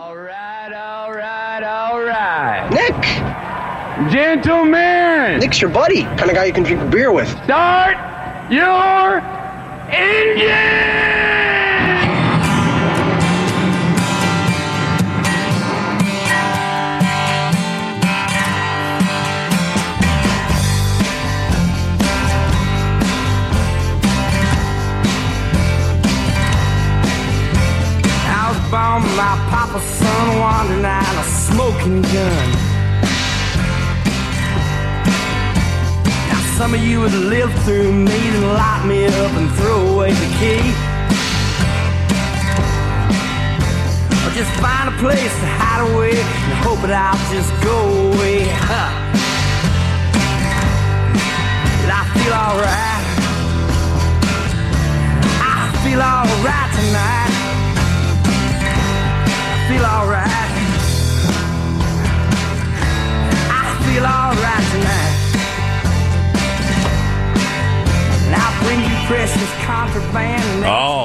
All right, all right, all right. Nick! Gentlemen! Nick's your buddy. Kind of guy you can drink a beer with. Start your engine! Born my papa's son, wandering out a smoking gun. Now some of you would live through me and lock me up and throw away the key, or just find a place to hide away and hope that I'll just go away. But I feel alright. I feel alright tonight. Feel alright. I feel alright tonight. And I'll bring you precious contraband.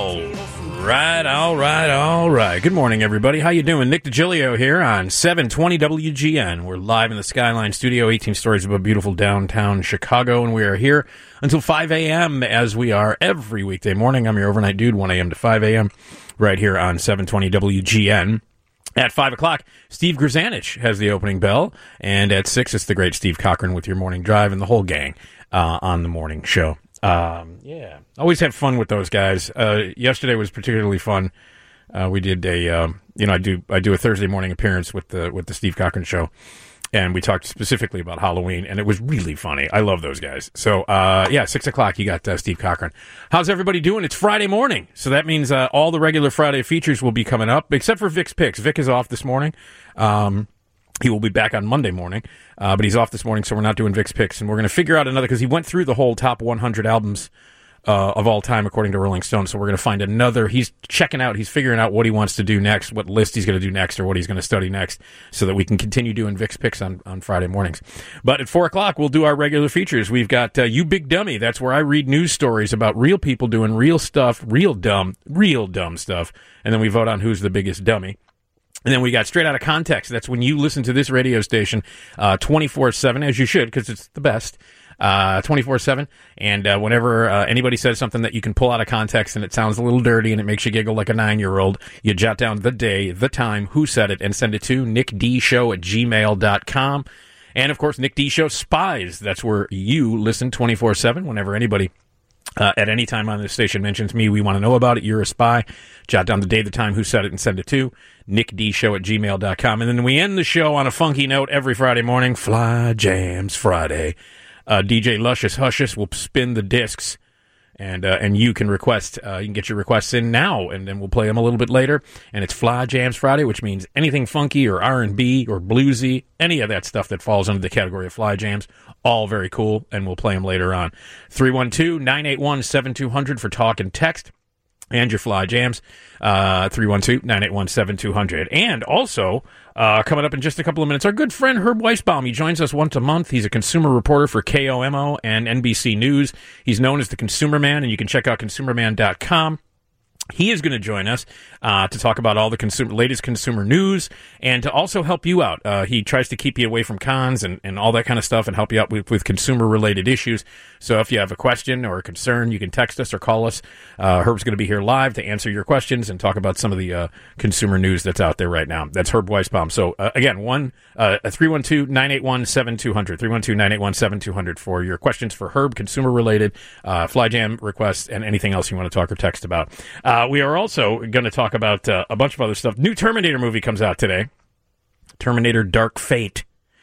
All right. Good morning, everybody. How you doing? Nick DiGilio here on 720 WGN. We're live in the Skyline Studio, 18 stories above beautiful downtown Chicago, and we are here until 5 a.m. as we are every weekday morning. I'm your overnight dude, 1 a.m. to 5 a.m. right here on 720 WGN. At 5 o'clock, Steve Grzanich has the opening bell, and at 6, it's the great Steve Cochran with your morning drive and the whole gang on the morning show. Yeah, always have fun with those guys. Yesterday was particularly fun. We did I do a Thursday morning appearance with the Steve Cochran show, and we talked specifically about Halloween, and it was really funny. I love those guys. So, 6 o'clock, you got Steve Cochran. How's everybody doing? It's Friday morning, so that means all the regular Friday features will be coming up, except for Vic's Picks. Vic is off this morning. He will be back on Monday morning, but he's off this morning, so we're not doing Vic's Picks, and we're going to figure out another, because he went through the whole top 100 albums of all time, according to Rolling Stone. So we're going to find another. He's figuring out what he wants to do next, what list he's going to do next, or what he's going to study next, so that we can continue doing Vic's Picks on Friday mornings. But at 4 o'clock, we'll do our regular features. We've got You Big Dummy. That's where I read news stories about real people doing real stuff, real dumb stuff, and then we vote on who's the biggest dummy. And then we got Straight Out of Context. That's when you listen to this radio station 24/7, as you should, because it's the best. 24/7, and whenever anybody says something that you can pull out of context and it sounds a little dirty and it makes you giggle like a 9-year-old, you jot down the day, the time, who said it, and send it to nickdshow@gmail.com. And of course, Nick D Show Spies. That's where you listen 24/7. Whenever anybody at any time on this station mentions me, we want to know about it. You're a spy. Jot down the day, the time, who said it, and send it to nickdshow@gmail.com. And then we end the show on a funky note every Friday morning. Fly Jams Friday. DJ Luscious Huscious will spin the discs, and you can request. You can get your requests in now, and then we'll play them a little bit later. And it's Fly Jams Friday, which means anything funky or R&B or bluesy, any of that stuff that falls under the category of Fly Jams, all very cool, and we'll play them later on. 312-981-7200 for talk and text. And your Fly Jams, 312-981-7200. And also, coming up in just a couple of minutes, our good friend Herb Weisbaum. He joins us once a month. He's a consumer reporter for KOMO and NBC News. He's known as the Consumer Man, and you can check out consumerman.com. He is going to join us to talk about all the latest consumer news and to also help you out. He tries to keep you away from cons and all that kind of stuff and help you out with consumer-related issues. So if you have a question or a concern, you can text us or call us. Herb's going to be here live to answer your questions and talk about some of the consumer news that's out there right now. That's Herb Weisbaum. So, again, 312-981-7200, 312-981-7200 for your questions for Herb, consumer-related, Fly Jam requests, and anything else you want to talk or text about. We are also going to talk about a bunch of other stuff. New Terminator movie comes out today. Terminator Dark Fate.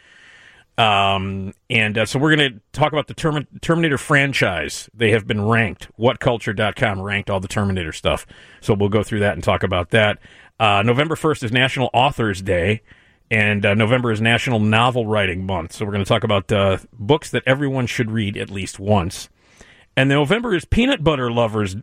So we're going to talk about the Terminator franchise. They have been ranked. WhatCulture.com ranked all the Terminator stuff. So we'll go through that and talk about that. November 1st is National Authors Day. And November is National Novel Writing Month. So we're going to talk about books that everyone should read at least once. And November is Peanut Butter Lovers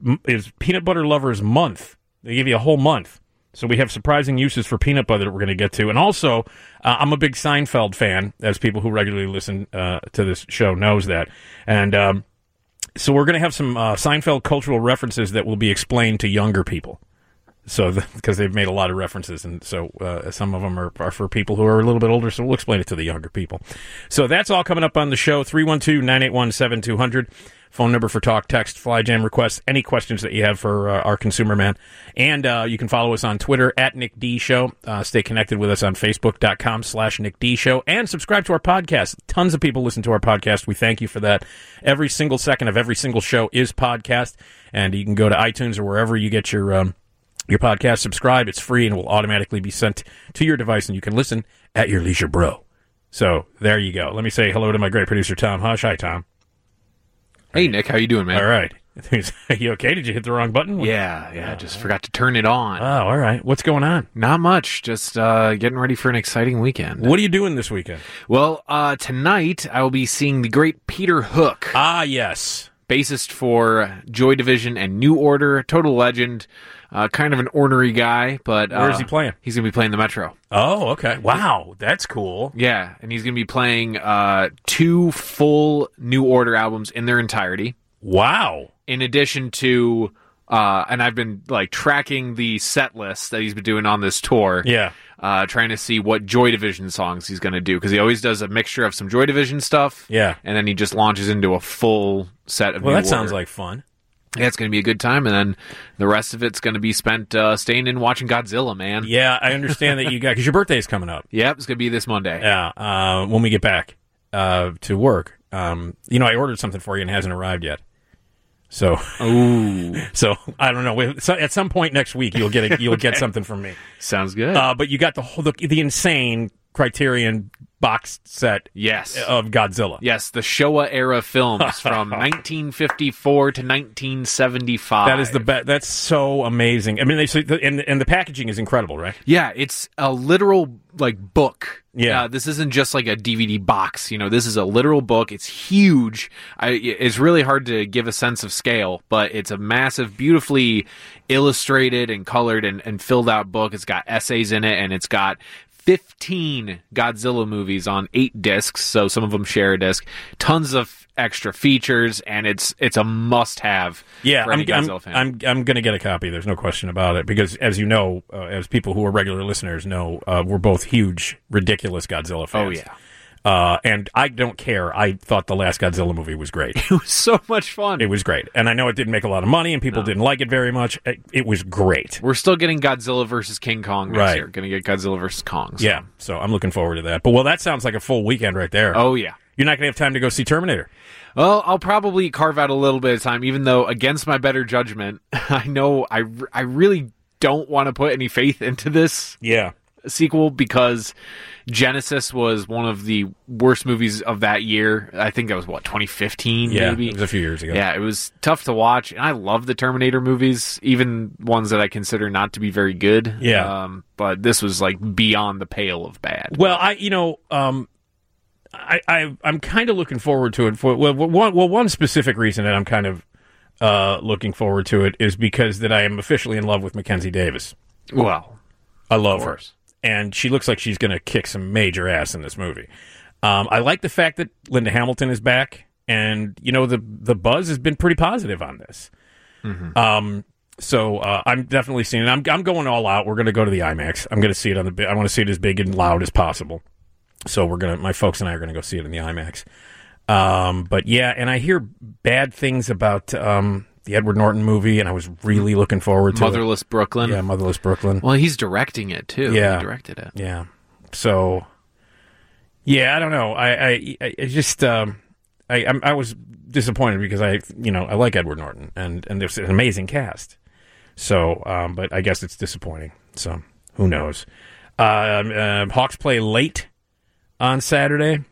Month. They give you a whole month. So we have surprising uses for peanut butter that we're going to get to. And also, I'm a big Seinfeld fan, as people who regularly listen to this show knows that. And so we're going to have some Seinfeld cultural references that will be explained to younger people. So, because they've made a lot of references, and so some of them are for people who are a little bit older, so we'll explain it to the younger people. So that's all coming up on the show, 312-981-7200. Phone number for talk, text, fly jam requests, any questions that you have for our consumer man. And you can follow us on Twitter at Nick D Show. Stay connected with us on Facebook.com/Nick D Show. And subscribe to our podcast. Tons of people listen to our podcast. We thank you for that. Every single second of every single show is podcast. And you can go to iTunes or wherever you get your podcast, subscribe. It's free and will automatically be sent to your device, and you can listen at your leisure, bro. So there you go. Let me say hello to my great producer, Tom Hush. Hi, Tom. Hey, Nick. How you doing, man? All right. Are you okay? Did you hit the wrong button? Yeah. Just forgot to turn it on. Oh, all right. What's going on? Not much. Just getting ready for an exciting weekend. What are you doing this weekend? Well, tonight I will be seeing the great Peter Hook. Ah, yes. Bassist for Joy Division and New Order, total legend. Kind of an ornery guy, but... Where is he playing? He's going to be playing the Metro. Oh, okay. Wow, that's cool. Yeah, and he's going to be playing 2 full New Order albums in their entirety. Wow. In addition to... and I've been tracking the set list that he's been doing on this tour. Yeah. Trying to see what Joy Division songs he's going to do, because he always does a mixture of some Joy Division stuff. Yeah. And then he just launches into a full set of New Order. Sounds like fun. Yeah, it's going to be a good time, and then the rest of it's going to be spent staying in watching Godzilla, man. Yeah, I understand that you got... Because your birthday's coming up. Yep, it's going to be this Monday. Yeah, when we get back to work. I ordered something for you and it hasn't arrived yet. So, so I don't know. So at some point next week, you'll get something from me. Sounds good. But you got the insane Criterion box set of Godzilla. Yes, the Showa era films from 1954 to 1975. That is the best. That's so amazing. I mean, and the packaging is incredible, right? Yeah, it's a literal book. Yeah, this isn't just like a DVD box. This is a literal book. It's huge. It's really hard to give a sense of scale, but it's a massive, beautifully illustrated and colored and filled out book. It's got essays in it, and it's got 15 Godzilla movies on 8 discs, so some of them share a disc. Tons of extra features, and it's a must-have. Yeah, for any Godzilla fan. I'm going to get a copy. There's no question about it, because as you know, as people who are regular listeners know, we're both huge, ridiculous Godzilla fans. Oh yeah. And I don't care. I thought the last Godzilla movie was great. It was so much fun. It was great. And I know it didn't make a lot of money, and people didn't like it very much. It was great. We're still getting Godzilla versus King Kong next year. Going to get Godzilla versus Kong. So. Yeah, so I'm looking forward to that. But, that sounds like a full weekend right there. Oh, yeah. You're not going to have time to go see Terminator. Well, I'll probably carve out a little bit of time, even though, against my better judgment, I know I really don't want to put any faith into this. Yeah. Sequel, because Genesis was one of the worst movies of that year. I think that was 2015 maybe. It was a few years ago. Yeah, it was tough to watch, and I love the Terminator movies, even ones that I consider not to be very good. Yeah. But this was beyond the pale of bad. Well, I'm kind of looking forward to it for one specific reason that I'm kind of looking forward to it is because that I am officially in love with Mackenzie Davis. Well, I love her. And she looks like she's going to kick some major ass in this movie. I like the fact that Linda Hamilton is back, and the buzz has been pretty positive on this. Mm-hmm. So I'm definitely seeing it. I'm going all out. We're going to go to the IMAX. I'm going to see it I want to see it as big and loud as possible. So my folks and I are going to go see it in the IMAX. But yeah, and I hear bad things about the Edward Norton movie, and I was really looking forward to Motherless Brooklyn. Yeah, Motherless Brooklyn. Well, he's directing it too. Yeah, he directed it. Yeah. So, yeah, I don't know. I just I was disappointed because I like Edward Norton, and there's an amazing cast. So, but I guess it's disappointing. So, who knows? Hawks play late on Saturday.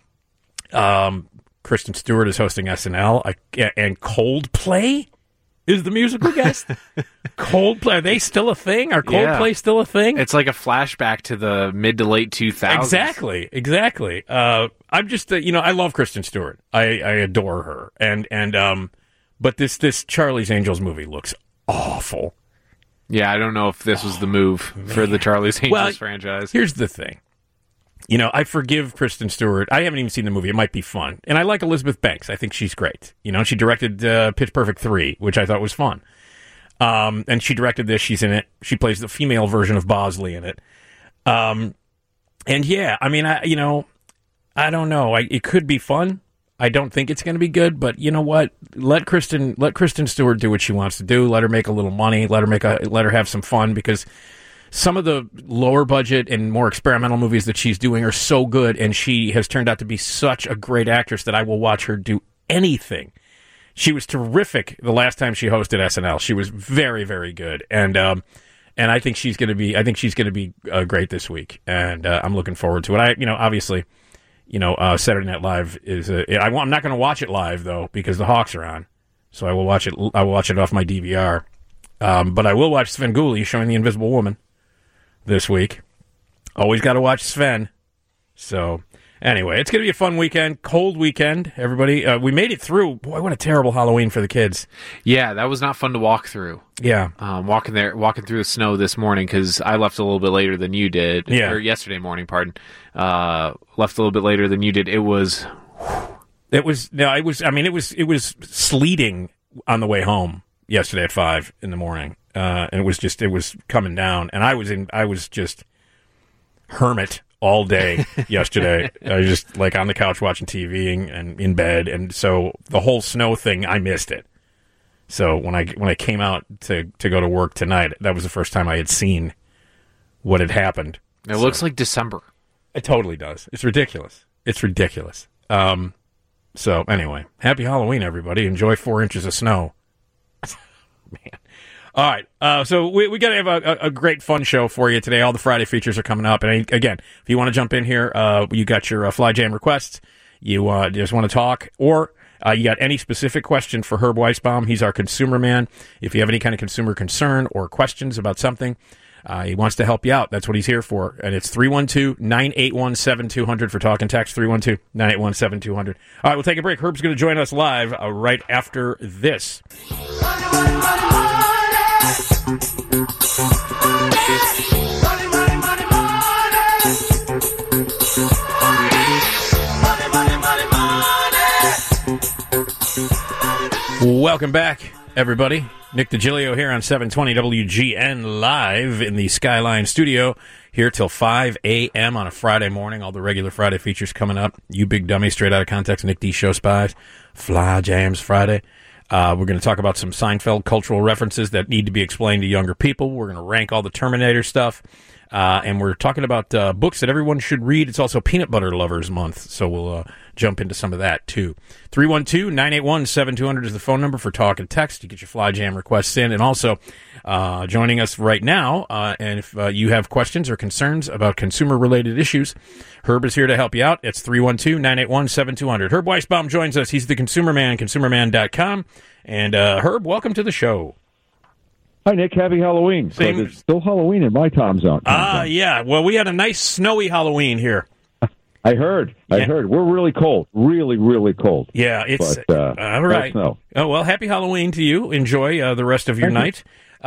Kristen Stewart is hosting SNL, and Coldplay is the musical guest. Coldplay, are they still a thing? Are Coldplay still a thing? It's like a flashback to the mid to late 2000s. Exactly. I'm just, I love Kristen Stewart. I adore her. And but this Charlie's Angels movie looks awful. Yeah, I don't know if this was the move for the Charlie's Angels franchise. Here's the thing. I forgive Kristen Stewart. I haven't even seen the movie. It might be fun. And I like Elizabeth Banks. I think she's great. She directed Pitch Perfect 3, which I thought was fun. And she directed this. She's in it. She plays the female version of Bosley in it. And yeah, I mean, I don't know. It could be fun. I don't think it's going to be good, but you know what? Let Kristen Stewart do what she wants to do. Let her make a little money. Let her have some fun, because some of the lower budget and more experimental movies that she's doing are so good, and she has turned out to be such a great actress that I will watch her do anything. She was terrific the last time she hosted SNL. She was very, very good, and I think she's going to be. I think she's going to be great this week, and I'm looking forward to it. Obviously, Saturday Night Live is. I'm not going to watch it live though, because the Hawks are on, so I will watch it. I will watch it off my DVR, but I will watch Svengoolie showing The Invisible Woman this week. Always got to watch Sven. So anyway, it's going to be a fun weekend, cold weekend, everybody. We made it through. Boy, what a terrible Halloween for the kids. Yeah, that was not fun to walk through. Yeah. Walking through the snow this morning, because I left a little bit later than you did. Yeah. Or yesterday morning, pardon. Left a little bit later than you did. It was sleeting on the way home yesterday at 5 in the morning. And it was coming down, and I was just hermit all day yesterday. I was just like on the couch watching TV and in bed, and so the whole snow thing, I missed it. So when I came out to go to work tonight, that was the first time I had seen what had happened. It looks like December. It totally does. It's ridiculous. So anyway, happy Halloween, everybody. Enjoy 4 inches of snow. Man. All right, so we got to have a great fun show for you today. All the Friday features are coming up, and again, if you want to jump in here, you got your Fly Jam requests. You just want to talk, or you got any specific question for Herb Weisbaum. He's our consumer man. If you have any kind of consumer concern or questions about something, he wants to help you out. That's what he's here for, and it's 312-981-7200 for talk and text. 312-981-7200. All right, we'll take a break. Herb's going to join us live right after this. Welcome back, everybody. Nick DiGilio here on 720 WGN, live in the Skyline studio, here till 5 a.m. on a Friday morning. All the regular Friday features coming up. You Big Dummy, Straight Outta Context, Nick D Show Spies, Fly Jams Friday. We're going to talk about some Seinfeld cultural references that need to be explained to younger people. We're going to rank all the Terminator stuff. And we're talking about books that everyone should read. It's also Peanut Butter Lovers Month, so we'll jump into some of that, too. 312-981-7200 is the phone number for talk and text. You get your Fly Jam requests in. And also, joining us right now, and if you have questions or concerns about consumer-related issues, Herb is here to help you out. It's 312-981-7200. Herb Weisbaum joins us. He's the Consumer Man, consumerman.com. And Herb, welcome to the show. Hi, Nick. Happy Halloween. Same. It's still Halloween in my time zone. Yeah. Well, we had a nice snowy Halloween here. I heard. We're really cold. Really, really cold. Yeah, it's but, all right. No. Oh, well, happy Halloween to you. Enjoy the rest of your night.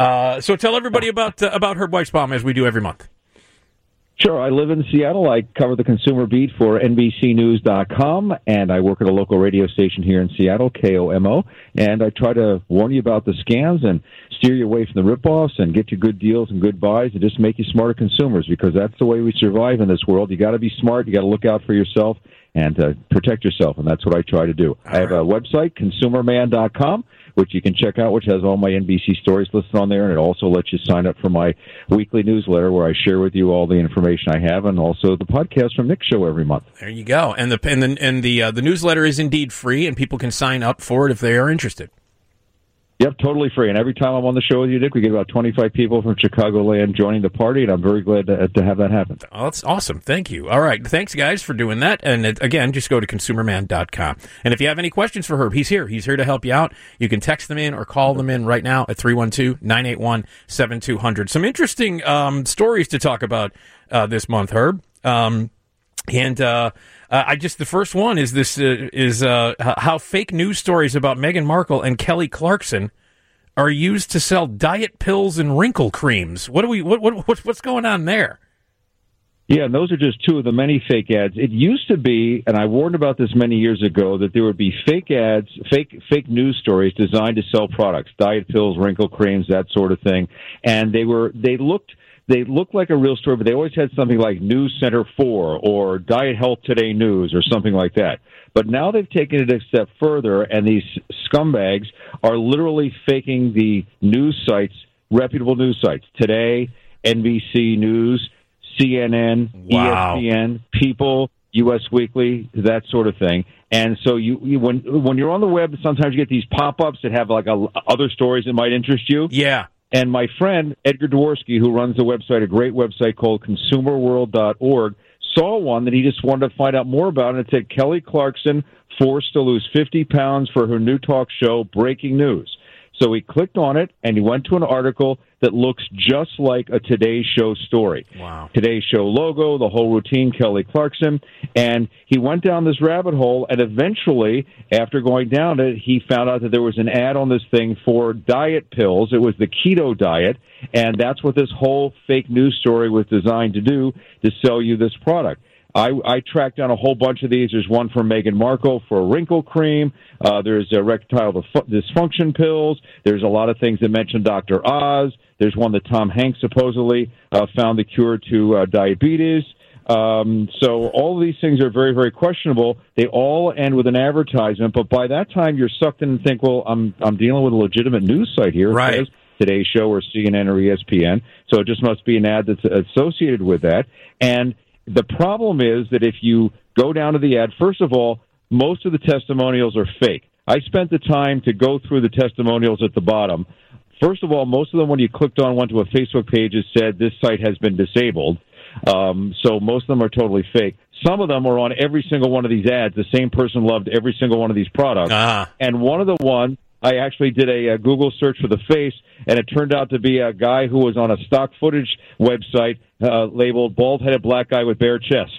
So tell everybody about Herb Weisbaum, as we do every month. Sure. I live in Seattle. I cover the consumer beat for NBCnews.com, and I work at a local radio station here in Seattle, KOMO, and I try to warn you about the scams and steer you away from the ripoffs and get you good deals and good buys and just make you smarter consumers, because that's the way we survive in this world. You got to be smart. You got to look out for yourself and protect yourself, and that's what I try to do. I have a website, consumerman.com, which you can check out, which has all my NBC stories listed on there, and it also lets you sign up for my weekly newsletter where I share with you all the information I have, and also the podcast from Nick's show every month. There you go. And the newsletter is indeed free, and people can sign up for it if they are interested. Yep, totally free. And every time I'm on the show with you, Dick, we get about 25 people from Chicagoland joining the party, and I'm very glad to have that happen. Oh, that's awesome. Thank you. All right. Thanks, guys, for doing that. And again, just go to consumerman.com. And if you have any questions for Herb, he's here. He's here to help you out. You can text them in or call them in right now at 312-981-7200. Some interesting stories to talk about this month, Herb. The first one is how fake news stories about Meghan Markle and Kelly Clarkson are used to sell diet pills and wrinkle creams. What's going on there? Yeah, and those are just two of the many fake ads. It used to be, and I warned about this many years ago, that there would be fake ads, fake news stories designed to sell products, diet pills, wrinkle creams, that sort of thing. And they looked like a real story, but they always had something like News Center 4 or Diet Health Today News or something like that. But now they've taken it a step further, and these scumbags are literally faking the news sites, reputable news sites, Today, NBC News, CNN, Wow. ESPN, People, U.S. Weekly, that sort of thing. And so when you're on the web, sometimes you get these pop-ups that have like other stories that might interest you. Yeah. And my friend, Edgar Dworsky, who runs a website, a great website called consumerworld.org, saw one that he just wanted to find out more about, and it said Kelly Clarkson forced to lose 50 pounds for her new talk show, Breaking News. So he clicked on it, and he went to an article that looks just like a Today Show story. Wow. Today Show logo, the whole routine, Kelly Clarkson. And he went down this rabbit hole, and eventually, after going down it, he found out that there was an ad on this thing for diet pills. It was the keto diet, and that's what this whole fake news story was designed to do, to sell you this product. I tracked down a whole bunch of these. There's one for Meghan Markle for a wrinkle cream. There's erectile dysfunction pills. There's a lot of things that mention Dr. Oz. There's one that Tom Hanks supposedly found the cure to diabetes. So all of these things are very, very questionable. They all end with an advertisement, but by that time you're sucked in and think, well, I'm dealing with a legitimate news site here. Right. It says Today Show or CNN or ESPN. So it just must be an ad that's associated with that. And the problem is that if you go down to the ad, first of all, most of the testimonials are fake. I spent the time to go through the testimonials at the bottom. First of all, most of them, when you clicked on one to a Facebook page, it said this site has been disabled. So most of them are totally fake. Some of them are on every single one of these ads. The same person loved every single one of these products. And one of the ones, I actually did a Google search for the face, and it turned out to be a guy who was on a stock footage website labeled "bald-headed black guy with bare chest,"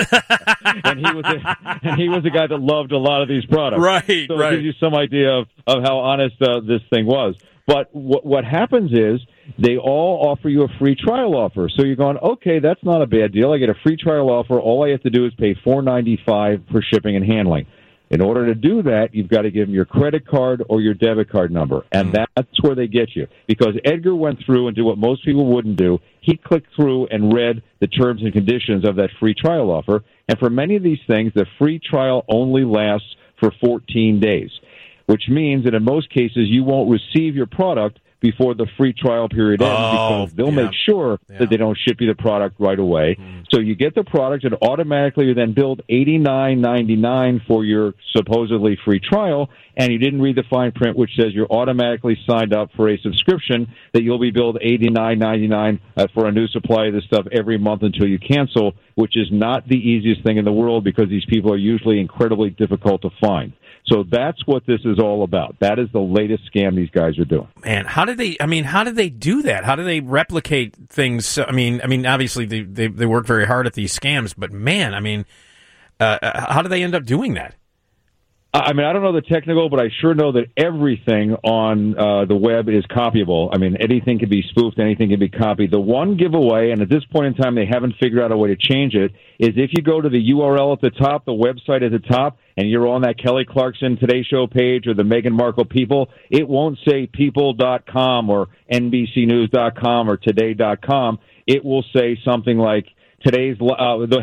and he was a guy that loved a lot of these products. Right, so right. it gives you some idea of how honest this thing was. But what happens is they all offer you a free trial offer. So you're going, okay, that's not a bad deal. I get a free trial offer. All I have to do is pay $4.95 for shipping and handling. In order to do that, you've got to give them your credit card or your debit card number, and that's where they get you. Because Edgar went through and did what most people wouldn't do. He clicked through and read the terms and conditions of that free trial offer, and for many of these things, the free trial only lasts for 14 days, which means that in most cases, you won't receive your product before the free trial period ends because they'll make sure that they don't ship you the product right away. So you get the product, and automatically you then billed $89.99 for your supposedly free trial, and you didn't read the fine print, which says you're automatically signed up for a subscription that you'll be billed $89.99 for a new supply of this stuff every month until you cancel, which is not the easiest thing in the world because these people are usually incredibly difficult to find. So that's what this is all about. That is the latest scam these guys are doing. Man, how did they do that? How do they replicate things? I mean, obviously they work very hard at these scams, but man, how do they end up doing that? I mean, I don't know the technical, but I sure know that everything on the web is copyable. I mean, anything can be spoofed, anything can be copied. The one giveaway, and at this point in time they haven't figured out a way to change it, is if you go to the URL at the top, the website at the top, and you're on that Kelly Clarkson Today Show page or the Meghan Markle People, it won't say people.com or NBCnews.com or today.com. It will say something like today's the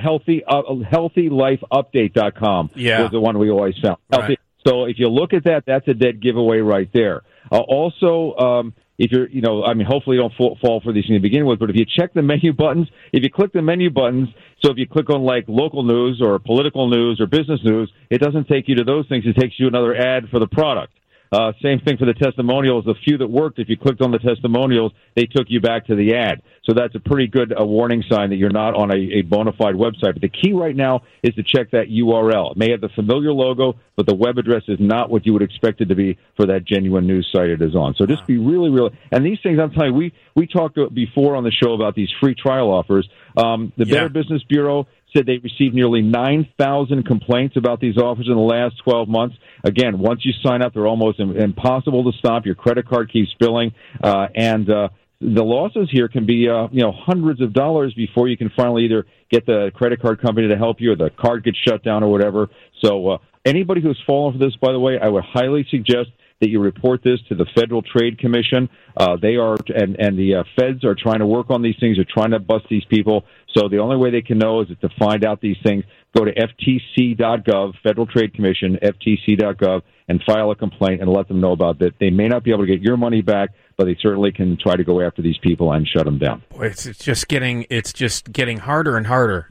healthylifeupdate.com was the one we always found. Right. So if you look at that, that's a dead giveaway right there. Also, if you're, hopefully you don't fall for these things to begin with, but if you check the menu buttons, if you click the menu buttons, so if you click on like local news or political news or business news, it doesn't take you to those things. It takes you another ad for the product. Same thing for the testimonials. The few that worked, if you clicked on the testimonials, they took you back to the ad. So that's a pretty good warning sign that you're not on a bona fide website. But the key right now is to check that URL. It may have the familiar logo, but the web address is not what you would expect it to be for that genuine news site it is on. So just be really, and these things, I'm telling you, we talked before on the show about these free trial offers. The Better Business Bureau said they received nearly 9,000 complaints about these offers in the last 12 months. Again, once you sign up, they're almost impossible to stop. Your credit card keeps billing, and the losses here can be hundreds of dollars before you can finally either get the credit card company to help you or the card gets shut down or whatever. So anybody who's fallen for this, by the way, I would highly suggest that you report this to the Federal Trade Commission. They are, and the feds are trying to work on these things. They're trying to bust these people. So the only way they can know is to find out these things. Go to FTC.gov, Federal Trade Commission, FTC.gov, and file a complaint and let them know about that. They may not be able to get your money back, but they certainly can try to go after these people and shut them down. Boy, it's just getting harder and harder,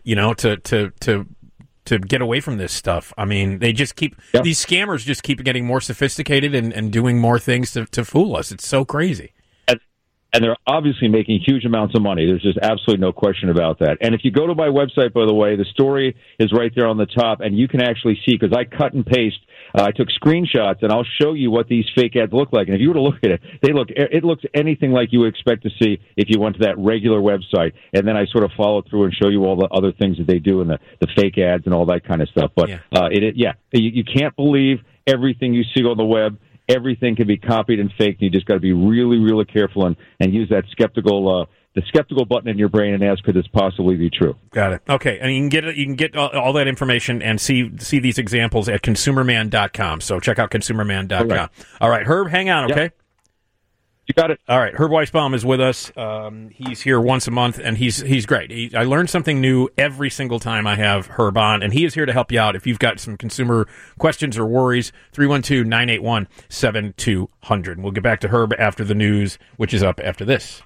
to get away from this stuff. I mean, they just keep these scammers just keep getting more sophisticated and doing more things to fool us. It's so crazy. And they're obviously making huge amounts of money. There's just absolutely no question about that. And if you go to my website, by the way, the story is right there on the top, and you can actually see, because I cut and paste, I took screenshots, and I'll show you what these fake ads look like. And if you were to look at it, it looks anything like you would expect to see if you went to that regular website. And then I sort of follow through and show you all the other things that they do and the fake ads and all that kind of stuff. But you can't believe everything you see on the web. Everything can be copied and faked. You just got to be really, really careful and use that skeptical button in your brain and ask, could this possibly be true? Got it. Okay, and you can get all that information and see these examples at consumerman.com. So check out consumerman.com. All right, Herb, hang on, okay? Yep. You got it. All right, Herb Weisbaum is with us. He's here once a month, and he's great. I learn something new every single time I have Herb on, and he is here to help you out. If you've got some consumer questions or worries, 312-981-7200. We'll get back to Herb after the news, which is up after this.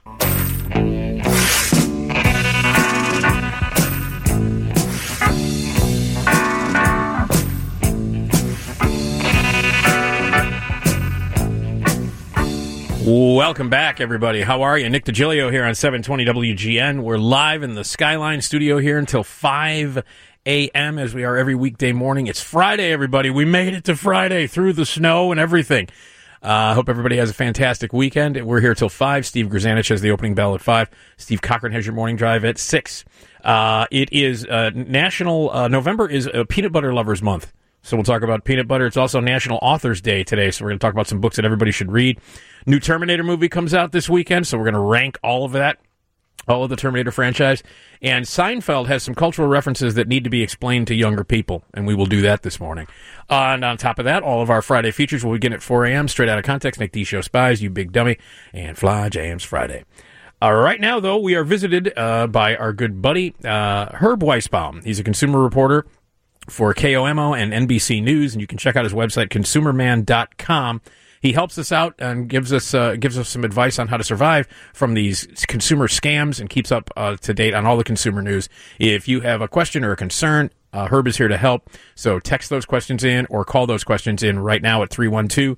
Welcome back, everybody. How are you? Nick DiGilio here on 720 WGN. We're live in the Skyline studio here until 5 a.m. as we are every weekday morning. It's Friday, everybody. We made it to Friday through the snow and everything. I hope everybody has a fantastic weekend. We're here till 5. Steve Grzanich has the opening bell at 5. Steve Cochran has your morning drive at 6. It is November is Peanut Butter Lovers Month. So we'll talk about peanut butter. It's also National Authors Day today, so we're going to talk about some books that everybody should read. New Terminator movie comes out this weekend, so we're going to rank all of that, all of the Terminator franchise. And Seinfeld has some cultural references that need to be explained to younger people, and we will do that this morning. And on top of that, all of our Friday features will begin at 4 a.m., straight out of context. Nick D. Show Spies, You Big Dummy, and Fly James Friday. Right now, though, we are visited by our good buddy, Herb Weisbaum. He's a consumer reporter for KOMO and NBC News, and you can check out his website, consumerman.com. He helps us out and gives us some advice on how to survive from these consumer scams and keeps up to date on all the consumer news. If you have a question or a concern, Herb is here to help. So text those questions in or call those questions in right now at 312-981-7200.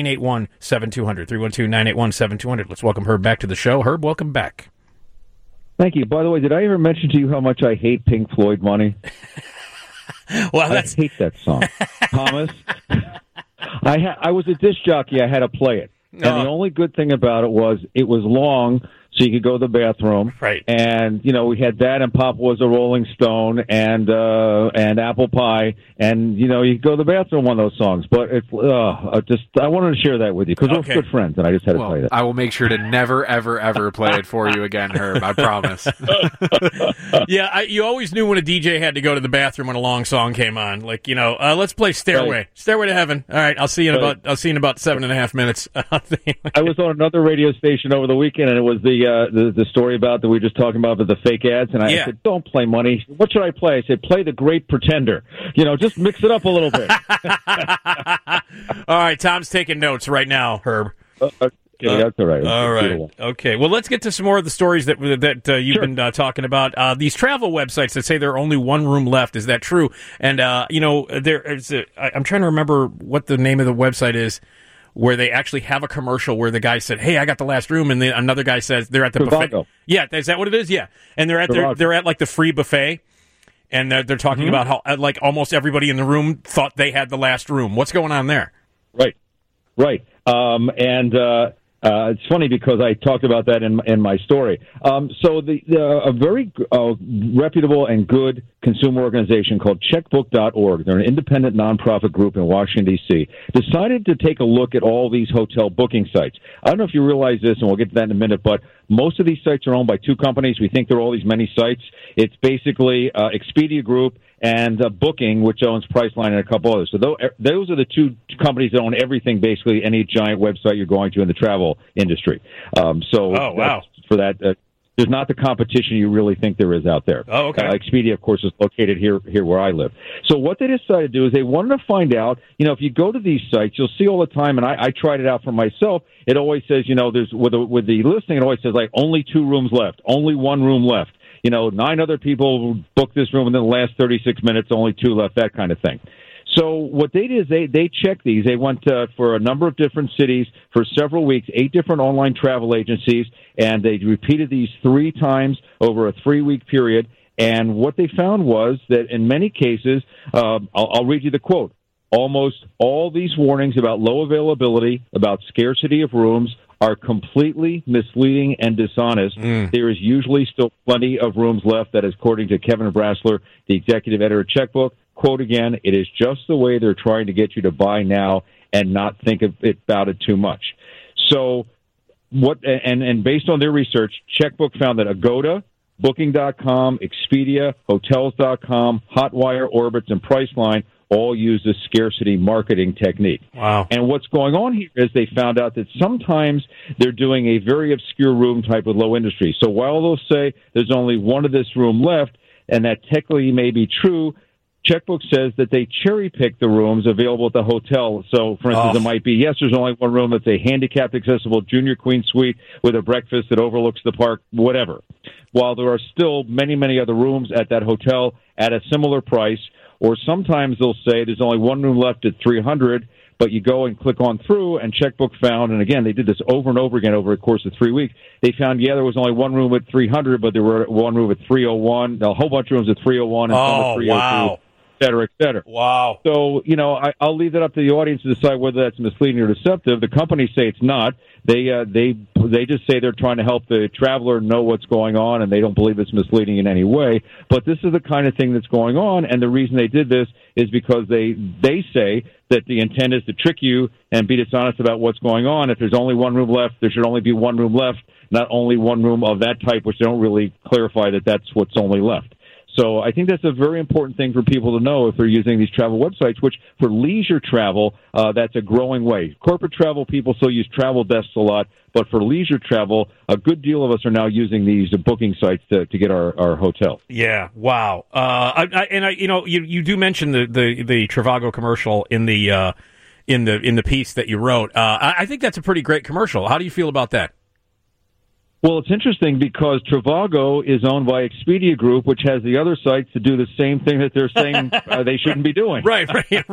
312-981-7200. Let's welcome Herb back to the show. Herb, welcome back. Thank you. By the way, did I ever mention to you how much I hate Pink Floyd Money? Well, I hate that song. Thomas, I was a disc jockey. I had to play it. And the only good thing about it was long, so you could go to the bathroom. Right. And, we had that, and Papa was a Rolling Stone, and Apple Pie, and, you could go to the bathroom one of those songs. But I wanted to share that with you, because we're good friends, and I just had to play that. I will make sure to never, ever, ever play it for you again, Herb. I promise. Yeah, you always knew when a DJ had to go to the bathroom when a long song came on. Like, let's play Stairway. Right. Stairway to Heaven. All right, I'll see you in about 7.5 minutes. I was on another radio station over the weekend, and it was the story about that we were just talking about the fake ads, and I said, don't play Money. What should I play? I said, play The Great Pretender. Just mix it up a little bit. All right, Tom's taking notes right now, Herb. Okay, that's all right. All right. Beautiful. Okay. Well, let's get to some more of the stories that you've been talking about. These travel websites that say there are only one room left. Is that true? And I'm trying to remember what the name of the website is, where they actually have a commercial where the guy said, "Hey, I got the last room," and then another guy says they're at the buffet. Yeah, is that what it is? Yeah, and they're at like the free buffet, and they're talking about how like almost everybody in the room thought they had the last room. What's going on there? Right. It's funny because I talked about that in my story. So a very reputable and good consumer organization called Checkbook.org, they're an independent nonprofit group in Washington, D.C., decided to take a look at all these hotel booking sites. I don't know if you realize this, and we'll get to that in a minute, but Most of these sites are owned by two companies. We think there are all these many sites. It's basically Expedia Group and Booking, which owns Priceline and a couple others. So those are the two companies that own everything, basically, any giant website you're going to in the travel industry. Wow. For that, there's not the competition you really think there is out there. Oh, okay. Expedia, of course, is located here where I live. So what they decided to do is they wanted to find out, if you go to these sites, you'll see all the time, and I tried it out for myself, it always says, there's with the listing, it always says, like, only 2 rooms left, only 1 room left. 9 other people booked this room in the last 36 minutes, only 2 left, that kind of thing. So what they did is they checked these. They went for a number of different cities for several weeks, 8 different online travel agencies, and they repeated these 3 times over a 3-week period. And what they found was that in many cases, I'll read you the quote, almost all these warnings about low availability, about scarcity of rooms, are completely misleading and dishonest. There is usually still plenty of rooms left. That is according to Kevin Brassler, the executive editor of Checkbook. Quote again, it is just the way they're trying to get you to buy now and not think about it too much. So and based on their research, Checkbook found that Agoda, Booking.com, Expedia, Hotels.com, Hotwire, Orbitz, and Priceline all use this scarcity marketing technique. Wow. And what's going on here is they found out that sometimes they're doing a very obscure room type with low industry. So while they'll say there's only 1 of this room left, and that technically may be true, Checkbook says that they cherry-pick the rooms available at the hotel. So, for instance, it might be, yes, there's only 1 room that's a handicapped accessible junior queen suite with a breakfast that overlooks the park, whatever. While there are still many, many other rooms at that hotel at a similar price, or sometimes they'll say there's only 1 room left at $300, but you go and click on through, and Checkbook found, and again, they did this over and over again over the course of 3 weeks, they found, there was only 1 room at $300, but there were 1 room at $301, a whole bunch of rooms at $301, and some at $302. Wow. Et cetera, et cetera. Wow. So, I'll leave it up to the audience to decide whether that's misleading or deceptive. The companies say it's not. They just say they're trying to help the traveler know what's going on, and they don't believe it's misleading in any way. But this is the kind of thing that's going on, and the reason they did this is because they say that the intent is to trick you and be dishonest about what's going on. If there's only 1 room left, there should only be 1 room left, not only 1 room of that type, which they don't really clarify that that's what's only left. So I think that's a very important thing for people to know if they're using these travel websites, which for leisure travel, that's a growing way. Corporate travel, people still use travel desks a lot, but for leisure travel, a good deal of us are now using these booking sites to get our hotels. Yeah, wow. You do mention the Trivago commercial in the piece that you wrote. I think that's a pretty great commercial. How do you feel about that? Well, it's interesting because Trivago is owned by Expedia Group, which has the other sites to do the same thing that they're saying they shouldn't be doing. Right.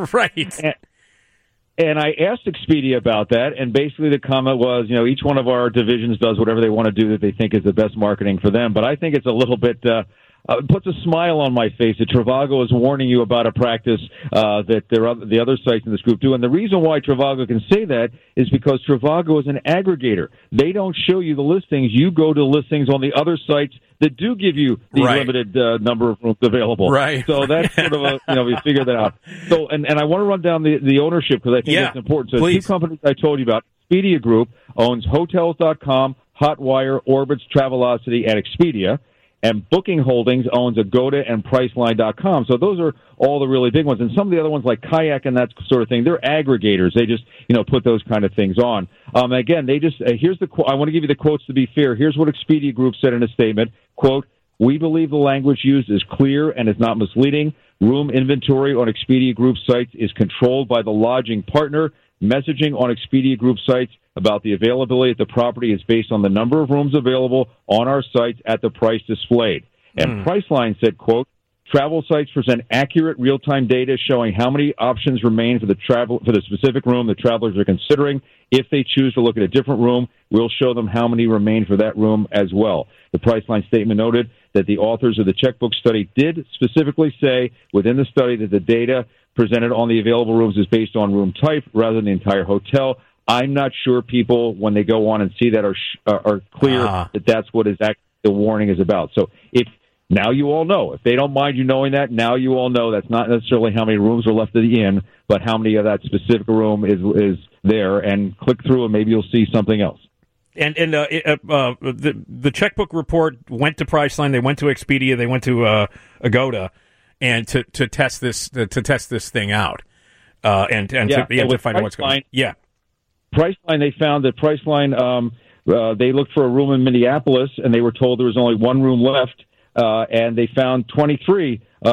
And I asked Expedia about that, and basically the comment was, each one of our divisions does whatever they want to do that they think is the best marketing for them. But I think it's a little bit it puts a smile on my face that Trivago is warning you about a practice that the other sites in this group do. And the reason why Trivago can say that is because Trivago is an aggregator. They don't show you the listings. You go to listings on the other sites that do give you the limited number of rooms available. Right. So that's sort of we figure that out. So, and I want to run down the ownership because I think that's important. So please. 2 companies I told you about. Expedia Group owns Hotels.com, Hotwire, Orbitz, Travelocity, and Expedia. And Booking Holdings owns Agoda and Priceline.com. So those are all the really big ones. And some of the other ones like Kayak and that sort of thing, they're aggregators. They just, put those kind of things on. Again, they just, here's the quote. I want to give you the quotes to be fair. Here's what Expedia Group said in a statement. Quote, "We believe the language used is clear and is not misleading. Room inventory on Expedia Group sites is controlled by the lodging partner. Messaging on Expedia Group sites about the availability at the property is based on the number of rooms available on our sites at the price displayed." And Priceline said, quote, "Travel sites present accurate real-time data showing how many options remain for the specific room the travelers are considering. If they choose to look at a different room, we'll show them how many remain for that room as well." The Priceline statement noted that the authors of the Checkbook study did specifically say within the study that the data presented on the available rooms is based on room type rather than the entire hotel. I'm not sure people, when they go on and see that, are clear that that's what is actually the warning is about. So now you all know. If they don't mind you knowing that, now you all know that's not necessarily how many rooms are left at the inn, but how many of that specific room is there. And click through and maybe you'll see something else. The checkbook report went to Priceline, they went to Expedia, they went to Agoda, and to test this thing out, to find out what's going on. Yeah, Priceline. They found that Priceline. They looked for a room in Minneapolis, and they were told there was only one room left, and they found 23. They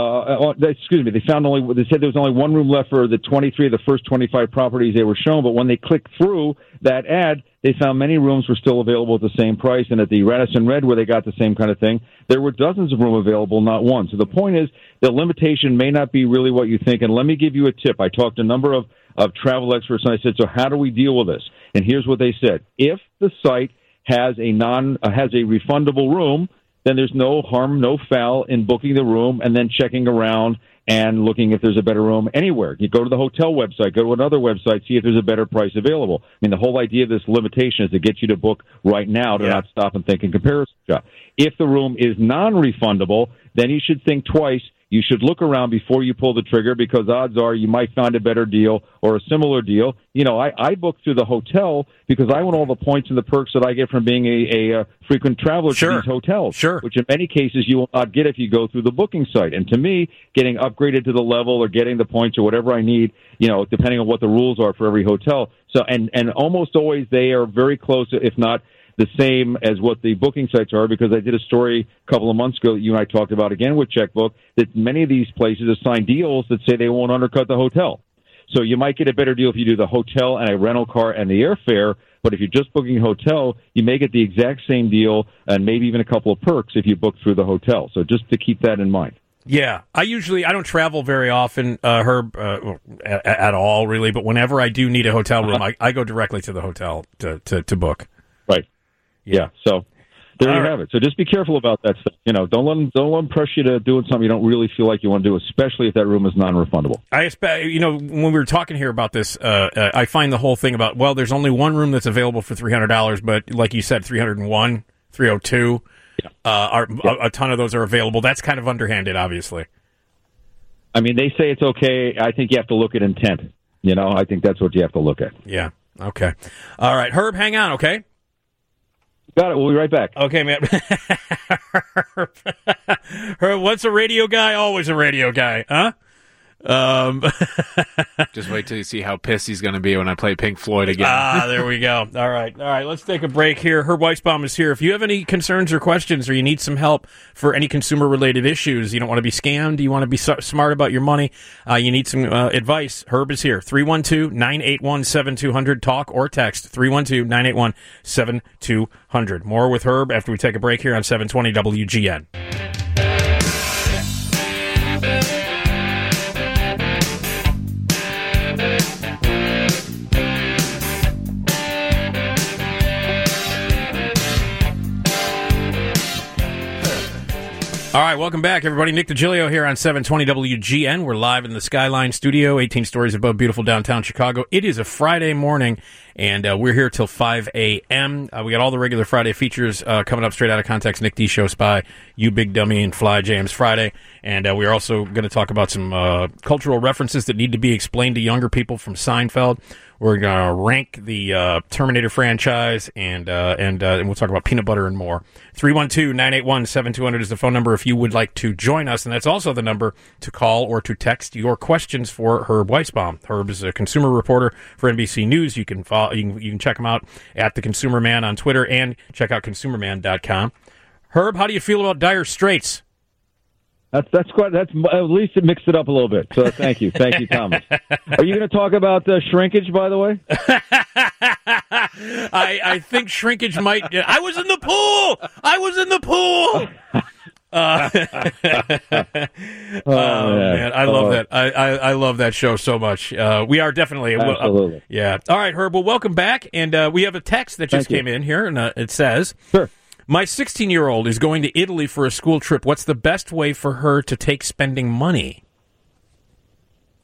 said there was only one room left for the 23 of the first 25 properties they were shown, but when they clicked through that ad, they found many rooms were still available at the same price, and at the Radisson Red, where they got the same kind of thing, there were dozens of room available, not one. So the point is, the limitation may not be really what you think, and let me give you a tip. I talked to a number of travel experts, and I said, so how do we deal with this? And here's what they said. If the site has a refundable room, then there's no harm, no foul in booking the room and then checking around and looking if there's a better room anywhere. You go to the hotel website, go to another website, see if there's a better price available. I mean, the whole idea of this limitation is to get you to book right now, to not stop and think and comparison shop. If the room is non-refundable, then you should think twice. You should look around before you pull the trigger, because odds are you might find a better deal or a similar deal. You know, I booked through the hotel because I want all the points and the perks that I get from being a frequent traveler to these hotels, which in many cases you will not get if you go through the booking site. And to me, getting upgraded to the level or getting the points or whatever I need, you know, depending on what the rules are for every hotel. So, and almost always they are very close, if not the same as what the booking sites are, because I did a story a couple of months ago that you and I talked about again with Checkbook, that many of these places assign deals that say they won't undercut the hotel. So you might get a better deal if you do the hotel and a rental car and the airfare, but if you're just booking a hotel, you may get the exact same deal and maybe even a couple of perks if you book through the hotel. So just to keep that in mind. Yeah, I don't travel very often, Herb, at all, really, but whenever I do need a hotel room, I go directly to the hotel to book. Right. Yeah, so there you have it. So just be careful about that stuff. You know, don't let them press you to doing something you don't really feel like you want to do, especially if that room is non-refundable. When we were talking here about this, I find the whole thing about, well, there's only one room that's available for $300, but like you said, 301, 302, a ton of those are available. That's kind of underhanded, obviously. I mean, they say it's okay. I think you have to look at intent. You know, I think that's what you have to look at. Yeah. Okay. All right, Herb, hang on, okay? Got it. We'll be right back. Okay, man. Herb, once a radio guy, always a radio guy, huh? Just wait till you see how pissed he's going to be when I play Pink Floyd again. There we go. All right. Let's take a break here. Herb Weisbaum is here. If you have any concerns or questions, or you need some help for any consumer-related issues, you don't want to be scammed, you want to be smart about your money, you need some advice, Herb is here. 312-981-7200. Talk or text 312-981-7200. More with Herb after we take a break here on 720 WGN. All right, welcome back, everybody. Nick DiGilio here on 720 WGN. We're live in the Skyline studio, 18 stories above beautiful downtown Chicago. It is a Friday morning, and we're here till 5 a.m. We got all the regular Friday features coming up straight out of context. Nick D. Show Spy, You Big Dummy, and Fly Jams Friday. And we're also going to talk about some cultural references that need to be explained to younger people from Seinfeld. We're going to rank the Terminator franchise, and we'll talk about peanut butter and more. 312-981-7200 is the phone number if you would like to join us, and that's also the number to call or to text your questions for Herb Weisbaum. Herb is a consumer reporter for NBC News. You can follow, you can check him out at The Consumer Man on Twitter, and check out consumerman.com. Herb, how do you feel about Dire Straits? That's at least it mixed it up a little bit. So thank you, Thomas. Are you going to talk about shrinkage, by the way? I think shrinkage might. I was in the pool. Man, I love that. I love that show so much. We are definitely absolutely. Yeah. All right, Herb. Well, welcome back, and we have a text that just came in here, and it says, "Sure. My 16-year-old is going to Italy for a school trip. What's the best way for her to take spending money?"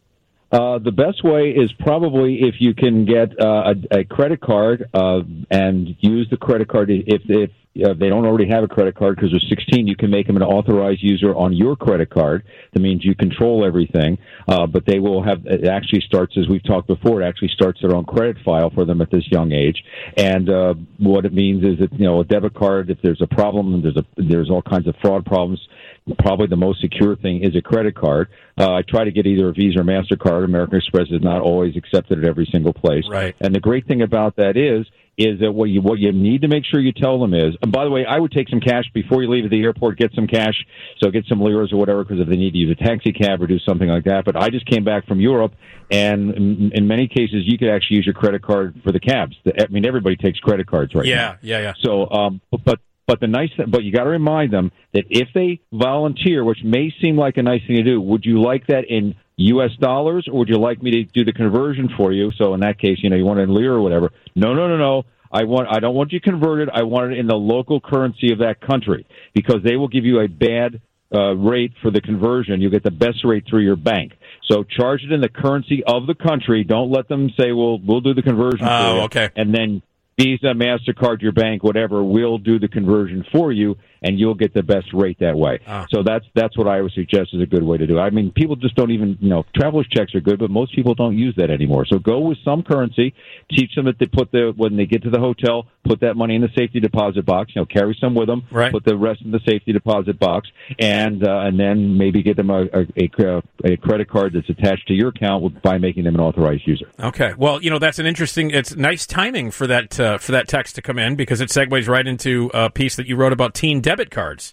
The best way is probably if you can get a credit card and use the credit card. If they don't already have a credit card because they're 16, you can make them an authorized user on your credit card. That means you control everything. But they will have, it actually starts, as we've talked before, it actually starts their own credit file for them at this young age. And what it means is that, a debit card, if there's a problem and there's all kinds of fraud problems, probably the most secure thing is a credit card. I try to get either a Visa or MasterCard. American Express is not always accepted at every single place. Right. And the great thing about that is that what you need to make sure you tell them is, and by the way, I would take some cash before you leave at the airport, get some cash, so get some liras or whatever, because if they need to use a taxi cab or do something like that. But I just came back from Europe, and in many cases, you could actually use your credit card for the cabs. Everybody takes credit cards right now. Yeah. So, but the nice thing, but you got to remind them that if they volunteer, which may seem like a nice thing to do, would you like that in U.S. dollars, or would you like me to do the conversion for you? So in that case, you want it in lira or whatever. No. I don't want you converted. I want it in the local currency of that country, because they will give you a bad rate for the conversion. You get the best rate through your bank. So charge it in the currency of the country. Don't let them say, well, we'll do the conversion for you. Okay. And then Visa, MasterCard, your bank, whatever, will do the conversion for you, and you'll get the best rate that way. So that's what I would suggest is a good way to do it. I mean, people just don't even, traveler's checks are good, but most people don't use that anymore. So go with some currency. Teach them that when they get to the hotel, put that money in the safety deposit box. Carry some with them. Right. Put the rest in the safety deposit box, and then maybe get them a credit card that's attached to your account by making them an authorized user. Okay. Well, that's it's nice timing for that text to come in, because it segues right into a piece that you wrote about teen debit cards.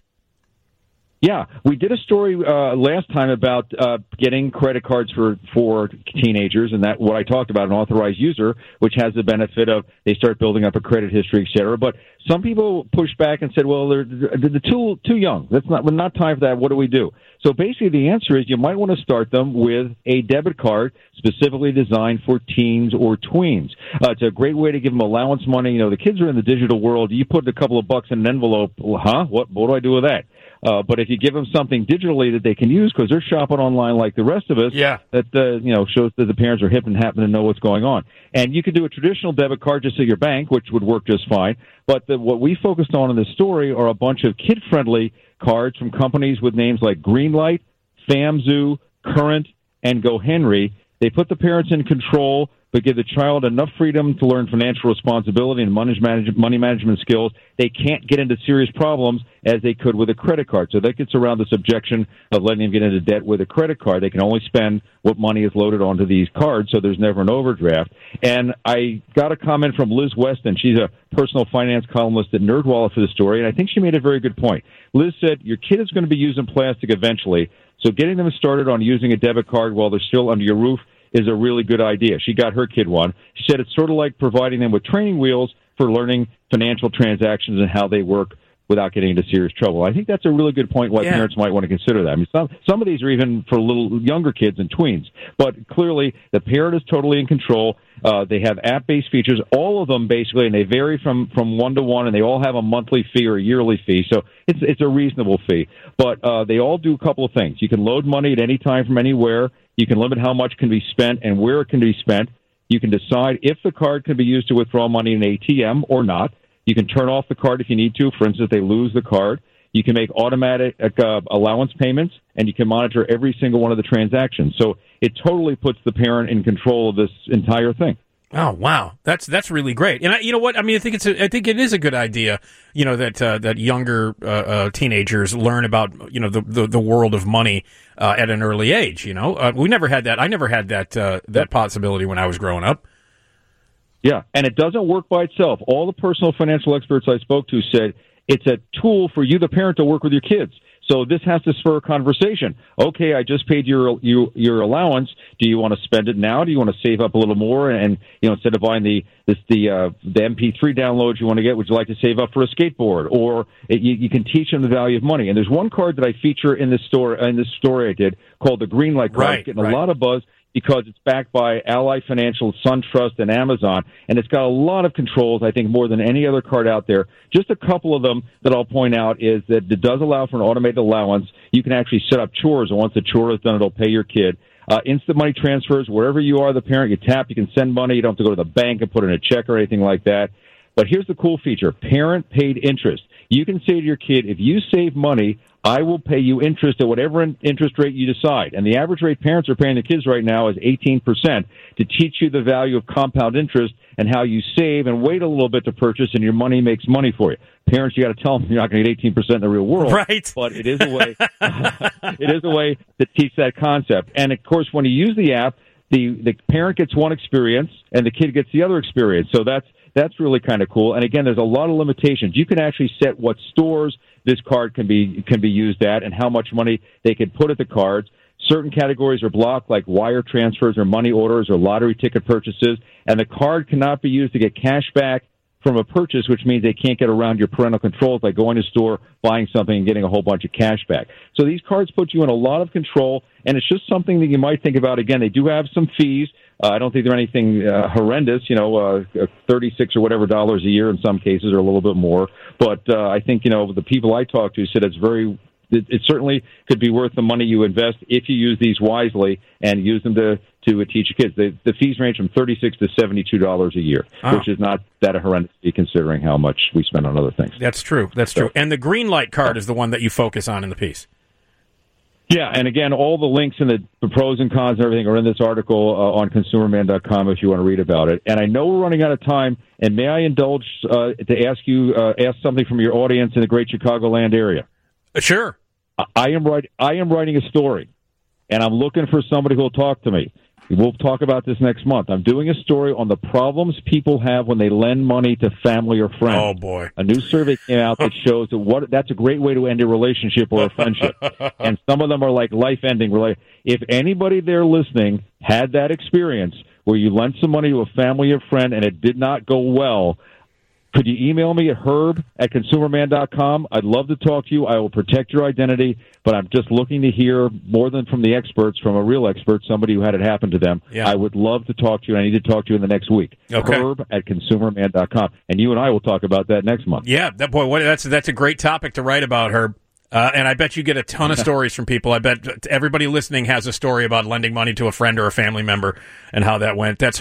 Yeah, we did a story last time about getting credit cards for teenagers, and that what I talked about, an authorized user, which has the benefit of they start building up a credit history, et cetera. But some people pushed back and said, well, they're too young. We're not time for that. What do we do? So basically the answer is you might want to start them with a debit card specifically designed for teens or tweens. It's a great way to give them allowance money. The kids are in the digital world. You put a couple of bucks in an envelope. What do I do with that? But if you give them something digitally that they can use, because they're shopping online like the rest of us, that shows that the parents are hip and happen to know what's going on. And you could do a traditional debit card just at your bank, which would work just fine. But what we focused on in this story are a bunch of kid-friendly cards from companies with names like Greenlight, FAMZoo, Current, and GoHenry. They put the parents in control, but give the child enough freedom to learn financial responsibility and money management skills. They can't get into serious problems as they could with a credit card. So that gets around this objection of letting them get into debt with a credit card. They can only spend what money is loaded onto these cards, so there's never an overdraft. And I got a comment from Liz Weston. She's a personal finance columnist at NerdWallet for the story, and I think she made a very good point. Liz said, your kid is going to be using plastic eventually, so getting them started on using a debit card while they're still under your roof is a really good idea. She got her kid one. She said it's sort of like providing them with training wheels for learning financial transactions and how they work without getting into serious trouble. I think that's a really good point why parents might want to consider that. I mean, some of these are even for little younger kids and tweens. But clearly, the parent is totally in control. They have app-based features, all of them basically, and they vary from one to one, and they all have a monthly fee or a yearly fee. So it's a reasonable fee. But they all do a couple of things. You can load money at any time from anywhere. You can limit how much can be spent and where it can be spent. You can decide if the card can be used to withdraw money in an ATM or not. You can turn off the card if you need to. For instance, they lose the card. You can make automatic allowance payments, and you can monitor every single one of the transactions. So it totally puts the parent in control of this entire thing. Oh wow, that's really great. And you know what? I mean, I think it is a good idea. That younger teenagers learn about the world of money at an early age. We never had that. I never had that possibility when I was growing up. Yeah, and it doesn't work by itself. All the personal financial experts I spoke to said it's a tool for you, the parent, to work with your kids. So this has to spur a conversation. Okay, I just paid your allowance. Do you want to spend it now? Do you want to save up a little more? And instead of buying the MP3 downloads you want to get, would you like to save up for a skateboard? Or you can teach them the value of money. And there's one card that I feature in this story I did called the Greenlight card. Right, it's getting a lot of buzz because it's backed by Ally Financial, SunTrust, and Amazon, and it's got a lot of controls, I think, more than any other card out there. Just a couple of them that I'll point out is that it does allow for an automated allowance. You can actually set up chores, and once the chore is done, it'll pay your kid. instant money transfers, wherever you are the parent, you tap, you can send money. You don't have to go to the bank and put in a check or anything like that. But here's the cool feature, parent paid interest. You can say to your kid, if you save money, I will pay you interest at whatever interest rate you decide. And the average rate parents are paying the kids right now is 18% to teach you the value of compound interest and how you save and wait a little bit to purchase, and your money makes money for you. Parents, you got to tell them you're not going to get 18% in the real world. Right. But it is a way. It is a way to teach that concept. And of course, when you use the app, the parent gets one experience and the kid gets the other experience. So that's really kind of cool. And again, there's a lot of limitations. You can actually set what stores this card can be used at and how much money they can put at the cards. Certain categories are blocked, like wire transfers or money orders or lottery ticket purchases, and the card cannot be used to get cash back from a purchase, which means they can't get around your parental controls, like going to the store, buying something, and getting a whole bunch of cash back. So these cards put you in a lot of control, and it's just something that you might think about. Again, they do have some fees. I don't think they're anything horrendous, $36 or whatever dollars a year in some cases, or a little bit more. But I think, the people I talk to said it certainly could be worth the money you invest if you use these wisely and use them to teach your kids. The fees range from $36 to $72 a year, which is not that a horrendous fee considering how much we spend on other things. That's true. That's true. And the green light card is the one that you focus on in the piece. Yeah, and again, all the links and the pros and cons and everything are in this article on consumerman.com if you want to read about it. And I know we're running out of time, and may I indulge to ask something from your audience in the great Chicagoland area? Sure. I am writing a story, and I'm looking for somebody who will talk to me. We'll talk about this next month. I'm doing a story on the problems people have when they lend money to family or friends. Oh, boy. A new survey came out that shows that's a great way to end a relationship or a friendship. And some of them are like life-ending. If anybody there listening had that experience where you lent some money to a family or friend and it did not go well, could you email me at herb@consumerman.com? I'd love to talk to you. I will protect your identity, but I'm just looking to hear more than from the experts, from a real expert, somebody who had it happen to them. Yeah. I would love to talk to you, and I need to talk to you in the next week. Okay. Herb@consumerman.com. And you and I will talk about that next month. Yeah, that's a great topic to write about, Herb. And I bet you get a ton of stories from people. I bet everybody listening has a story about lending money to a friend or a family member and how that went. That's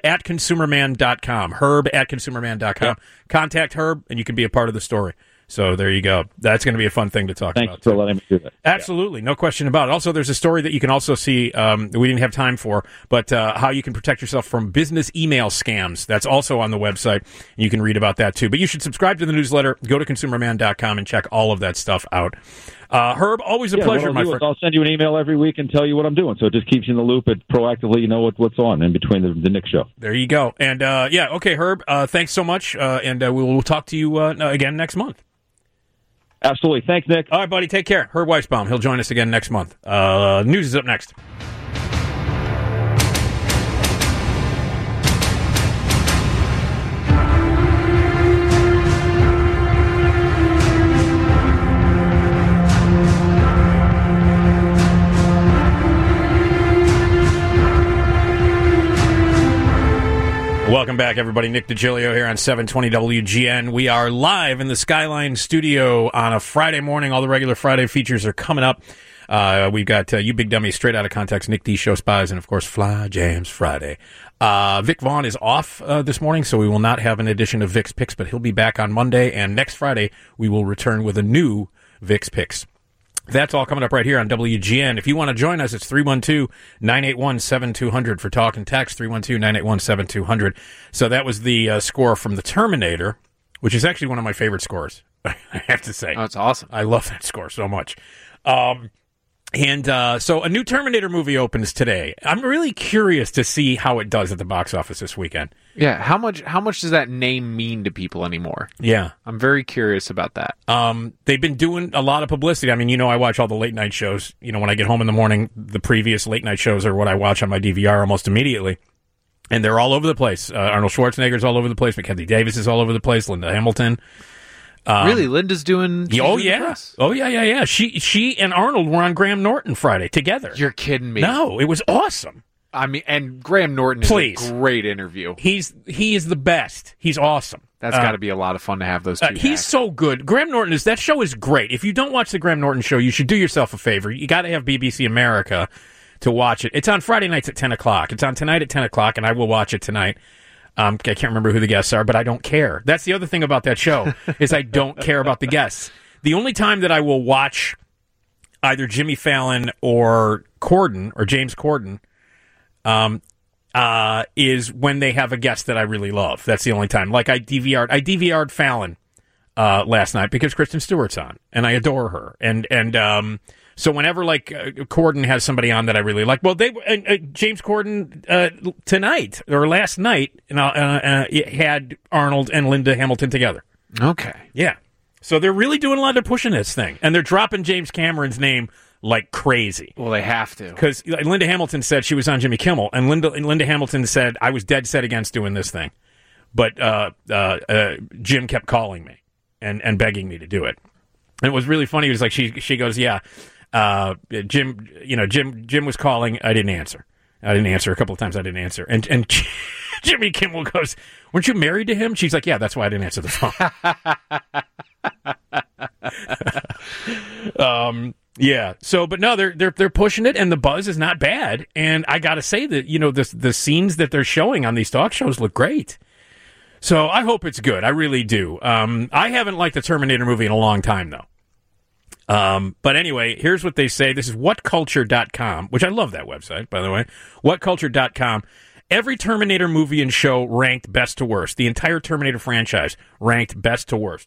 herb@consumerman.com. Herb@consumerman.com. Yep. Contact Herb, and you can be a part of the story. So there you go. That's going to be a fun thing to talk about. Thanks for letting me do that. Absolutely. No question about it. Also, there's a story that you can also see we didn't have time for, but how you can protect yourself from business email scams. That's also on the website. You can read about that, too. But you should subscribe to the newsletter. Go to consumerman.com and check all of that stuff out. Herb, always a pleasure, my friend. I'll send you an email every week and tell you what I'm doing. So it just keeps you in the loop. It proactively, you know what's on in between the Nick show. There you go. And, okay, Herb, thanks so much. And we'll talk to you again next month. Absolutely. Thanks, Nick. All right, buddy. Take care. Herb Weisbaum. He'll join us again next month. News is up next. Welcome back, everybody. Nick DiGilio here on 720 WGN. We are live in the Skyline studio on a Friday morning. All the regular Friday features are coming up. We've got You Big Dummy, Straight Outta Context, Nick D. Show Spies, and, of course, Fly Jams Friday. Vic Vaughn is off this morning, so we will not have an edition of Vic's Picks, but he'll be back on Monday, and next Friday we will return with a new Vic's Picks. That's all coming up right here on WGN. If you want to join us, it's 312-981-7200 for talk and text, 312-981-7200. So that was the score from The Terminator, which is actually one of my favorite scores, I have to say. Oh, it's awesome. I love that score so much. So a new Terminator movie opens today. I'm really curious to see how it does at the box office this weekend. Yeah, how much does that name mean to people anymore? Yeah. I'm very curious about that. They've been doing a lot of publicity. I mean, I watch all the late night shows. When I get home in the morning, the previous late night shows are what I watch on my DVR almost immediately. And they're all over the place. Arnold Schwarzenegger's all over the place. Mackenzie Davis is all over the place. Linda Hamilton. Really? Linda's doing... Oh, yeah. Oh, yeah. She and Arnold were on Graham Norton Friday together. You're kidding me. No, it was awesome. I mean, and Graham Norton is a great interview. He is the best. He's awesome. That's got to be a lot of fun to have those two. He's so good. Graham Norton that show is great. If you don't watch the Graham Norton show, you should do yourself a favor. You got to have BBC America to watch it. It's on Friday nights at 10 o'clock. It's on tonight at 10 o'clock, and I will watch it tonight. I can't remember who the guests are, but I don't care. That's the other thing about that show, is I don't care about the guests. The only time that I will watch either Jimmy Fallon or Corden, or James Corden, is when they have a guest that I really love. That's the only time. Like I DVR'd Fallon last night because Kristen Stewart's on, and I adore her. And so whenever like Corden has somebody on that I really like, well, James Corden tonight or last night had Arnold and Linda Hamilton together. Okay. Yeah. So they're really doing a lot of pushing this thing, and they're dropping James Cameron's name like crazy. Well, they have to. Because Linda Hamilton said she was on Jimmy Kimmel, and Linda Hamilton said, I was dead set against doing this thing. But Jim kept calling me and begging me to do it. And it was really funny. It was like, she goes, yeah, Jim was calling. I didn't answer. A couple of times I didn't answer. And Jimmy Kimmel goes, weren't you married to him? She's like, yeah, that's why I didn't answer the phone. Yeah. So, but no, they're pushing it, and the buzz is not bad. And I got to say that the scenes that they're showing on these talk shows look great. So I hope it's good. I really do. I haven't liked the Terminator movie in a long time, though. But anyway, here's what they say. This is whatculture.com, which I love that website, by the way. Whatculture.com. Every Terminator movie and show ranked best to worst. The entire Terminator franchise ranked best to worst.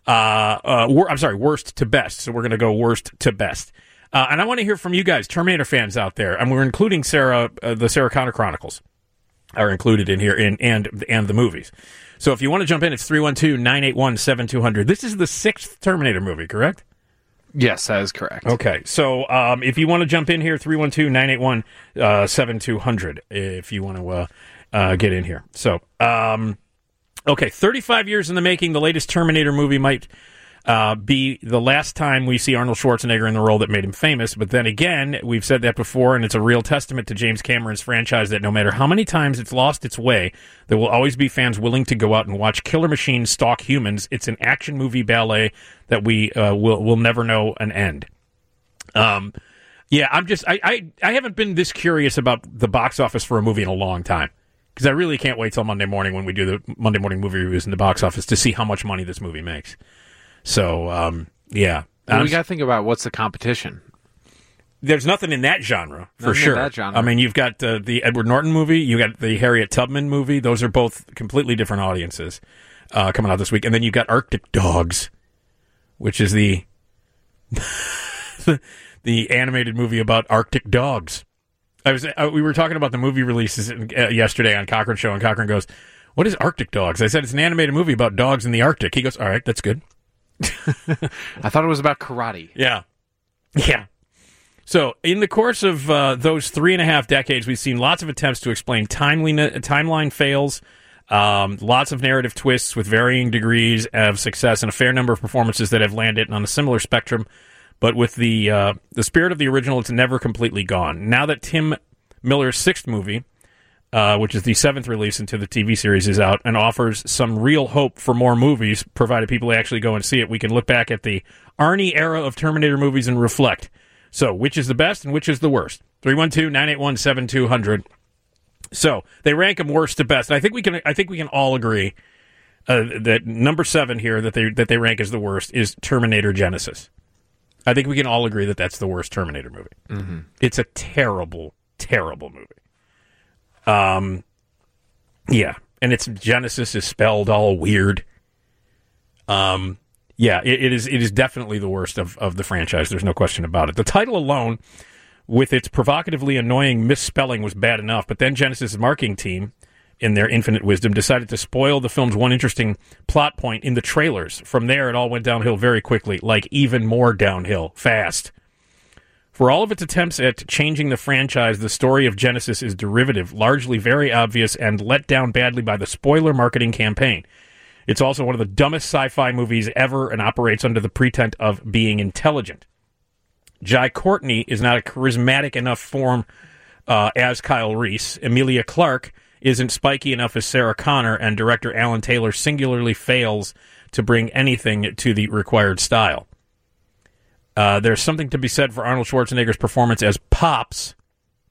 Worst to best. So we're going to go worst to best. And I want to hear from you guys, Terminator fans out there. And we're including the Sarah Connor Chronicles are included in here and the movies. So if you want to jump in, it's 312-981-7200. This is the 6th Terminator movie, correct? Yes, that is correct. Okay, so if you want to jump in here, 312-981-7200, if you want to get in here. So, okay, 35 years in the making, the latest Terminator movie might be the last time we see Arnold Schwarzenegger in the role that made him famous. But then again, we've said that before, and it's a real testament to James Cameron's franchise that no matter how many times it's lost its way, there will always be fans willing to go out and watch killer machines stalk humans. It's an action movie ballet that we will never know an end. Yeah, I haven't been this curious about the box office for a movie in a long time, because I really can't wait till Monday morning when we do the Monday morning movie reviews in the box office to see how much money this movie makes. So, yeah. Well, we got to think about what's the competition. There's nothing in that genre, for sure. In that genre. I mean, you've got the Edward Norton movie, you got the Harriet Tubman movie. Those are both completely different audiences coming out this week. And then you got Arctic Dogs, which is the the animated movie about Arctic dogs. We were talking about the movie releases yesterday on Cochran Show, and Cochran goes, "What is Arctic Dogs?" I said, "It's an animated movie about dogs in the Arctic." He goes, "All right, that's good." I thought it was about karate. Yeah. So, in the course of those 3.5 decades, we've seen lots of attempts to explain timeline fails, lots of narrative twists with varying degrees of success, and a fair number of performances that have landed on a similar spectrum. But with the spirit of the original, it's never completely gone. Now that Tim Miller's 6th movie, which is the 7th release into the TV series, is out and offers some real hope for more movies, provided people actually go and see it, we can look back at the Arnie era of Terminator movies and reflect. So, which is the best and which is the worst? 312-981-7200. So, they rank them worst to best. I think we can all agree that number 7 here that they rank as the worst is Terminator Genisys. I think we can all agree that that's the worst Terminator movie. Mm-hmm. It's a terrible, terrible movie. Yeah, and its Genesis is spelled all weird. Yeah, it is definitely the worst of the franchise. There's no question about it. The title alone, with its provocatively annoying misspelling, was bad enough, but then Genesis' marketing team, in their infinite wisdom, decided to spoil the film's one interesting plot point in the trailers. From there, it all went downhill very quickly, like even more downhill, fast. For all of its attempts at changing the franchise, the story of Genisys is derivative, largely very obvious, and let down badly by the spoiler marketing campaign. It's also one of the dumbest sci-fi movies ever and operates under the pretense of being intelligent. Jai Courtney is not a charismatic enough form as Kyle Reese. Emilia Clarke isn't spiky enough as Sarah Connor, and director Alan Taylor singularly fails to bring anything to the required style. There's something to be said for Arnold Schwarzenegger's performance as Pops,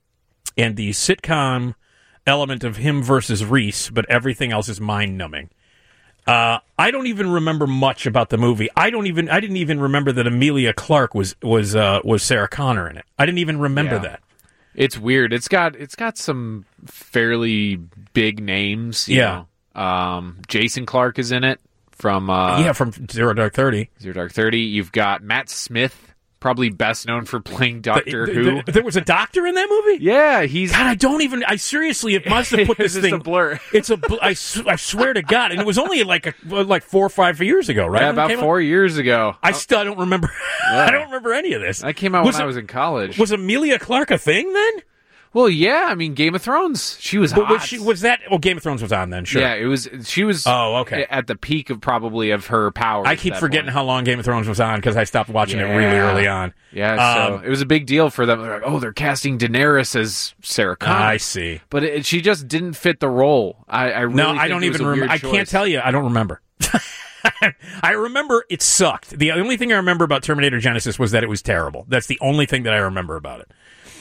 and the sitcom element of him versus Reese, but everything else is mind-numbing. I don't even remember much about the movie. I didn't even remember that Emilia Clarke was Sarah Connor in it. I didn't even remember that. It's weird. It's got some fairly big names. You know. Jason Clarke is in it from Zero Dark 30. Zero Dark 30. You've got Matt Smith, probably best known for playing Doctor Who. There was a doctor in that movie? Yeah, he's... God, I seriously, it must have put this it's thing... a blur. I swear to God, and it was only like 4 or 5 years ago, right? Yeah, about 4 years ago. I still don't remember. Yeah. I don't remember any of this. That came out when I was in college. Was Emilia Clarke a thing then? Well, yeah, I mean, Game of Thrones. She was hot. Was that... Well, Game of Thrones was on then, sure. Yeah, she was Oh, okay. at the peak of her powers. I keep forgetting how long Game of Thrones was on because I stopped watching it really early on. Yeah, so it was a big deal for them. They're like, they're casting Daenerys as Sarah Connor. I see. But she just didn't fit the role. I don't even remember. I can't tell you. I don't remember. I remember it sucked. The only thing I remember about Terminator Genisys was that it was terrible. That's the only thing that I remember about it.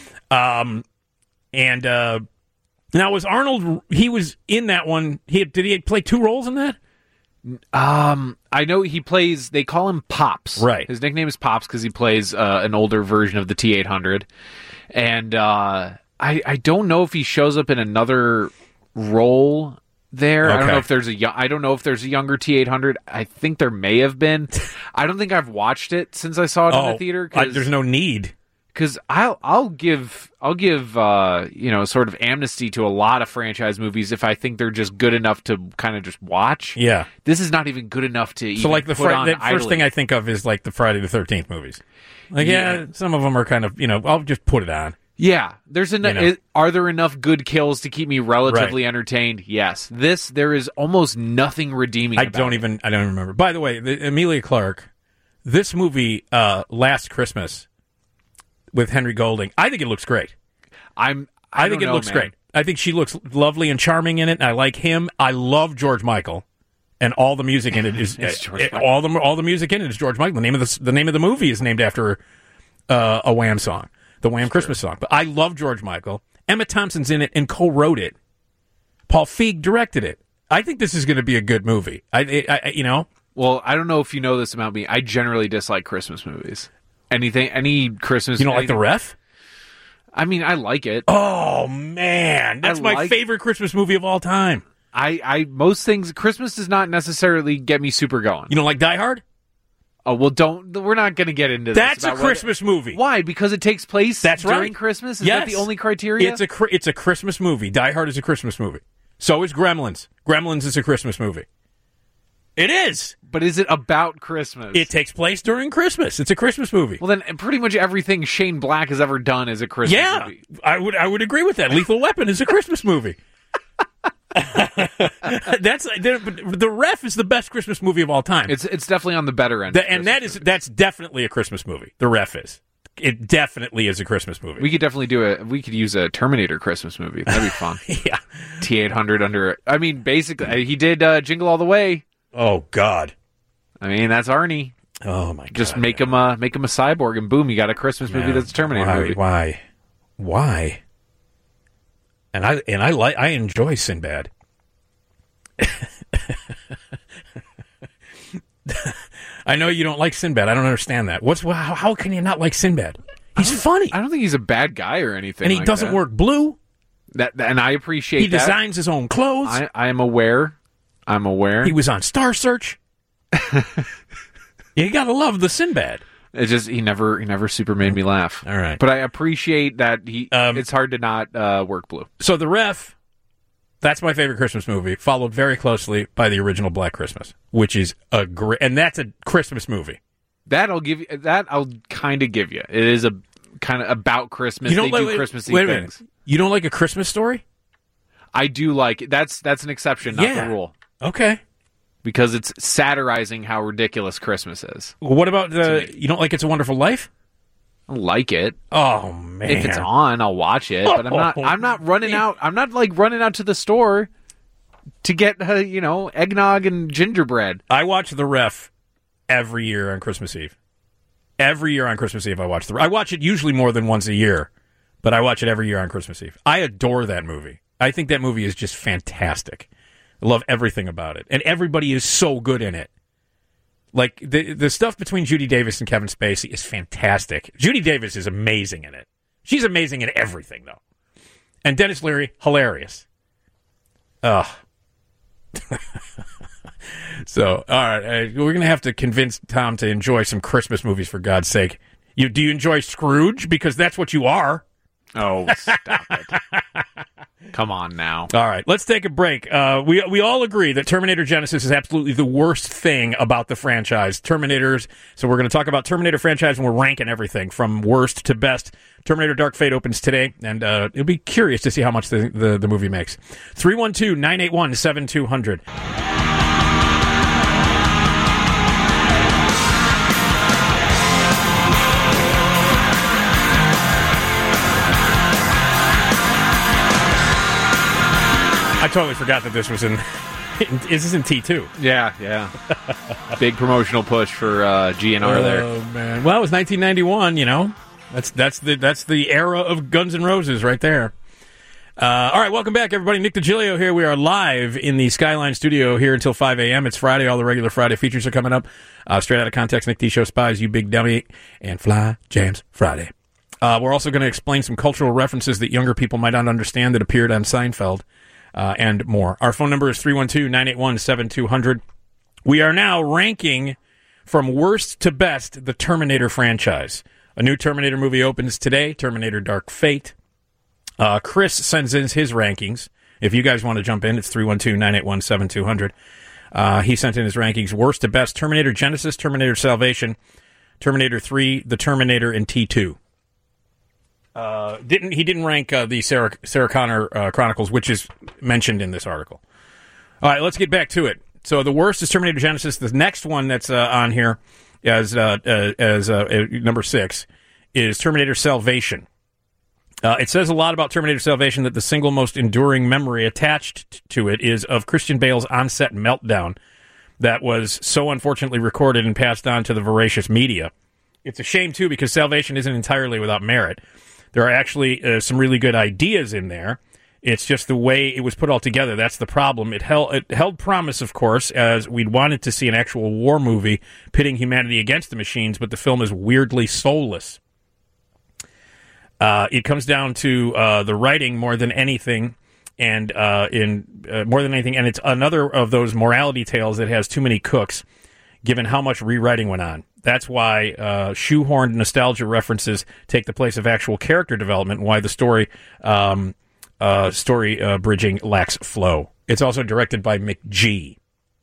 And now was Arnold? He was in that one. Did he play 2 roles in that? I know he plays. They call him Pops. Right. His nickname is Pops because he plays an older version of the T-800. And I don't know if he shows up in another role there. Okay. I don't know if there's a younger T-800. I think there may have been. I don't think I've watched it since I saw it in the theater. There's no need. Because I'll give sort of amnesty to a lot of franchise movies if I think they're just good enough to kind of just watch. Yeah, this is not even good enough to. So like the idly. First thing I think of is like the Friday the 13th movies. Like some of them are kind of I'll just put it on. Yeah, there's enough. Are there enough good kills to keep me relatively entertained? Yes. There is almost nothing redeeming. I don't even remember. By the way, Emilia Clarke, this movie Last Christmas with Henry Golding, I think it looks great. I think it looks great. I think she looks lovely and charming in it. And I like him. I love George Michael, and all the music in it is all the music in it is George Michael. The name of the movie is named after a Wham song, the Wham Christmas song. But I love George Michael. Emma Thompson's in it and co-wrote it. Paul Feig directed it. I think this is going to be a good movie. Well, I don't know if you know this about me. I generally dislike Christmas movies. Any Christmas... You don't like The Ref? I mean, I like it. Oh, man. That's my favorite Christmas movie of all time. Most things... Christmas does not necessarily get me super going. You don't like Die Hard? Oh, well, we're not going to get into this. That's a Christmas movie. Why? Because it takes place during right. Christmas? Is that the only criteria? It's a Christmas movie. Die Hard is a Christmas movie. So is Gremlins. Gremlins is a Christmas movie. It is. But is it about Christmas? It takes place during Christmas. It's a Christmas movie. Well, then pretty much everything Shane Black has ever done is a Christmas movie. I would agree with that. Lethal Weapon is a Christmas movie. The Ref is the best Christmas movie of all time. It's definitely on the better end. That's definitely a Christmas movie. The Ref is. It definitely is a Christmas movie. We could definitely we could use a Terminator Christmas movie. That'd be fun. Yeah. T-800 under. I mean, basically, he did Jingle All the Way. Oh God. I mean, that's Arnie. Oh my God. Just make him a cyborg, and boom, you got a Christmas movie that's a Terminator movie. Why? And I enjoy Sinbad. I know you don't like Sinbad. I don't understand that. How can you not like Sinbad? He's funny. I don't think he's a bad guy or anything. And he doesn't work blue. And I appreciate that. He designs his own clothes. I am aware. I'm aware. He was on Star Search. You gotta love the Sinbad. It's just he never super made me laugh. All right, but I appreciate that it's hard to not work blue. So The Ref, that's my favorite Christmas movie, followed very closely by the original Black Christmas, which is and that's a Christmas movie. I'll kind of give you. It is a kind of about Christmas. They do Christmassy things. You don't like A Christmas Story? I do like it. That's an exception, not the rule. Okay. Because it's satirizing how ridiculous Christmas is. Well, what about you don't like It's a Wonderful Life? I like it. Oh man. If it's on, I'll watch it, but I'm not running out. I'm not like running out to the store to get eggnog and gingerbread. I watch The Ref every year on Christmas Eve. Every year on Christmas Eve I watch I watch it usually more than once a year. but I watch it every year on Christmas Eve. I adore that movie. I think that movie is just fantastic. I love everything about it. And everybody is so good in it. Like, the stuff between Judi Davis and Kevin Spacey is fantastic. Judi Davis is amazing in it. She's amazing in everything, though. And Dennis Leary, hilarious. Ugh. So, all right, we're going to have to convince Tom to enjoy some Christmas movies, for God's sake. Do you enjoy Scrooge? Because that's what you are. Oh, stop it. Come on now. All right, let's take a break. We all agree that Terminator Genisys is absolutely the worst thing about the franchise. Terminators. So we're going to talk about Terminator franchise, and we're ranking everything from worst to best. Terminator Dark Fate opens today, and it'll be curious to see how much the movie makes. 312-981-7200. I totally forgot that this was in. This is in T2. Yeah. Big promotional push for GNR there. Oh man! Well, it was 1991. You know, that's the era of Guns N' Roses right there. All right, welcome back, everybody. Nick DiGilio here. We are live in the Skyline studio here until 5 a.m. It's Friday. All the regular Friday features are coming up. Straight Out of Context, Nick D Show, Spies, You Big Dummy, and Fly Jams Friday. We're also going to explain some cultural references that younger people might not understand that appeared on Seinfeld. And more. Our phone number is 312-981-7200. We are now ranking from worst to best the Terminator franchise. A new Terminator movie opens today, Terminator Dark Fate. Chris sends in his rankings. If you guys want to jump in, it's 312-981-7200. He sent in his rankings, worst to best, Terminator Genisys, Terminator Salvation, Terminator 3, The Terminator, and T2. He didn't rank the Sarah Connor Chronicles, which is mentioned in this article. All right, let's get back to it. So the worst is Terminator Genisys. The next one that's on here as number 6 is Terminator Salvation. It says a lot about Terminator Salvation that the single most enduring memory attached to it is of Christian Bale's on-set meltdown that was so unfortunately recorded and passed on to the voracious media. It's a shame, too, because Salvation isn't entirely without merit. There are actually some really good ideas in there. It's just the way it was put all together. That's the problem. It held promise, of course, as we'd wanted to see an actual war movie pitting humanity against the machines, but the film is weirdly soulless. It comes down to the writing more than anything, and and it's another of those morality tales that has too many cooks, given how much rewriting went on. That's why shoehorned nostalgia references take the place of actual character development, and why the story bridging lacks flow. It's also directed by McG.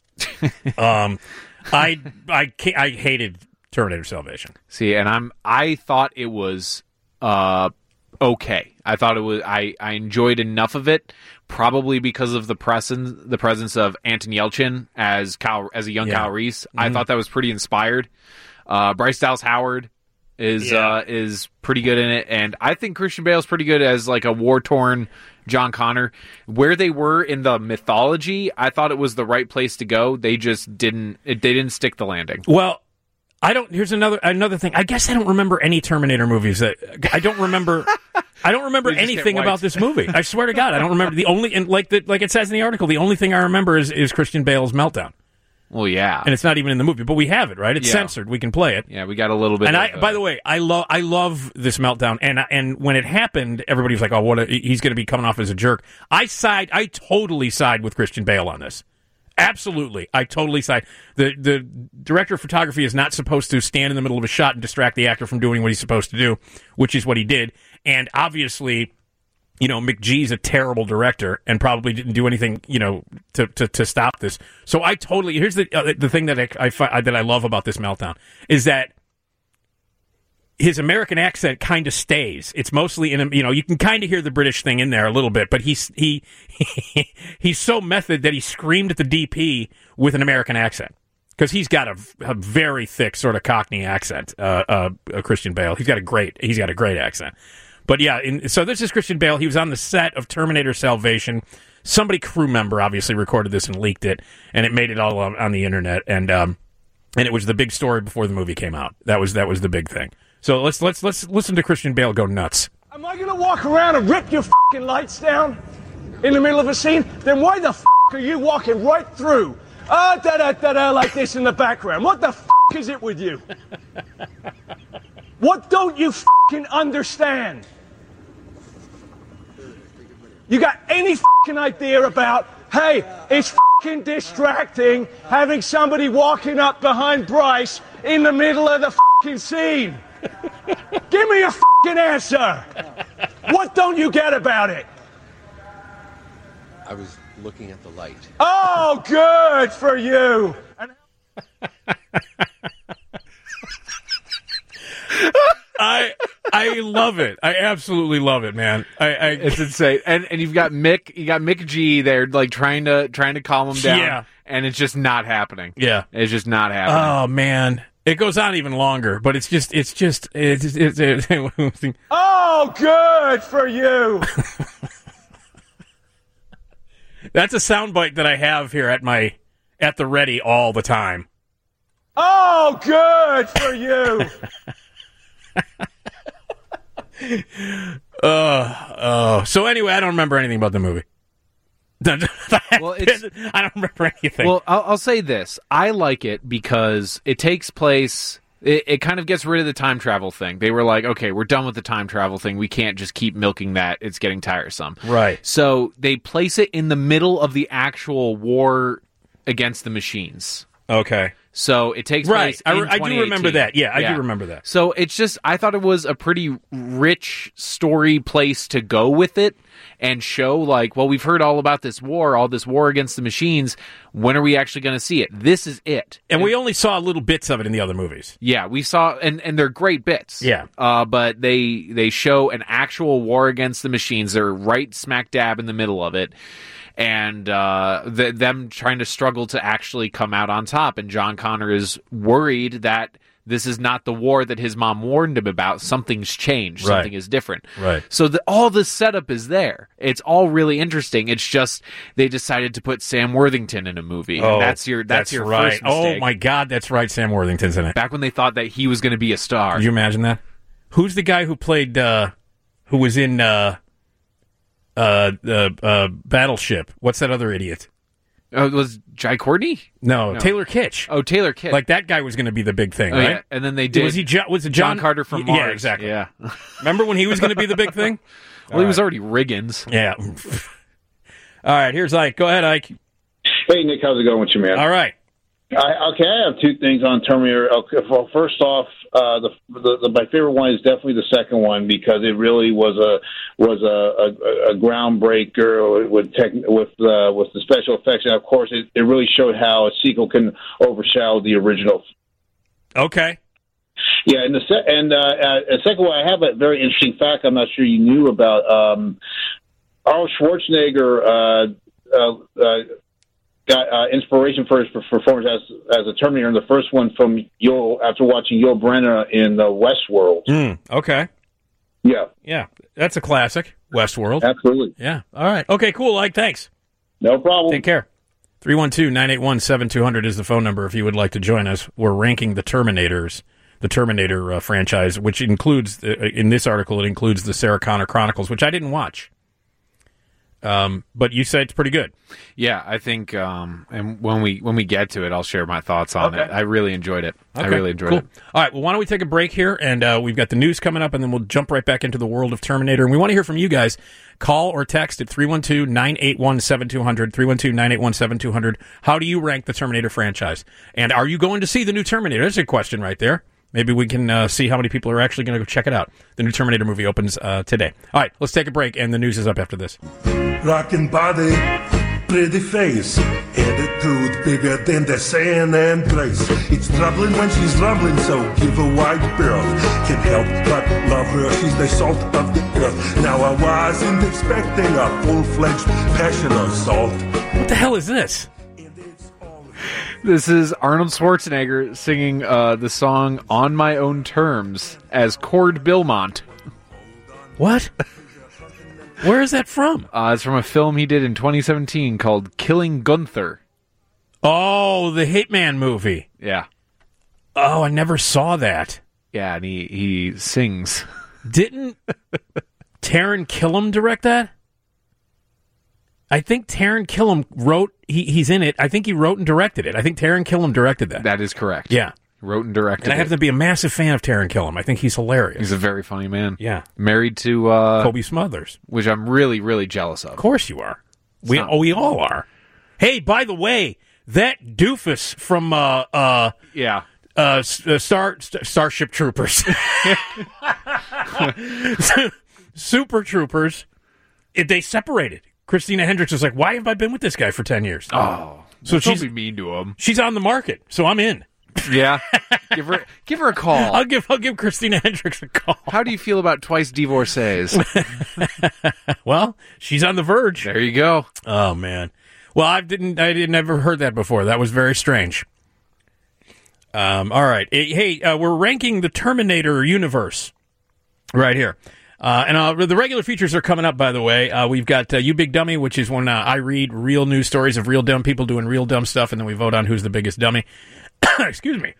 I hated Terminator Salvation. See, and I thought it was okay. I thought it was. I enjoyed enough of it, probably because of the presence of Anton Yelchin as a young Kyle Reese. Mm-hmm. I thought that was pretty inspired. Bryce Dallas Howard is pretty good in it, and I think Christian Bale's pretty good as like a war-torn John Connor. Where they were in the mythology, I thought it was the right place to go. They just didn't. They didn't stick the landing. Well, here's another thing. I guess I don't remember any Terminator movies. I don't remember. I don't remember anything about this movie. I swear to God, I don't remember. The only like it says in the article, the only thing I remember is Christian Bale's meltdown. Well, yeah, and it's not even in the movie, but we have it, right? It's censored. We can play it. Yeah, we got a little bit. And by the way, I love this meltdown. And when it happened, everybody was like, "Oh, he's going to be coming off as a jerk." I totally side with Christian Bale on this. Absolutely, I totally side. The director of photography is not supposed to stand in the middle of a shot and distract the actor from doing what he's supposed to do, which is what he did. And obviously, McGee's a terrible director and probably didn't do anything, to stop this. So I totally. Here's the thing that I love about this meltdown is that his American accent kind of stays. It's mostly you can kind of hear the British thing in there a little bit, but he's so method that he screamed at the DP with an American accent because he's got a very thick sort of Cockney accent. Christian Bale, he's got a great accent. But yeah, so this is Christian Bale. He was on the set of Terminator Salvation. Somebody, crew member, obviously recorded this and leaked it, and it made it all on the internet. And it was the big story before the movie came out. That was the big thing. So let's listen to Christian Bale go nuts. Am I going to walk around and rip your fucking lights down in the middle of a scene? Then why the fuck are you walking right through? Da-da-da-da, like this in the background. What the fuck is it with you? What don't you fucking understand? You got any fucking idea about, hey, it's fucking distracting having somebody walking up behind Bryce in the middle of the fucking scene? Give me a fucking answer. What don't you get about it? I was looking at the light. Oh, good for you. I love it. I absolutely love it, man. It's insane. And you've got Mick G there, like trying to calm him down. Yeah. And it's just not happening. Yeah. It's just not happening. Oh man. It goes on even longer, but it's Oh, good for you. That's a soundbite that I have here at the ready all the time. Oh, good for you. So anyway, I don't remember anything about the movie. Well, I don't remember anything. Well, I'll say this. I like it because it takes place... It kind of gets rid of the time travel thing. They were like, okay, we're done with the time travel thing. We can't just keep milking that. It's getting tiresome. Right. So they place it in the middle of the actual war against the machines. Okay. So it takes place in 2018. I do remember that. Yeah, I do remember that. So it's just, I thought it was a pretty rich story place to go with it and show, like, well, we've heard all about this war against the machines. When are we actually going to see it? This is it. And we only saw little bits of it in the other movies. Yeah, we saw, and they're great bits. Yeah. But they show an actual war against the machines. They're right smack dab in the middle of it. And them trying to struggle to actually come out on top. And John Connor is worried that this is not the war that his mom warned him about. Something's changed. Right. Something is different. Right. So all the setup is there. It's all really interesting. It's just they decided to put Sam Worthington in a movie. Oh, and that's your right. first mistake. Oh, my God, that's right. Sam Worthington's in it. Back when they thought that he was going to be a star. Could you imagine that? Who's the guy who played, who was in... Battleship. What's that other idiot? Was Jai Courtney? No, Taylor Kitsch. Oh, Taylor Kitsch. Like that guy was going to be the big thing, right? Yeah. And then they did. Was it John Carter from Mars? Yeah, exactly. Yeah. Remember when he was going to be the big thing? Well, he was already Riggins. Yeah. All right, here's Ike. Go ahead, Ike. Hey, Nick, how's it going with you, man? All right. I have two things on Terminator. Okay, well, first off, my favorite one is definitely the second one because it really was a groundbreaker with the special effects, and of course, it really showed how a sequel can overshadow the original. Okay. Yeah, and the second one, I have a very interesting fact. I'm not sure you knew about. Arnold Schwarzenegger got inspiration for his performance as a Terminator in the first one from after watching Yul Brynner in Westworld. Okay. Yeah. Yeah, that's a classic, Westworld. Absolutely. Yeah. All right. Okay, cool, Ike, thanks. No problem. Take care. 312-981-7200 is the phone number if you would like to join us. We're ranking the Terminator franchise, which includes, in this article, it includes the Sarah Connor Chronicles, which I didn't watch. But you say it's pretty good. Yeah, I think, and when we get to it, I'll share my thoughts on it. I really enjoyed it. Okay, I really enjoyed cool. it. All right, well, why don't we take a break here, and we've got the news coming up, and then we'll jump right back into the world of Terminator. And we want to hear from you guys. Call or text at 312-981-7200, 312-981-7200. How do you rank the Terminator franchise? And are you going to see the new Terminator? That's a question right there. Maybe we can see how many people are actually going to go check it out. The new Terminator movie opens today. All right, let's take a break, and the news is up after this. Rockin' body, pretty face, attitude bigger than the San Andreas. It's troubling when she's rumbling, so give a wide berth. Can't help but love her, she's the salt of the earth. Now I wasn't expecting a full-fledged passion assault. What the hell is this? This is Arnold Schwarzenegger singing the song On My Own Terms as Cord Beaumont. What? Where is that from? It's from a film he did in 2017 called Killing Gunther. Oh, the Hitman movie. Yeah. Oh, I never saw that. Yeah, and he sings. Didn't Taran Killam direct that? I think Taran Killam wrote, he's in it. I think he wrote and directed it. I think Taran Killam directed that. That is correct. Yeah. Wrote and directed And I happen to be a massive fan of Taran Killam. I think he's hilarious. He's a very funny man. Yeah. Married to... Kobe Smulders. Which I'm really, really jealous of. Of course you are. We all are. Hey, by the way, that doofus from Starship Troopers, Super Troopers, they separated. Christina Hendricks was like, "Why have I been with this guy for 10 years?" Oh, so don't she's be mean to him. She's on the market, so I'm in. Yeah, give her a call. I'll give Christina Hendricks a call. How do you feel about twice divorcees? Well, she's on the verge. There you go. Oh man. Well, I didn't ever heard that before. That was very strange. All right. Hey, we're ranking the Terminator universe right here. And the regular features are coming up, by the way. We've got You Big Dummy, which is when I read real news stories of real dumb people doing real dumb stuff, and then we vote on who's the biggest dummy. Excuse me.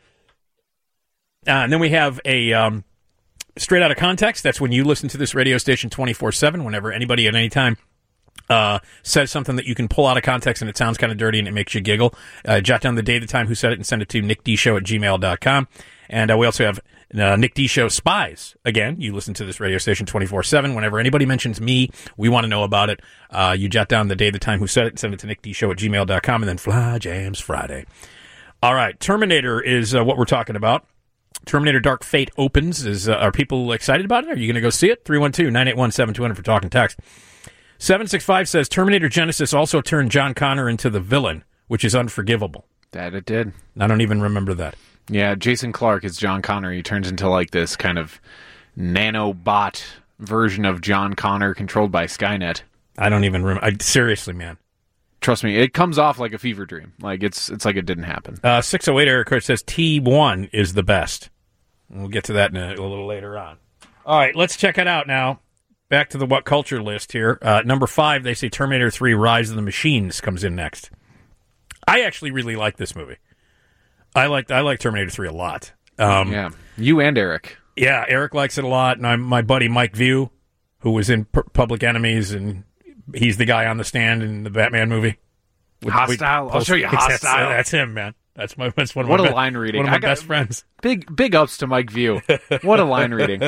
And then we have a Straight Out of Context. That's when you listen to this radio station 24/7, whenever anybody at any time says something that you can pull out of context and it sounds kind of dirty and it makes you giggle. Jot down the day, the time, who said it, and send it to nickdshow@gmail.com. And we also have Nick D Show Spies. Again, you listen to this radio station 24/7. Whenever anybody mentions me, we want to know about it. You jot down the day, the time, who said it, and send it to nickdshow@gmail.com, and then Fly Jams Friday. All right, Terminator is what we're talking about. Terminator Dark Fate opens. Are people excited about it? Are you going to go see it? 312-981-7200 for talk and text. 765 says Terminator Genesis also turned John Connor into the villain, which is unforgivable. That it did. I don't even remember that. Yeah, Jason Clarke is John Connor. He turns into like this kind of nanobot version of John Connor controlled by Skynet. I don't even remember. Seriously, man. Trust me, it comes off like a fever dream. Like it's like it didn't happen. 608 Eric Kurt says T1 is the best. We'll get to that in a little later on. All right, let's check it out now. Back to the What Culture list here. Number 5, they say Terminator 3 Rise of the Machines comes in next. I actually really like this movie. I like Terminator 3 a lot. Yeah, you and Eric. Yeah, Eric likes it a lot, and my buddy Mike View, who was in Public Enemies, and he's the guy on the stand in the Batman movie. Hostile. I'll show you Hostile. That's him, man. That's one of what a line reading. One of my best friends. Big ups to Mike View. What a line reading.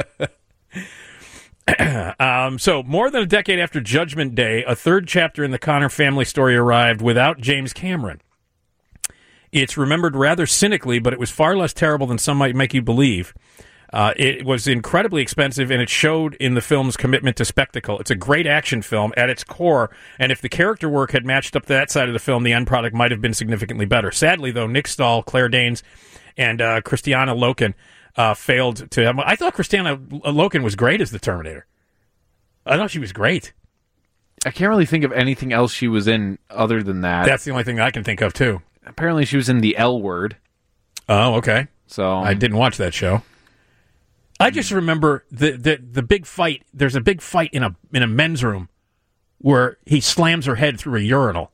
So, more than a decade after Judgment Day, a third chapter in the Connor family story arrived without James Cameron. It's remembered rather cynically, but it was far less terrible than some might make you believe. It was incredibly expensive, and it showed in the film's commitment to spectacle. It's a great action film at its core, and if the character work had matched up to that side of the film, the end product might have been significantly better. Sadly, though, Nick Stahl, Claire Danes, and Christiana Loken failed to... I thought Christiana Loken was great as the Terminator. I thought she was great. I can't really think of anything else she was in other than that. That's the only thing I can think of, too. Apparently she was in The L Word. Oh, okay. So I didn't watch that show. I just remember the big fight. There's a big fight in a men's room where he slams her head through a urinal.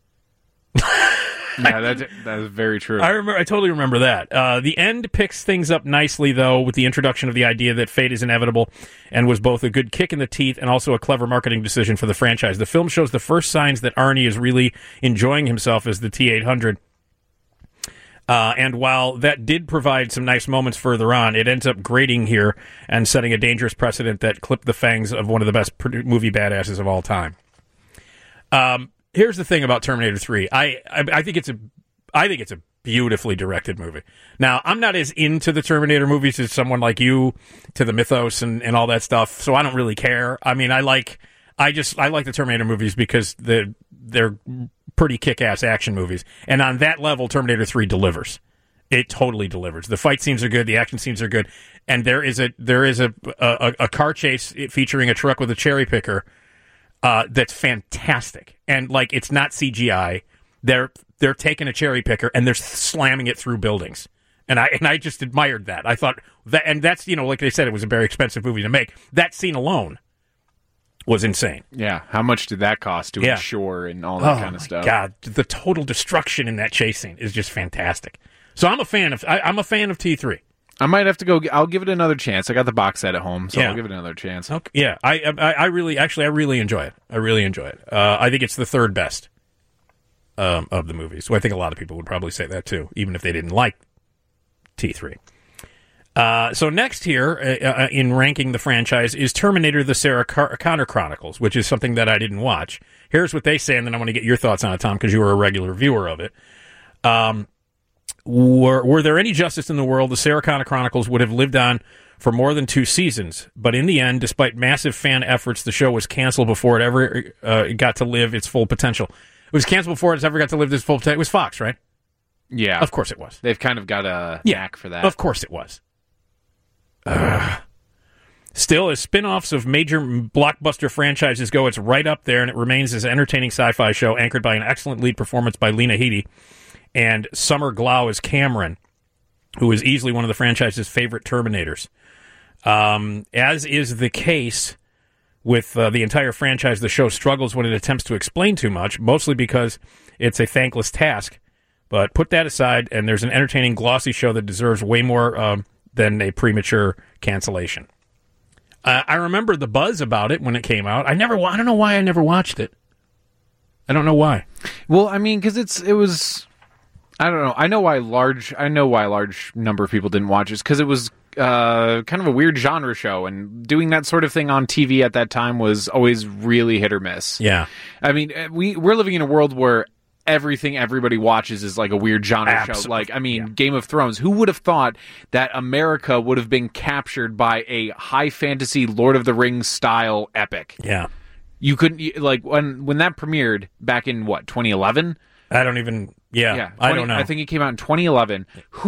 Yeah, that is very true. I totally remember that. The end picks things up nicely, though, with the introduction of the idea that fate is inevitable, and was both a good kick in the teeth and also a clever marketing decision for the franchise. The film shows the first signs that Arnie is really enjoying himself as the T-800. And while that did provide some nice moments further on, it ends up grating here and setting a dangerous precedent that clipped the fangs of one of the best movie badasses of all time. Here's the thing about Terminator 3. I think it's a beautifully directed movie. Now, I'm not as into the Terminator movies as someone like you, to the mythos and all that stuff, so I don't really care. I mean, I like the Terminator movies because they're pretty kick-ass action movies. And on that level, Terminator 3 delivers. It totally delivers. The fight scenes are good, the action scenes are good, and there is a car chase featuring a truck with a cherry picker that's fantastic. And like, it's not CGI. They're taking a cherry picker and they're slamming it through buildings. And I just admired that. I thought that, and that's, like they said, it was a very expensive movie to make. That scene alone was insane. Yeah, how much did that cost to insure and all that kind of stuff? God, the total destruction in that chase scene is just fantastic. So I'm a fan of T3. I might have to go. I'll give it another chance. I got the box set at home, so Yeah. I'll give it another chance. Okay. Yeah, I really enjoy it. I really enjoy it. I think it's the third best of the movies. So I think a lot of people would probably say that too, even if they didn't like T3. So next here in ranking the franchise is Terminator: The Sarah Connor Chronicles, which is something that I didn't watch. Here's what they say, and then I want to get your thoughts on it, Tom, because you were a regular viewer of it. Were there any justice in the world, the Sarah Connor Chronicles would have lived on for more than 2 seasons. But in the end, despite massive fan efforts, the show was canceled before it ever got to live its full potential. It was canceled before it ever got to live its full potential. It was Fox, right? Yeah. Of course it was. They've kind of got a knack for that. Of course it was. Still, as spin-offs of major blockbuster franchises go, it's right up there, and it remains as an entertaining sci-fi show anchored by an excellent lead performance by Lena Headey and Summer Glau as Cameron, who is easily one of the franchise's favorite Terminators. As is the case with the entire franchise, the show struggles when it attempts to explain too much, mostly because it's a thankless task. But put that aside, and there's an entertaining, glossy show that deserves way more than a premature cancellation. I remember the buzz about it when it came out. I don't know why I never watched it. I don't know why. Well, I mean, because it was. I don't know. I know why a large number of people didn't watch it. Because it was kind of a weird genre show, and doing that sort of thing on TV at that time was always really hit or miss. Yeah. I mean, we're living in a world where everything everybody watches is like a weird genre show. Like, I mean, Game of Thrones. Who would have thought that America would have been captured by a high fantasy Lord of the Rings style epic? Yeah. You couldn't, like, when that premiered back in, 2011? I don't even... Yeah, I don't know. I think it came out in 2011.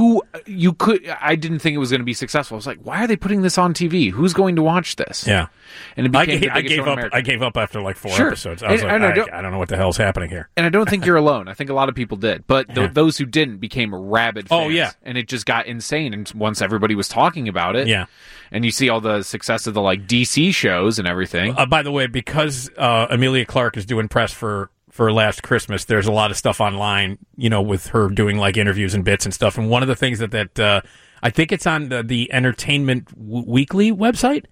I didn't think it was going to be successful. I was like, why are they putting this on TV? Who's going to watch this? Yeah. And it became I gave up after like 4 episodes. I was I don't know what the hell's happening here. And I don't think you're alone. I think a lot of people did. But those who didn't became rabid fans. Oh, yeah. And it just got insane. And once everybody was talking about it. Yeah. And you see all the success of the like DC shows and everything. By the way, because Emilia Clarke is doing press for Last Christmas, there's a lot of stuff online, with her doing like interviews and bits and stuff. And one of the things that I think it's on the Entertainment Weekly website,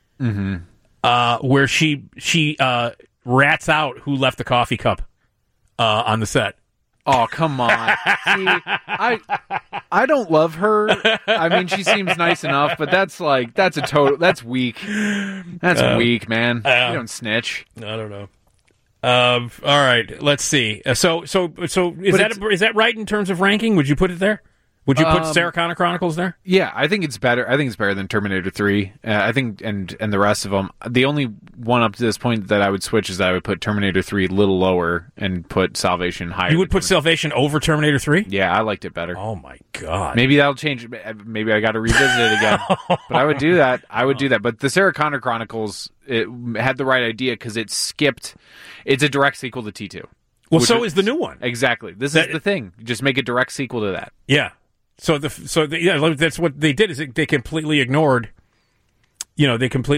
where she rats out who left the coffee cup on the set. Oh, come on. See, I don't love her. I mean, she seems nice enough, but that's weak. That's weak, man. You don't snitch. I don't know. All right, let's see. So is that right in terms of ranking? Would you put it there? Would you put Sarah Connor Chronicles there? Yeah, I think it's better. I think it's better than Terminator 3. I think, and the rest of them. The only one up to this point that I would switch is that I would put Terminator 3 a little lower and put Salvation higher. You would put Salvation over Terminator 3? Yeah, I liked it better. Oh my god. Maybe that'll change. Maybe I got to revisit it again. But I would do that. Do that. But the Sarah Connor Chronicles, it had the right idea because it skipped. It's a direct sequel to T2. Well, so is the new one. Exactly. This is the thing. Just make a direct sequel to that. Yeah. So that's what they did. Is they completely ignored, all of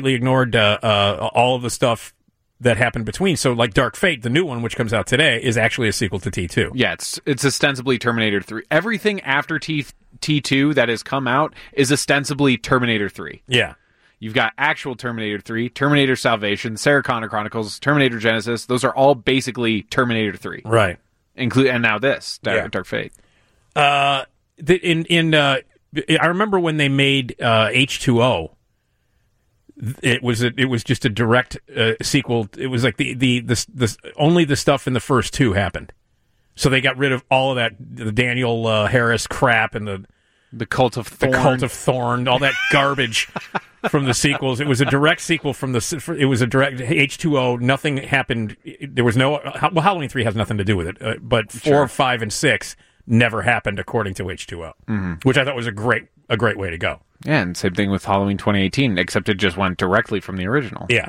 the stuff that happened between. So like Dark Fate, the new one, which comes out today, is actually a sequel to T2. Yeah, it's ostensibly Terminator 3. Everything after T2 that has come out is ostensibly Terminator 3. Yeah. You've got actual Terminator 3, Terminator Salvation, Sarah Connor Chronicles, Terminator Genesis. Those are all basically Terminator 3. Right. And now this, Dark Fate. I remember when they made H2O. It was just a direct sequel. It was like the only the stuff in the first two happened, so they got rid of all of that, the Daniel Harris crap and the Cult of Thorn, all that garbage from the sequels. It was a direct sequel it was a direct H2O. Nothing happened. There was no. Well, Halloween 3 has nothing to do with it, but 4, 5, and 6 never happened according to H2O, which I thought was a great way to go. Yeah, and same thing with Halloween 2018, except it just went directly from the original. Yeah.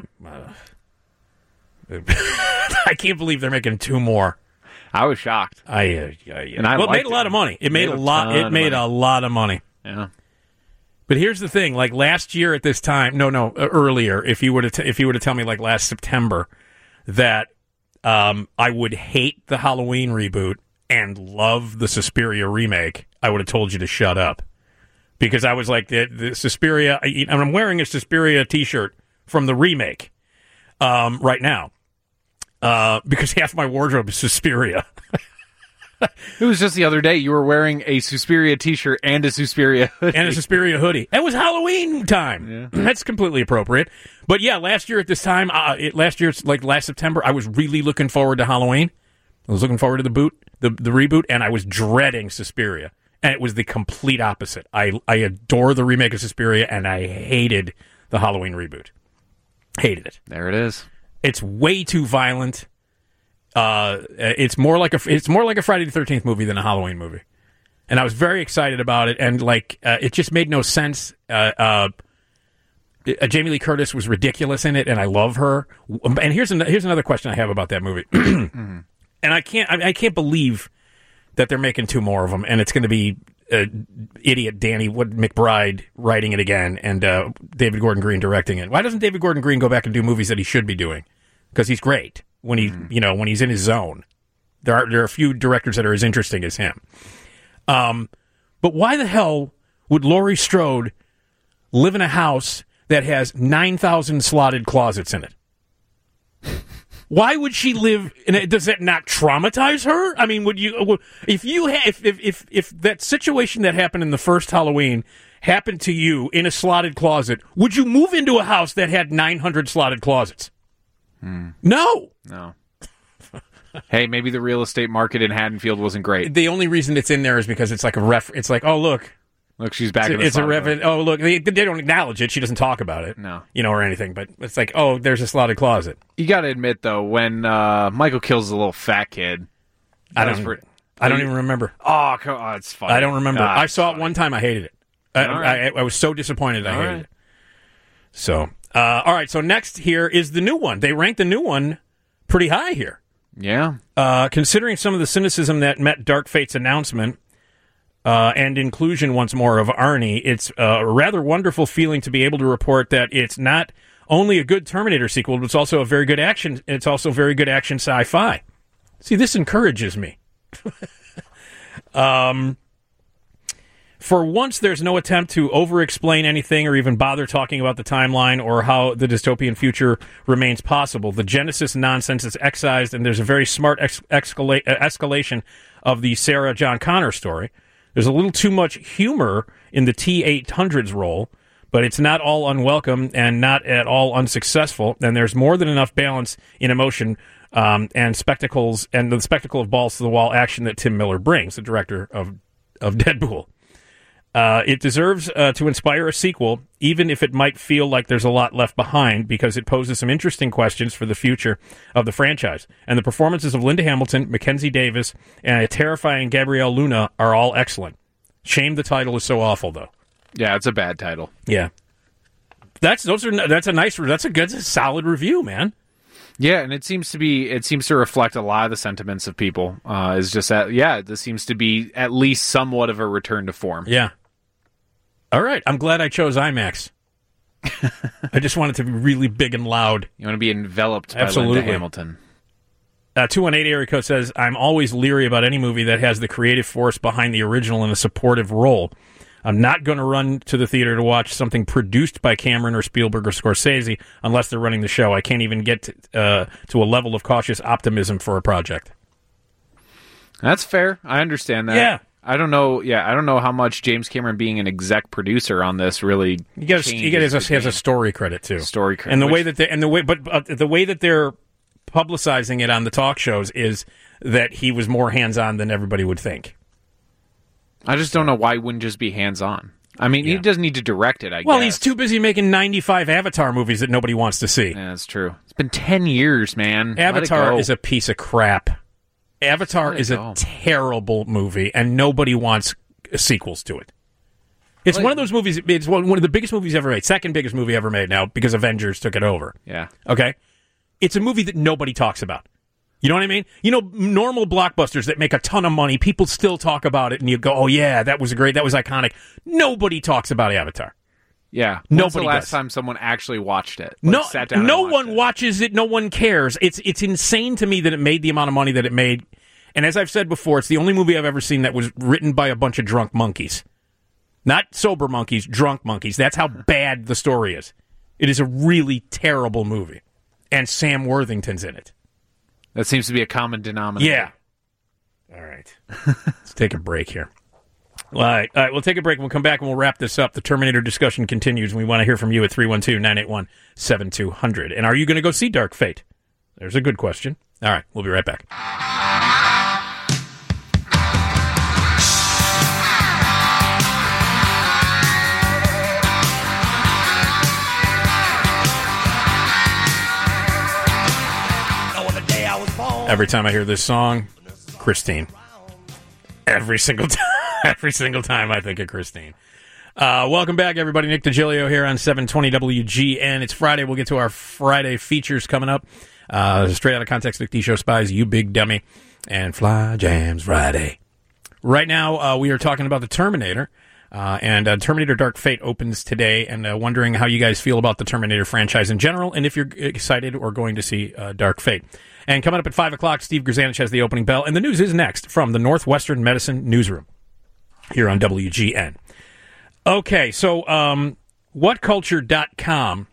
I can't believe they're making 2 more. I was shocked. It made a lot of money. It made a lot of money. Yeah. But here's the thing: like last year at this time, earlier. If you were to tell me like last September that I would hate the Halloween reboot and love the Suspiria remake, I would have told you to shut up. because I was like the Suspiria, and I'm wearing a Suspiria T-shirt from the remake right now because half my wardrobe is Suspiria. It was just the other day you were wearing a Suspiria T-shirt and a Suspiria hoodie. And a Suspiria hoodie. It was Halloween time. Yeah. That's completely appropriate. But yeah, last year at this time, last September, I was really looking forward to Halloween. I was looking forward to the reboot, and I was dreading Suspiria. And it was the complete opposite. I adore the remake of Suspiria, and I hated the Halloween reboot. Hated it. There it is. It's way too violent. It's more like a Friday the 13th movie than a Halloween movie, and I was very excited about it. And it just made no sense. Jamie Lee Curtis was ridiculous in it, and I love her. And here's another question I have about that movie, and I can't believe that they're making 2 more of them, and it's going to be idiot Danny McBride writing it again, and David Gordon Green directing it. Why doesn't David Gordon Green go back and do movies that he should be doing? Because he's great. When when he's in his zone, there are a few directors that are as interesting as him. But why the hell would Laurie Strode live in a house that has 9,000 slotted closets in it? Why would she live in it? Does that not traumatize her? I mean, if that situation that happened in the first Halloween happened to you in a slotted closet, would you move into a house that had 900 slotted closets? No. Hey, maybe the real estate market in Haddonfield wasn't great. The only reason it's in there is because it's like it's like, oh, look, she's back in the it's a reference. Oh, look, they don't acknowledge it. She doesn't talk about it. No. Or anything. But it's like, oh, there's a slotted closet. You got to admit, though, when Michael kills the little fat kid. I don't even remember. Oh, it's funny. I don't remember. I saw it one time. I hated it. I was so disappointed. I hated it. So, all right. So next here is the new one. They ranked the new one pretty high here. Yeah. Considering some of the cynicism that met Dark Fate's announcement and inclusion once more of Arnie, it's a rather wonderful feeling to be able to report that it's not only a good Terminator sequel, but it's also a very good action. It's also very good action sci-fi. See, this encourages me. For once, there's no attempt to over-explain anything or even bother talking about the timeline or how the dystopian future remains possible. The Genesis nonsense is excised, and there's a very smart escalation of the Sarah John Connor story. There's a little too much humor in the T-800's role, but it's not all unwelcome and not at all unsuccessful, and there's more than enough balance in emotion and spectacles and the spectacle of balls-to-the-wall action that Tim Miller brings, the director of Deadpool. It deserves to inspire a sequel, even if it might feel like there's a lot left behind, because it poses some interesting questions for the future of the franchise. And the performances of Linda Hamilton, Mackenzie Davis, and a terrifying Gabrielle Luna are all excellent. Shame the title is so awful, though. Yeah, it's a bad title. Yeah, that's a solid review, man. Yeah, and it seems to reflect a lot of the sentiments of people. Is just that, this seems to be at least somewhat of a return to form. Yeah. All right, I'm glad I chose IMAX. I just want it to be really big and loud. You want to be enveloped by Linda Hamilton. 218 area code says, I'm always leery about any movie that has the creative force behind the original in a supportive role. I'm not going to run to the theater to watch something produced by Cameron or Spielberg or Scorsese unless they're running the show. I can't even get to a level of cautious optimism for a project. That's fair. I understand that. Yeah. I don't know. Yeah, I don't know how much James Cameron being an exec producer on this really. He has a story credit too. Story credit, and the way that they're publicizing it on the talk shows is that he was more hands-on than everybody would think. I just don't know why he wouldn't just be hands-on. I mean, he doesn't need to direct it, I guess. Well, he's too busy making 95 Avatar movies that nobody wants to see. Yeah, that's true. It's been 10 years, man. Avatar is a piece of crap. Avatar is a terrible movie, and nobody wants sequels to it. It's one of those movies, it's one of the biggest movies ever made, second biggest movie ever made now, because Avengers took it over. Yeah. Okay? It's a movie that nobody talks about. You know what I mean? Normal blockbusters that make a ton of money, people still talk about it, and you go, oh yeah, that was iconic. Nobody talks about Avatar. Yeah. Nobody When's the last does. time someone actually watched it? Sat down no one watches it. No one cares. It's insane to me that it made the amount of money that it made. And as I've said before, it's the only movie I've ever seen that was written by a bunch of drunk monkeys. Not sober monkeys, drunk monkeys. That's how bad the story is. It is a really terrible movie. And Sam Worthington's in it. That seems to be a common denominator. Yeah. All right. Let's take a break here. All right, we'll take a break. We'll come back and we'll wrap this up. The Terminator discussion continues, and we want to hear from you at 312-981-7200. And are you going to go see Dark Fate? There's a good question. All right, we'll be right back. Every time I hear this song, Christine. Every single time. Every single time I think of Christine. Welcome back, everybody. Nick DiGilio here on 720 WGN. It's Friday. We'll get to our Friday features coming up. Straight out of context, Nick D. Show Spies, You Big Dummy, and Fly Jams Friday. Right now, we are talking about the Terminator. And Terminator Dark Fate opens today, and wondering how you guys feel about the Terminator franchise in general, and if you're excited or going to see Dark Fate. And coming up at 5 o'clock, Steve Grzanich has the opening bell, and the news is next from the Northwestern Medicine Newsroom here on WGN. Okay, so whatculture.com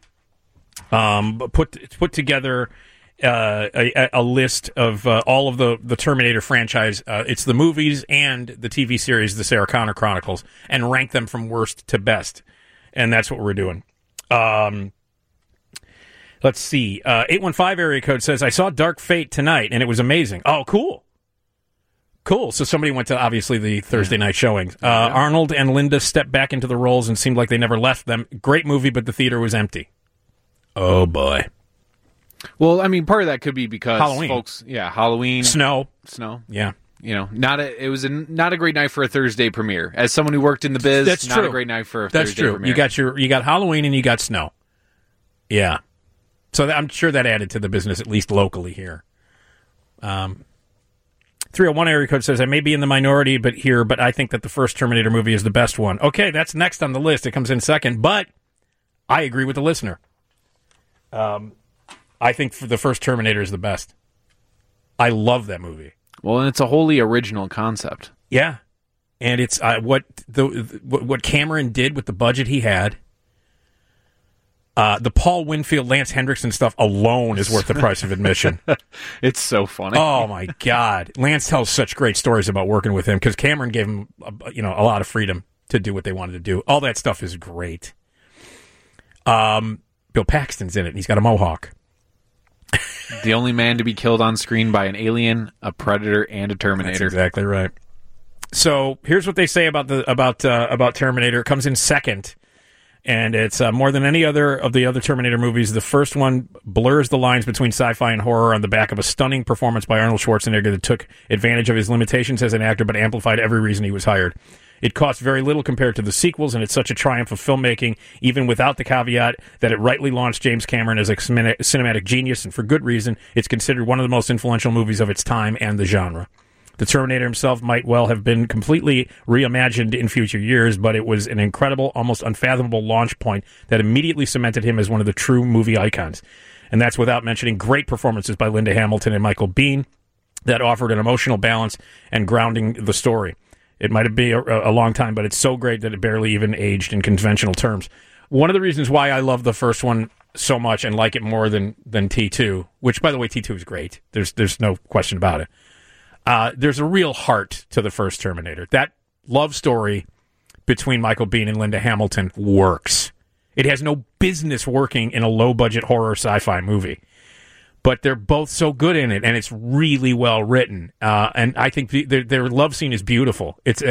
put together a list of all of the Terminator franchise. It's the movies and the TV series, the Sarah Connor Chronicles, and rank them from worst to best. And that's what we're doing. Let's see. 815 area code says, I saw Dark Fate tonight, and it was amazing. Oh, cool. Cool. So somebody went to, obviously, the Thursday night showings. Arnold and Linda stepped back into the roles and seemed like they never left them. Great movie, but the theater was empty. Oh, boy. Well, I mean, part of that could be because Halloween. Folks, Halloween. Snow. Yeah. You know, it was not a great night for a Thursday premiere. As someone who worked in the biz, that's not true. a great night for a That's Thursday true. premiere. You got Halloween and you got snow. Yeah. So I'm sure that added to the business, at least locally here. 301 area code says, I may be in the minority but I think that the first Terminator movie is the best one. Okay, that's next on the list. It comes in second, but I agree with the listener. I think the first Terminator is the best. I love that movie. Well, and it's a wholly original concept. Yeah. And it's what Cameron did with the budget he had. The Paul Winfield, Lance Hendrickson stuff alone is worth the price of admission. It's so funny. Oh, my God. Lance tells such great stories about working with him because Cameron gave him a lot of freedom to do what they wanted to do. All that stuff is great. Bill Paxton's in it, and he's got a mohawk. The only man to be killed on screen by an alien, a predator, and a Terminator. That's exactly right. So here's what they say about Terminator. It comes in second. And it's more than any other of the other Terminator movies. The first one blurs the lines between sci-fi and horror on the back of a stunning performance by Arnold Schwarzenegger that took advantage of his limitations as an actor but amplified every reason he was hired. It cost very little compared to the sequels, and it's such a triumph of filmmaking, even without the caveat that it rightly launched James Cameron as a cinematic genius, and for good reason. It's considered one of the most influential movies of its time and the genre. The Terminator himself might well have been completely reimagined in future years, but it was an incredible, almost unfathomable launch point that immediately cemented him as one of the true movie icons. And that's without mentioning great performances by Linda Hamilton and Michael Biehn that offered an emotional balance and grounding the story. It might have been a long time, but it's so great that it barely even aged in conventional terms. One of the reasons why I love the first one so much and like it more than T2, which, by the way, T2 is great. There's no question about it. There's a real heart to the first Terminator. That love story between Michael Biehn and Linda Hamilton works. It has no business working in a low-budget horror sci-fi movie. But they're both so good in it, and it's really well written. And I think their love scene is beautiful. I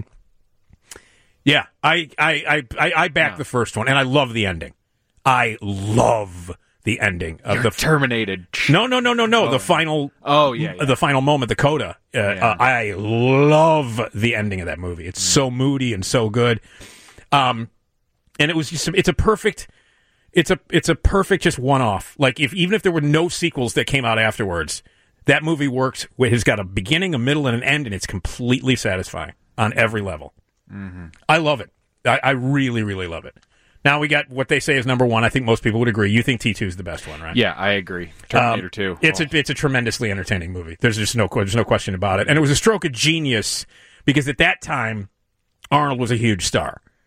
back the first one, and I love the ending. I love the ending of the Terminated. No. The final. Oh yeah. The final moment, the coda. I love the ending of that movie. It's so moody and so good. And it was just. It's a perfect just one-off. Like even if there were no sequels that came out afterwards, that movie works. It's got a beginning, a middle, and an end, and it's completely satisfying on every level. Mm-hmm. I love it. I really, really love it. Now we got what they say is number one. I think most people would agree. You think T2 is the best one, right? Yeah, I agree. Terminator 2. It's a tremendously entertaining movie. There's just no question about it. And it was a stroke of genius because at that time, Arnold was a huge star.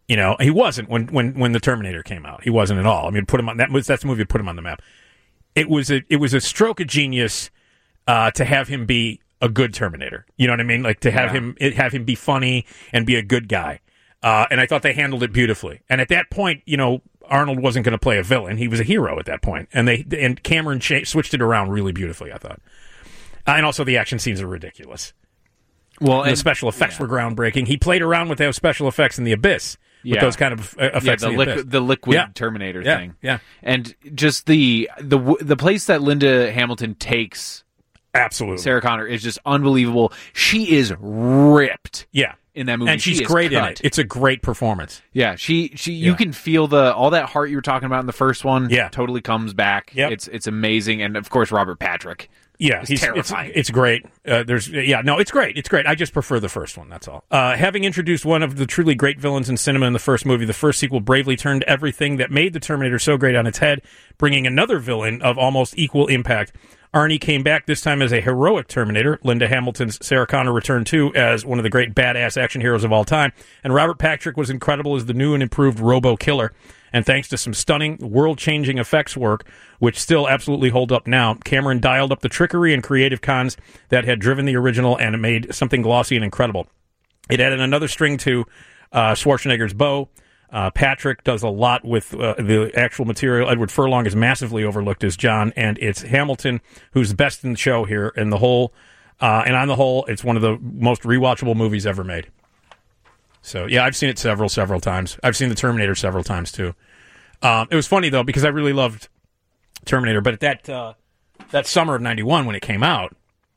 You know, he wasn't when the Terminator came out. He wasn't at all. I mean, put him on that's the movie that put him on the map. It was a stroke of genius to have him be a good Terminator. You know what I mean? Like to have him be funny and be a good guy. And I thought they handled it beautifully. And at that point, you know, Arnold wasn't going to play a villain. He was a hero at that point. And Cameron switched it around really beautifully, I thought. And also the action scenes are ridiculous. Well, and the special effects were groundbreaking. He played around with those special effects in The Abyss. With those kind of effects, the liquid Terminator thing, and just the place that Linda Hamilton takes, absolutely, Sarah Connor is just unbelievable. She is ripped, in that movie, and she's great in it. It's a great performance. Yeah, you can feel all that heart you were talking about in the first one. Yeah, totally comes back. Yep. It's amazing, and of course Robert Patrick. Yeah, he's terrifying. It's great. It's great. It's great. I just prefer the first one. That's all. Having introduced one of the truly great villains in cinema in the first movie, the first sequel bravely turned everything that made the Terminator so great on its head, bringing another villain of almost equal impact. Arnie came back this time as a heroic Terminator. Linda Hamilton's Sarah Connor returned too as one of the great badass action heroes of all time, and Robert Patrick was incredible as the new and improved Robo Killer. And thanks to some stunning, world-changing effects work, which still absolutely hold up now, Cameron dialed up the trickery and creative cons that had driven the original and made something glossy and incredible. It added another string to Schwarzenegger's bow. Patrick does a lot with the actual material. Edward Furlong is massively overlooked as John, and it's Hamilton who's the best in the show here. And on the whole, it's one of the most rewatchable movies ever made. So, yeah, I've seen it several times. I've seen The Terminator several times, too. It was funny, though, because I really loved Terminator. But at that summer of 91, when it came out,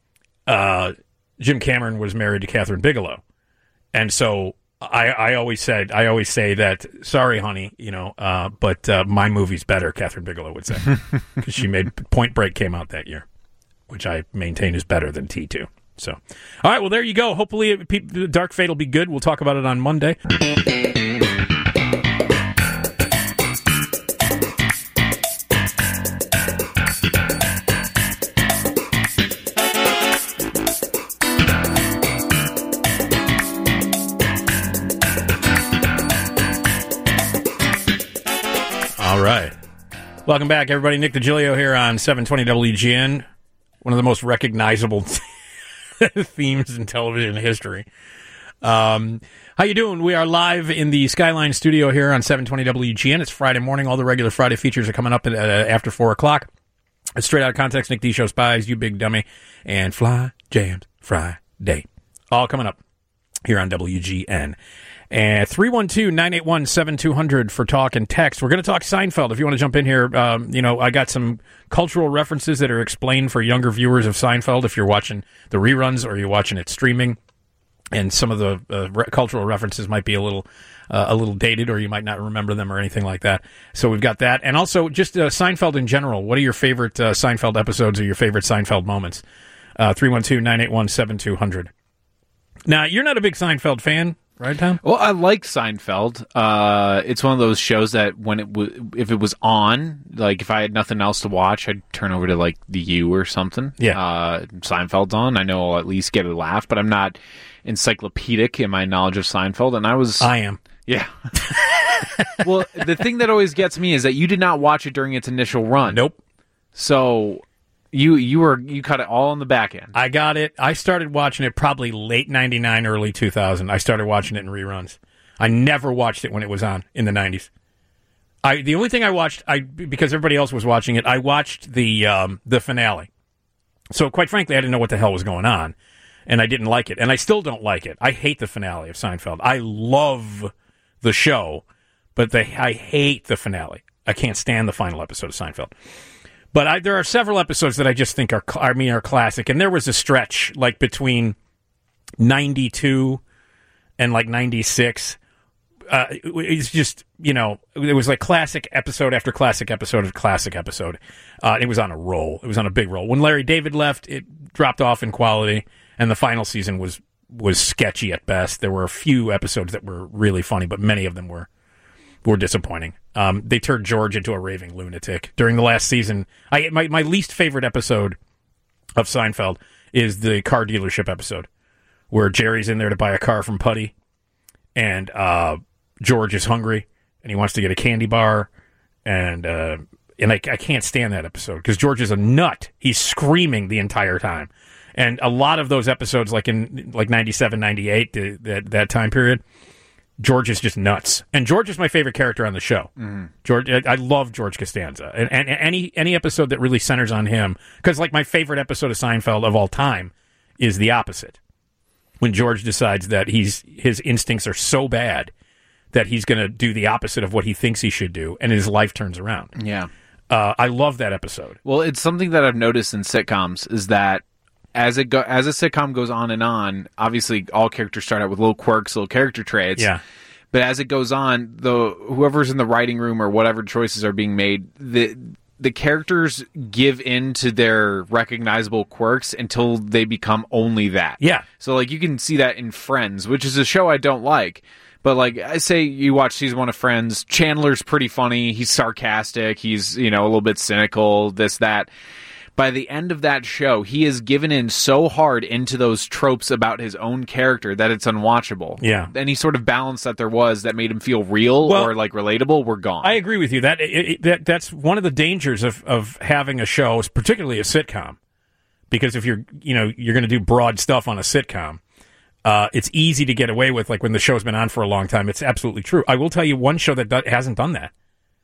Jim Cameron was married to Catherine Bigelow. And so I always say that, sorry, honey, you know, but my movie's better, Catherine Bigelow would say. Because she made Point Break came out that year, which I maintain is better than T2. So, all right, well, there you go. Hopefully, Dark Fate will be good. We'll talk about it on Monday. All right. Welcome back, everybody. Nick DiGilio here on 720 WGN. One of the most recognizable themes in television history. How you doing? We are live in the Skyline studio here on 720 WGN. It's Friday morning. All the regular Friday features are coming up after 4 o'clock. It's Straight Out of Context, Nick D. Show Spies, You Big Dummy, and Fly Jams Friday. All coming up here on WGN. And 312-981-7200 for talk and text. We're going to talk Seinfeld. If you want to jump in here, I got some cultural references that are explained for younger viewers of Seinfeld if you're watching the reruns or you're watching it streaming. And some of the cultural references might be a little dated, or you might not remember them or anything like that. So we've got that. And also just Seinfeld in general. What are your favorite Seinfeld episodes or your favorite Seinfeld moments? 312-981-7200. Now, you're not a big Seinfeld fan, right, Tom? Well, I like Seinfeld. It's one of those shows that if it was on, like if I had nothing else to watch, I'd turn over to like The U or something. Yeah. Seinfeld's on. I know I'll at least get a laugh, but I'm not encyclopedic in my knowledge of Seinfeld, and I am. Yeah. Well, the thing that always gets me is that you did not watch it during its initial run. Nope. So you cut it all on the back end. I got it. I started watching it probably late 99, early 2000. I started watching it in reruns. I never watched it when it was on in the 90s. The only thing I watched, because everybody else was watching it, I watched the finale. So quite frankly, I didn't know what the hell was going on, and I didn't like it, and I still don't like it. I hate the finale of Seinfeld. I love the show, but I hate the finale. I can't stand the final episode of Seinfeld. But there are several episodes that I just think are classic. And there was a stretch like between 92 and like 96. It's just, it was like classic episode after classic episode of classic episode. It was on a roll. It was on a big roll. When Larry David left, it dropped off in quality, and the final season was sketchy at best. There were a few episodes that were really funny, but many of them were disappointing. They turned George into a raving lunatic during the last season. My least favorite episode of Seinfeld is the car dealership episode where Jerry's in there to buy a car from Putty, and George is hungry and he wants to get a candy bar, and I can't stand that episode because George is a nut. He's screaming the entire time. And a lot of those episodes, like in 97, 98, that time period, George is just nuts. And George is my favorite character on the show. Mm-hmm. George, I love George Costanza. And any episode that really centers on him, because like my favorite episode of Seinfeld of all time is the opposite. When George decides that his instincts are so bad that he's going to do the opposite of what he thinks he should do, and his life turns around. Yeah. I love that episode. Well, it's something that I've noticed in sitcoms is that as a sitcom goes on, obviously all characters start out with little quirks, little character traits. Yeah. But as it goes on, whoever's in the writing room or whatever choices are being made, the characters give in to their recognizable quirks until they become only that. Yeah. So like you can see that in Friends, which is a show I don't like. But like I say, you watch season 1 of Friends, Chandler's pretty funny. He's sarcastic. He's, a little bit cynical, this, that. By the end of that show, he is given in so hard into those tropes about his own character that it's unwatchable. Yeah. Any sort of balance that there was that made him feel real or like relatable were gone. I agree with you. That's one of the dangers of having a show, particularly a sitcom. Because if you're going to do broad stuff on a sitcom, it's easy to get away with, like when the show's been on for a long time. It's absolutely true. I will tell you one show that hasn't done that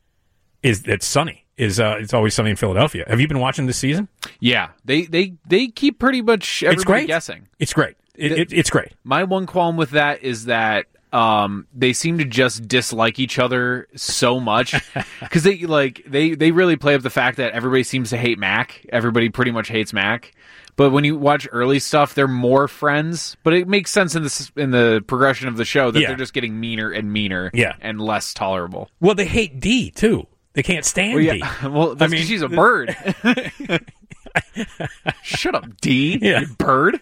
it's Sunny. It's Always Sunny in Philadelphia. Have you been watching this season? Yeah, they keep pretty much everybody guessing. It's great. It's great. My one qualm with that is that they seem to just dislike each other so much because they really play up the fact that everybody seems to hate Mac. Everybody pretty much hates Mac. But when you watch early stuff, they're more friends. But it makes sense in the progression of the show that they're just getting meaner and meaner and less tolerable. Well, they hate Dee, too. They can't stand Dee. Well, that's because she's a bird. Shut up, Dee, you bird.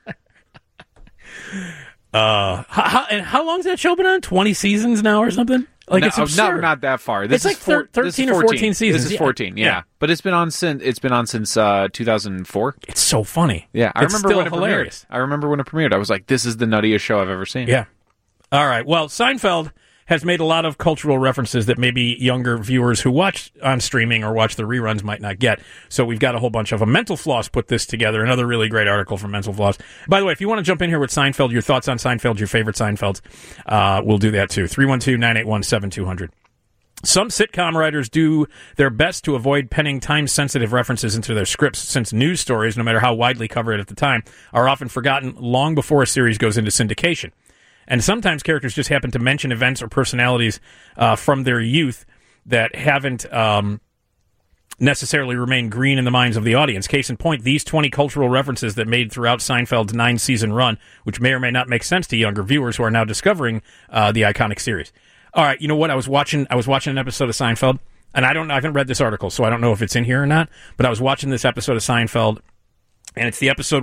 How long's that show been on? 20 seasons now or something? Like, it's absurd. Not that far. This it's is like 13 or 14 seasons. This is 14, yeah. But it's been on since 2004. It's so funny. Yeah, I remember when it hilarious. premiered. I remember when it premiered. I was like, this is the nuttiest show I've ever seen. Yeah. All right. Well, Seinfeld has made a lot of cultural references that maybe younger viewers who watch on streaming or watch the reruns might not get. So we've got a whole bunch of them. Mental Floss put this together, another really great article from Mental Floss. By the way, if you want to jump in here with Seinfeld, your thoughts on Seinfeld, your favorite Seinfelds, we'll do that too. 312-981-7200. Some sitcom writers do their best to avoid penning time-sensitive references into their scripts, since news stories, no matter how widely covered at the time, are often forgotten long before a series goes into syndication. And sometimes characters just happen to mention events or personalities from their youth that haven't necessarily remained green in the minds of the audience. Case in point, these 20 cultural references that made throughout Seinfeld's 9-season run, which may or may not make sense to younger viewers who are now discovering the iconic series. All right, you know what? I was watching an episode of Seinfeld, and I haven't read this article, so I don't know if it's in here or not, but I was watching this episode of Seinfeld, and it's the episode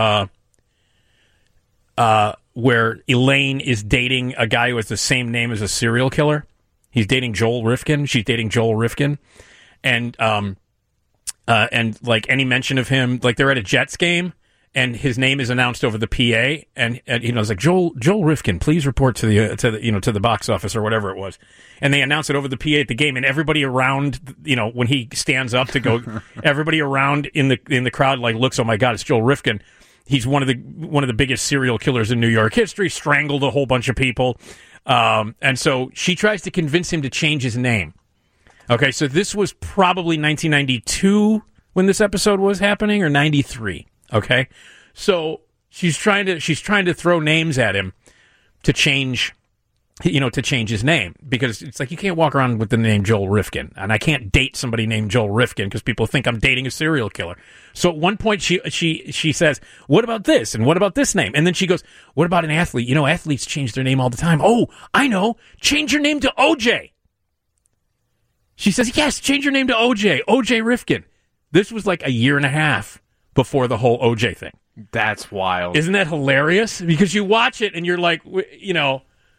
where Elaine is dating a guy who has the same name as a serial killer. He's dating Joel Rifkin. She's dating Joel Rifkin. And like any mention of him, like they're at a Jets game and his name is announced over the PA and it's like Joel Rifkin, please report to the box office or whatever it was. And they announce it over the PA at the game, and everybody around, when he stands up to go, everybody around in the crowd like looks, oh my God, it's Joel Rifkin. He's one of the biggest serial killers in New York history, strangled a whole bunch of people. And so she tries to convince him to change his name. Okay, so this was probably 1992 when this episode was happening, or 93. Okay? So she's trying to throw names at him to change his name, because it's like you can't walk around with the name Joel Rifkin, and I can't date somebody named Joel Rifkin because people think I'm dating a serial killer. So at one point she says, "What about this? And what about this name?" And then she goes, "What about an athlete? Athletes change their name all the time. Oh, I know. Change your name to OJ." She says, "Yes, change your name to OJ Rifkin." This was like a year and a half before the whole OJ thing. That's wild. Isn't that hilarious? Because you watch it and you're like,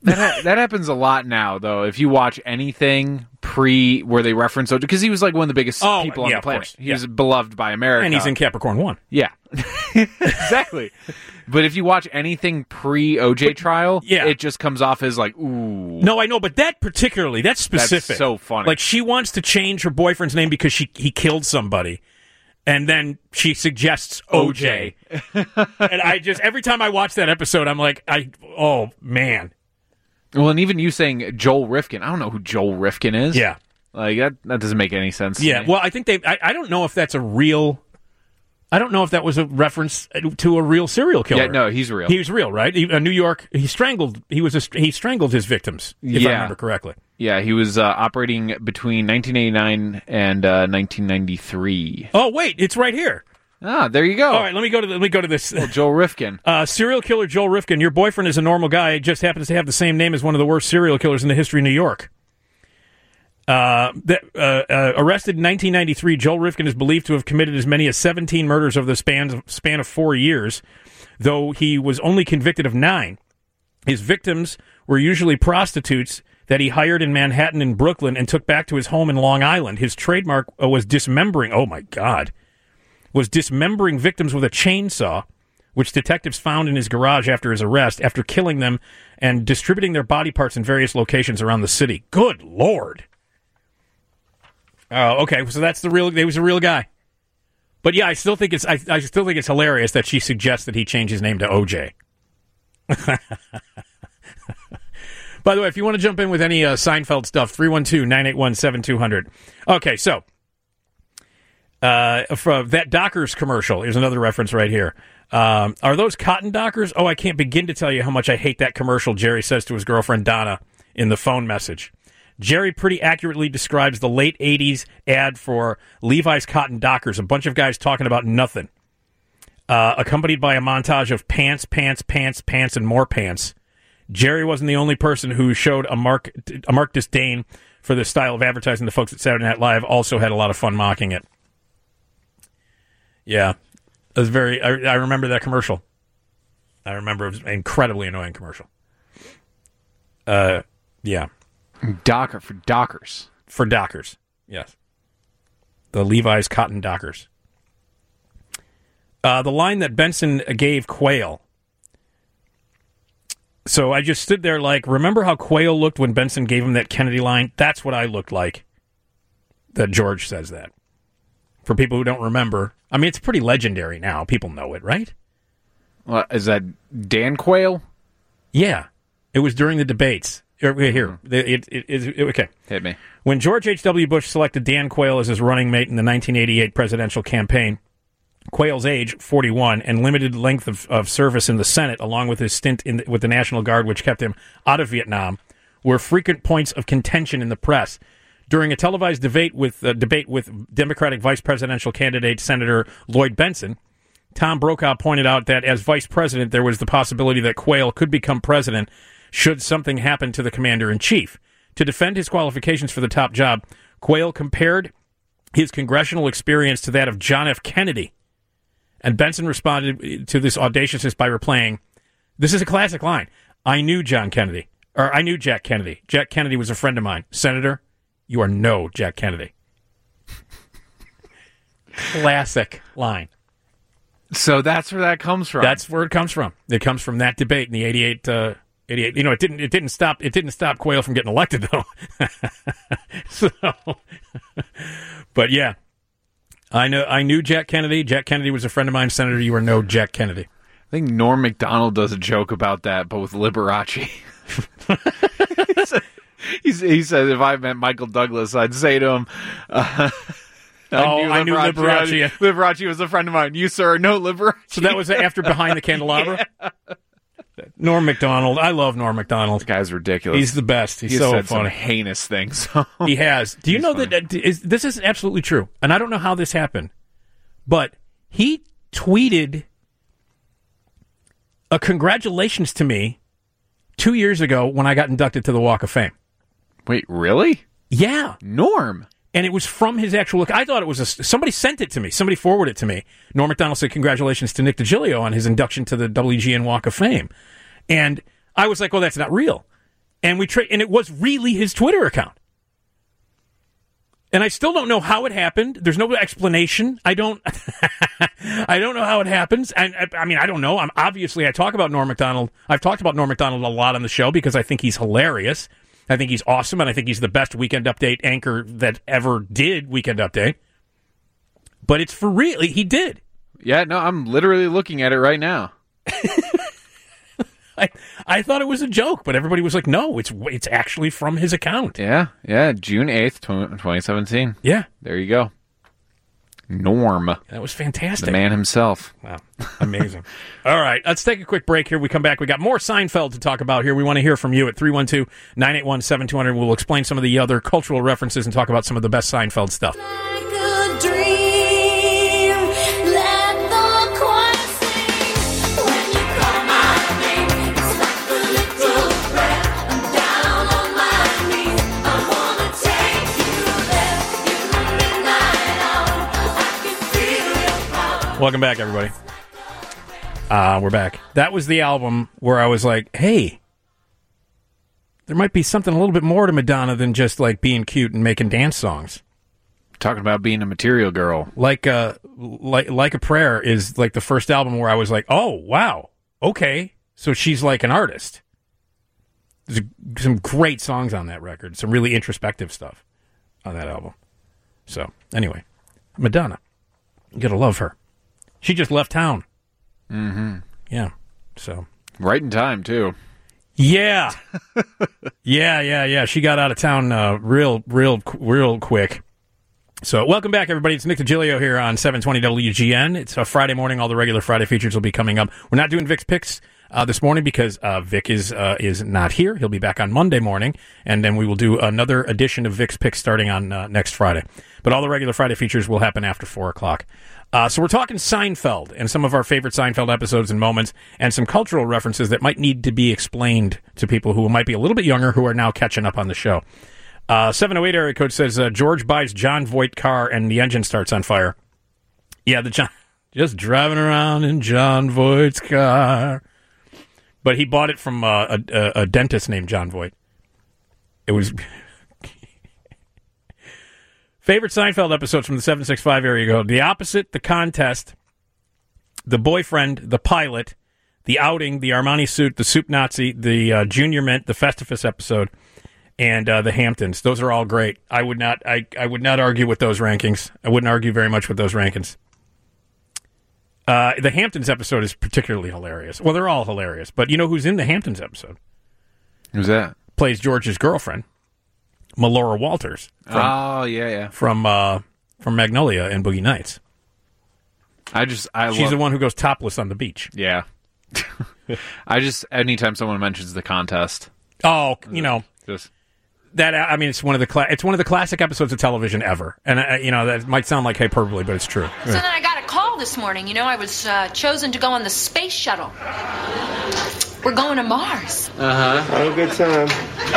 That happens a lot now, though. If you watch anything where they reference OJ, because he was like one of the biggest people on the planet. He was beloved by America. And he's in Capricorn 1. Yeah. Exactly. But if you watch anything pre-OJ trial, it just comes off as like, ooh. No, I know, but that's specific. That's so funny. Like, she wants to change her boyfriend's name because he killed somebody. And then she suggests OJ. And I just, every time I watch that episode, I'm like, oh, man. Well, and even you saying Joel Rifkin. I don't know who Joel Rifkin is. Yeah. Like, that doesn't make any sense to me. Well, I think I don't know if that's a real... I don't know if that was a reference to a real serial killer. Yeah, no, he's real. He was real, right? New York, he strangled his victims, if I remember correctly. Yeah, he was operating between 1989 and 1993. Oh, wait, it's right here. Ah, there you go. All right, let me go to this. Well, Joel Rifkin. Serial killer Joel Rifkin. Your boyfriend is a normal guy. Just happens to have the same name as one of the worst serial killers in the history of New York. Arrested in 1993, Joel Rifkin is believed to have committed as many as 17 murders over the span of 4 years, though he was only convicted of 9. His victims were usually prostitutes that he hired in Manhattan and Brooklyn and took back to his home in Long Island. His trademark was dismembering. Oh my God. Was dismembering victims with a chainsaw, which detectives found in his garage after his arrest, after killing them and distributing their body parts in various locations around the city. Good Lord. Oh, okay. So that's he was a real guy. But yeah, I still think it's hilarious that she suggests that he change his name to OJ. By the way, if you want to jump in with any Seinfeld stuff, 312-981-7200. Okay, so from that Dockers commercial, here's another reference right here. Are those cotton Dockers? Oh, I can't begin to tell you how much I hate that commercial, Jerry says to his girlfriend Donna in the phone message. Jerry pretty accurately describes the late 80s ad for Levi's Cotton Dockers, a bunch of guys talking about nothing, accompanied by a montage of pants, pants, pants, pants, and more pants. Jerry wasn't the only person who showed a marked disdain for this style of advertising. The folks at Saturday Night Live also had a lot of fun mocking it. Yeah, it was I remember that commercial. I remember it was an incredibly annoying commercial. Yeah. Docker for Dockers. For Dockers, yes. The Levi's Cotton Dockers. The line that Benson gave Quayle. So I just stood there like, remember how Quayle looked when Benson gave him that Kennedy line? That's what I looked like. That George says that. For people who don't remember, I mean, it's pretty legendary now. People know it, right? Well, is that Dan Quayle? Yeah. It was during the debates. Here, okay. Hit me. When George H.W. Bush selected Dan Quayle as his running mate in the 1988 presidential campaign, Quayle's age, 41, and limited length of service in the Senate, along with his stint with the National Guard, which kept him out of Vietnam, were frequent points of contention in the press. During a televised debate with Democratic vice presidential candidate Senator Lloyd Bentsen, Tom Brokaw pointed out that as vice president, there was the possibility that Quayle could become president should something happen to the commander-in-chief. To defend his qualifications for the top job, Quayle compared his congressional experience to that of John F. Kennedy. And Benson responded to this audaciousness by replying, this is a classic line, I knew Jack Kennedy. Jack Kennedy was a friend of mine. Senator, you are no Jack Kennedy. Classic line. So that's where that comes from. That's where it comes from. It comes from that debate in the 88. You know, it didn't stop Quayle from getting elected though. So, but yeah, I knew Jack Kennedy. Jack Kennedy was a friend of mine. Senator, you are no Jack Kennedy. I think Norm Macdonald does a joke about that, but with Liberace. He said if I met Michael Douglas, I'd say to him, I knew Liberace. Liberace was a friend of mine. You, sir, no Liberace. So that was after Behind the Candelabra? Yeah. Norm Macdonald. I love Norm Macdonald. The guy's ridiculous. He's the best. He's so said funny. Some heinous things. He has. Do you know that this is absolutely true? And I don't know how this happened, but he tweeted a congratulations to me 2 years ago when I got inducted to the Walk of Fame. Wait, really? Yeah. Norm. And it was from his actual... I thought it was... somebody sent it to me. Somebody forwarded it to me. Norm Macdonald said, congratulations to Nick DiGilio on his induction to the WGN Walk of Fame. And I was like, well, that's not real. And and it was really his Twitter account. And I still don't know how it happened. There's no explanation. I don't know how it happens. I mean, I don't know. I talk about Norm Macdonald. I've talked about Norm Macdonald a lot on the show because I think he's hilarious. I think he's awesome, and I think he's the best Weekend Update anchor that ever did Weekend Update. But it's for real. He did. Yeah, no, I'm literally looking at it right now. I thought it was a joke, but everybody was like, no, it's actually from his account. Yeah, June 8th, 2017. Yeah. There you go. Norm. That was fantastic. The man himself. Wow. Amazing. All right, let's take a quick break here. We come back. We got more Seinfeld to talk about here. We want to hear from you at 312-981-7200. We'll explain some of the other cultural references and talk about some of the best Seinfeld stuff. Welcome back, everybody. We're back. That was the album where I was like, hey, there might be something a little bit more to Madonna than just like being cute and making dance songs. Talking about being a material girl. Like a Prayer is like the first album where I was like, oh, wow, okay. So she's like an artist. There's some great songs on that record. Some really introspective stuff on that album. So, anyway, Madonna. You gotta love her. She just left town. Mm-hmm. Yeah. So right in time too. Yeah. Yeah. She got out of town real quick. So welcome back, everybody. It's Nick DiGilio here on 720 WGN. It's a Friday morning. All the regular Friday features will be coming up. We're not doing Vic's Picks this morning because Vic is not here. He'll be back on Monday morning, and then we will do another edition of Vic's Picks starting on next Friday. But all the regular Friday features will happen after 4 o'clock. So we're talking Seinfeld and some of our favorite Seinfeld episodes and moments and some cultural references that might need to be explained to people who might be a little bit younger who are now catching up on the show. 708 area code says, George buys John Voight car and the engine starts on fire. Yeah, just driving around in John Voight's car. But he bought it from a dentist named John Voight. It was... Favorite Seinfeld episodes from the 765 area code. The Opposite, The Contest, The Boyfriend, The Pilot, The Outing, The Armani Suit, The Soup Nazi, The Junior Mint, The Festivus episode, and The Hamptons. Those are all great. I would not argue with those rankings. I wouldn't argue very much with those rankings. The Hamptons episode is particularly hilarious. Well, they're all hilarious, but you know who's in the Hamptons episode? Who's that? Plays George's girlfriend, Melora Walters. From Magnolia and Boogie Nights. She's the one who goes topless on the beach. Yeah. Anytime someone mentions The Contest. Oh, just that. I mean, it's one of the classic episodes of television ever, and that might sound like hyperbole, but it's true. So then I got a call this morning. I was chosen to go on the space shuttle. We're going to Mars. Have a good time.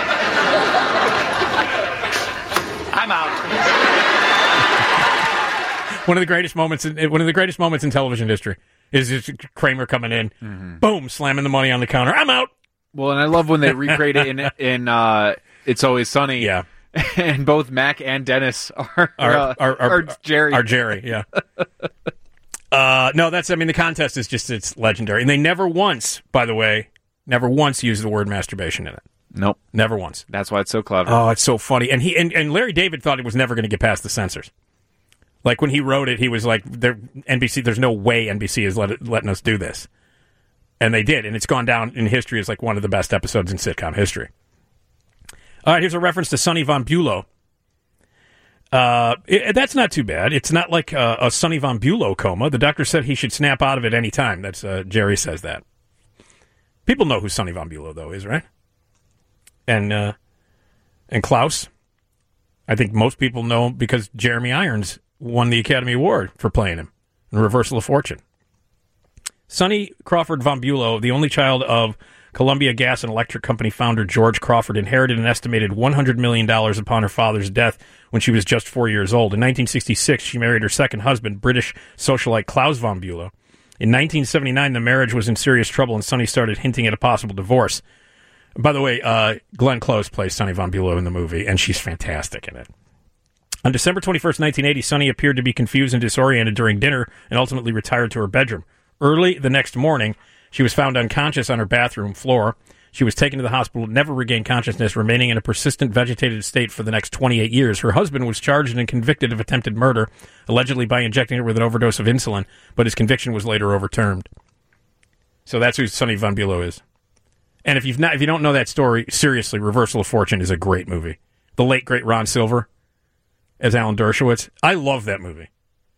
I'm out. One of the greatest moments in television history is just Kramer coming in, boom, slamming the money on the counter. I'm out. Well, and I love when they recreate it in It's Always Sunny. Yeah, and both Mac and Dennis are Jerry. Are Jerry. Yeah. No, the contest is just, it's legendary, and they never once use the word masturbation in it. Nope. Never once. That's why it's so clever. Oh, it's so funny. And and Larry David thought it was never going to get past the censors. Like, when he wrote it, he was like, NBC, there's no way NBC is letting us do this. And they did, and it's gone down in history as like one of the best episodes in sitcom history. All right, here's a reference to Sonny Von Bulow. That's not too bad. It's not like a Sonny Von Bulow coma. The doctor said he should snap out of it any time. That's Jerry says that. People know who Sonny Von Bulow, though, is, right? And Klaus. I think most people know him because Jeremy Irons won the Academy Award for playing him in Reversal of Fortune. Sonny Crawford Von Bulow, the only child of Columbia Gas and Electric Company founder George Crawford, inherited an estimated $100 million upon her father's death when she was just 4 years old. In 1966, she married her second husband, British socialite Klaus Von Bulow. In 1979, the marriage was in serious trouble, and Sonny started hinting at a possible divorce. By the way, Glenn Close plays Sonny Von Bulow in the movie, and she's fantastic in it. On December 21st, 1980, Sonny appeared to be confused and disoriented during dinner and ultimately retired to her bedroom. Early the next morning, she was found unconscious on her bathroom floor. She was taken to the hospital, never regained consciousness, remaining in a persistent vegetative state for the next 28 years. Her husband was charged and convicted of attempted murder, allegedly by injecting her with an overdose of insulin, but his conviction was later overturned. So that's who Sonny Von Bulow is. And if you don't know that story, seriously, Reversal of Fortune is a great movie. The late, great Ron Silver as Alan Dershowitz. I love that movie.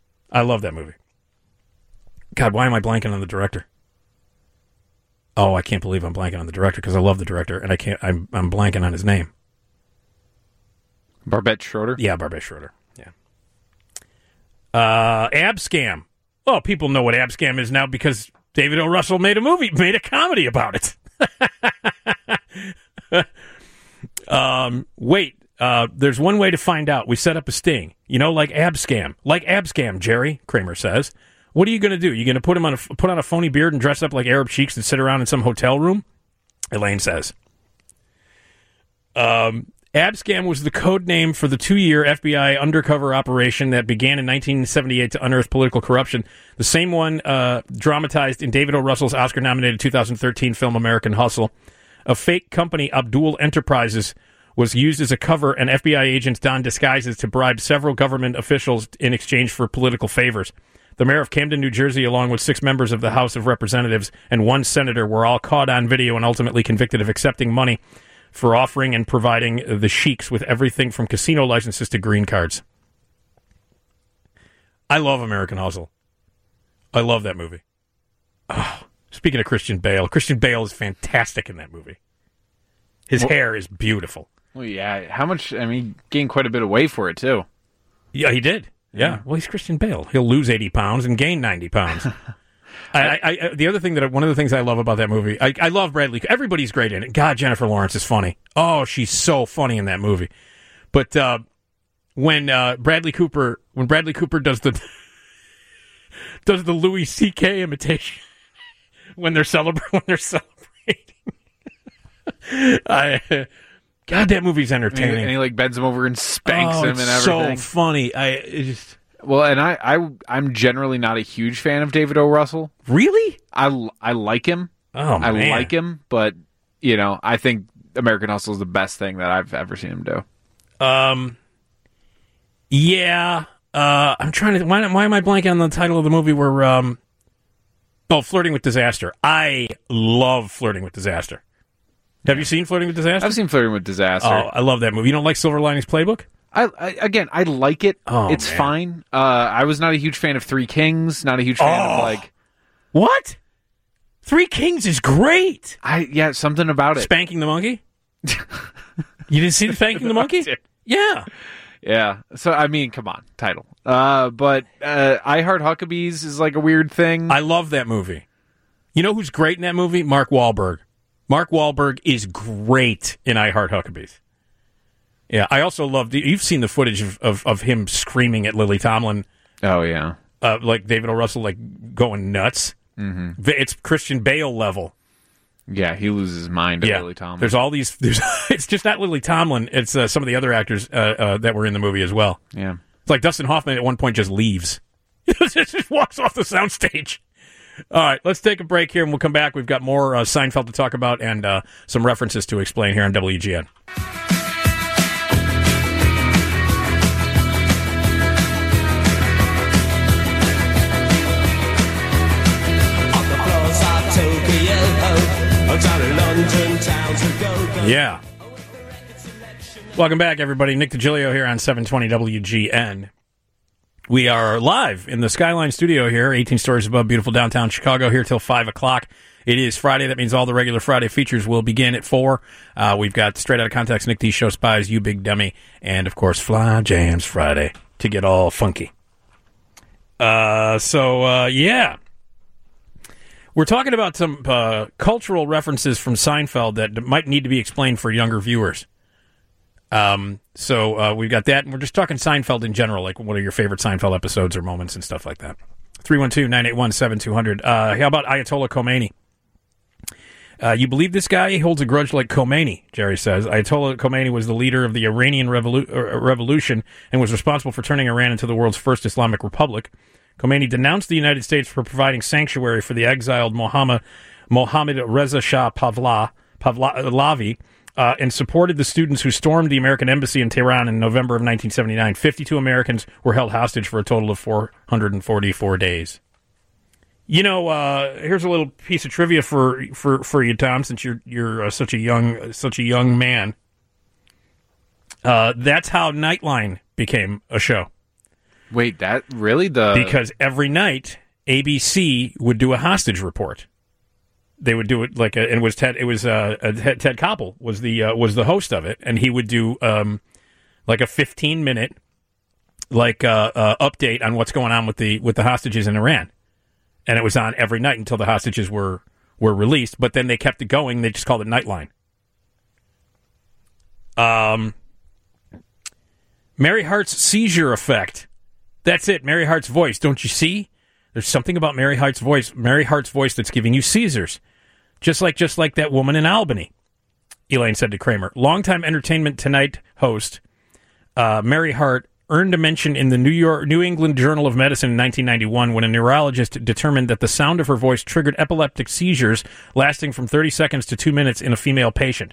God, why am I blanking on the director? Oh, I can't believe I'm blanking on the director because I love the director and I'm blanking on his name. Barbette Schroeder? Yeah, Barbette Schroeder. Yeah. Abscam. Well, people know what Abscam is now because David O. Russell made a comedy about it. There's one way to find out. We set up a sting. Like Abscam. Like Abscam, Jerry, Kramer says. What are you going to do? You going to put on a phony beard and dress up like Arab sheiks and sit around in some hotel room? Elaine says. Abscam was the code name for the 2-year FBI undercover operation that began in 1978 to unearth political corruption. The same one dramatized in David O. Russell's Oscar-nominated 2013 film American Hustle. A fake company, Abdul Enterprises, was used as a cover, and FBI agents donned disguises to bribe several government officials in exchange for political favors. The mayor of Camden, New Jersey, along with 6 members of the House of Representatives and 1 senator, were all caught on video and ultimately convicted of accepting money for offering and providing the sheiks with everything from casino licenses to green cards. I love American Hustle. I love that movie. Oh, speaking of Christian Bale is fantastic in that movie. His hair is beautiful. Well, yeah. How much? I mean, gained quite a bit of weight for it, too. Yeah, he did. Yeah. Well, he's Christian Bale. He'll lose 80 pounds and gain 90 pounds. The other thing one of the things I love about that movie, I love Bradley. Everybody's great in it. God, Jennifer Lawrence is funny. Oh, she's so funny in that movie. But when Bradley Cooper does the Louis C.K. imitation when they're celebrating, God, that movie's entertaining. And he bends him over and spanks him and everything. So funny. Well, and I'm generally not a huge fan of David O. Russell. Really? I like him. Oh, man. I like him, but I think American Hustle is the best thing that I've ever seen him do. Yeah. I'm trying to. Why am I blanking on the title of the movie where? Flirting with Disaster. I love Flirting with Disaster. Have you seen Flirting with Disaster? I've seen Flirting with Disaster. Oh, I love that movie. You don't like Silver Linings Playbook? I like it. Oh, it's man. fine. I was not a huge fan of Three Kings. Not a huge fan of What? Three Kings is great. Something about it. Spanking the Monkey? You didn't see Spanking the Monkey? Yeah. Yeah. So, I mean, come on. Title. But I Heart Huckabees is a weird thing. I love that movie. You know who's great in that movie? Mark Wahlberg. Mark Wahlberg is great in I Heart Huckabees. Yeah, I also love... You've seen the footage of him screaming at Lily Tomlin. Oh, yeah. Like David O. Russell, going nuts. Mm-hmm. It's Christian Bale level. Yeah, he loses his mind at Lily Tomlin. There's all these... It's just not Lily Tomlin. It's some of the other actors that were in the movie as well. Yeah. It's like Dustin Hoffman at one point just leaves. Just walks off the soundstage. All right, let's take a break here, and we'll come back. We've got more Seinfeld to talk about and some references to explain here on WGN. Yeah. Welcome back, everybody. Nick DiGilio here on 720 WGN. We are live in the Skyline studio here, 18 stories above beautiful downtown Chicago, here till 5 o'clock. It is Friday. That means all the regular Friday features will begin at 4. We've got Straight Outta Context, Nick D. Show Spies, You Big Dummy, and, of course, Fly Jams Friday to get all funky. Yeah. We're talking about some cultural references from Seinfeld that might need to be explained for younger viewers. So we've got that, and we're just talking Seinfeld in general, like what are your favorite Seinfeld episodes or moments and stuff like that. 312-981-7200. How about Ayatollah Khomeini? You believe this guy? He holds a grudge like Khomeini, Jerry says. Ayatollah Khomeini was the leader of the Iranian revolution and was responsible for turning Iran into the world's first Islamic republic. Khomeini denounced the United States for providing sanctuary for the exiled Mohammad Reza Shah Pahlavi and supported the students who stormed the American embassy in Tehran in November of 1979. 52 Americans were held hostage for a total of 444 days. You know, here's a little piece of trivia for you, Tom, since you're such a young man. That's how Nightline became a show. Wait, that really because every night ABC would do a hostage report. They would do it like and it was Ted Koppel was the host of it, and he would do like a 15-minute update on what's going on with the hostages in Iran, and it was on every night until the hostages were released. But then they kept it going. They just called it Nightline. Mary Hart's seizure effect. That's it. Mary Hart's voice. Don't you see? There's something about Mary Hart's voice that's giving you seizures. Just like that woman in Albany, Elaine said to Kramer. Longtime Entertainment Tonight host Mary Hart earned a mention in the New England Journal of Medicine in 1991 when a neurologist determined that the sound of her voice triggered epileptic seizures lasting from 30 seconds to 2 minutes in a female patient.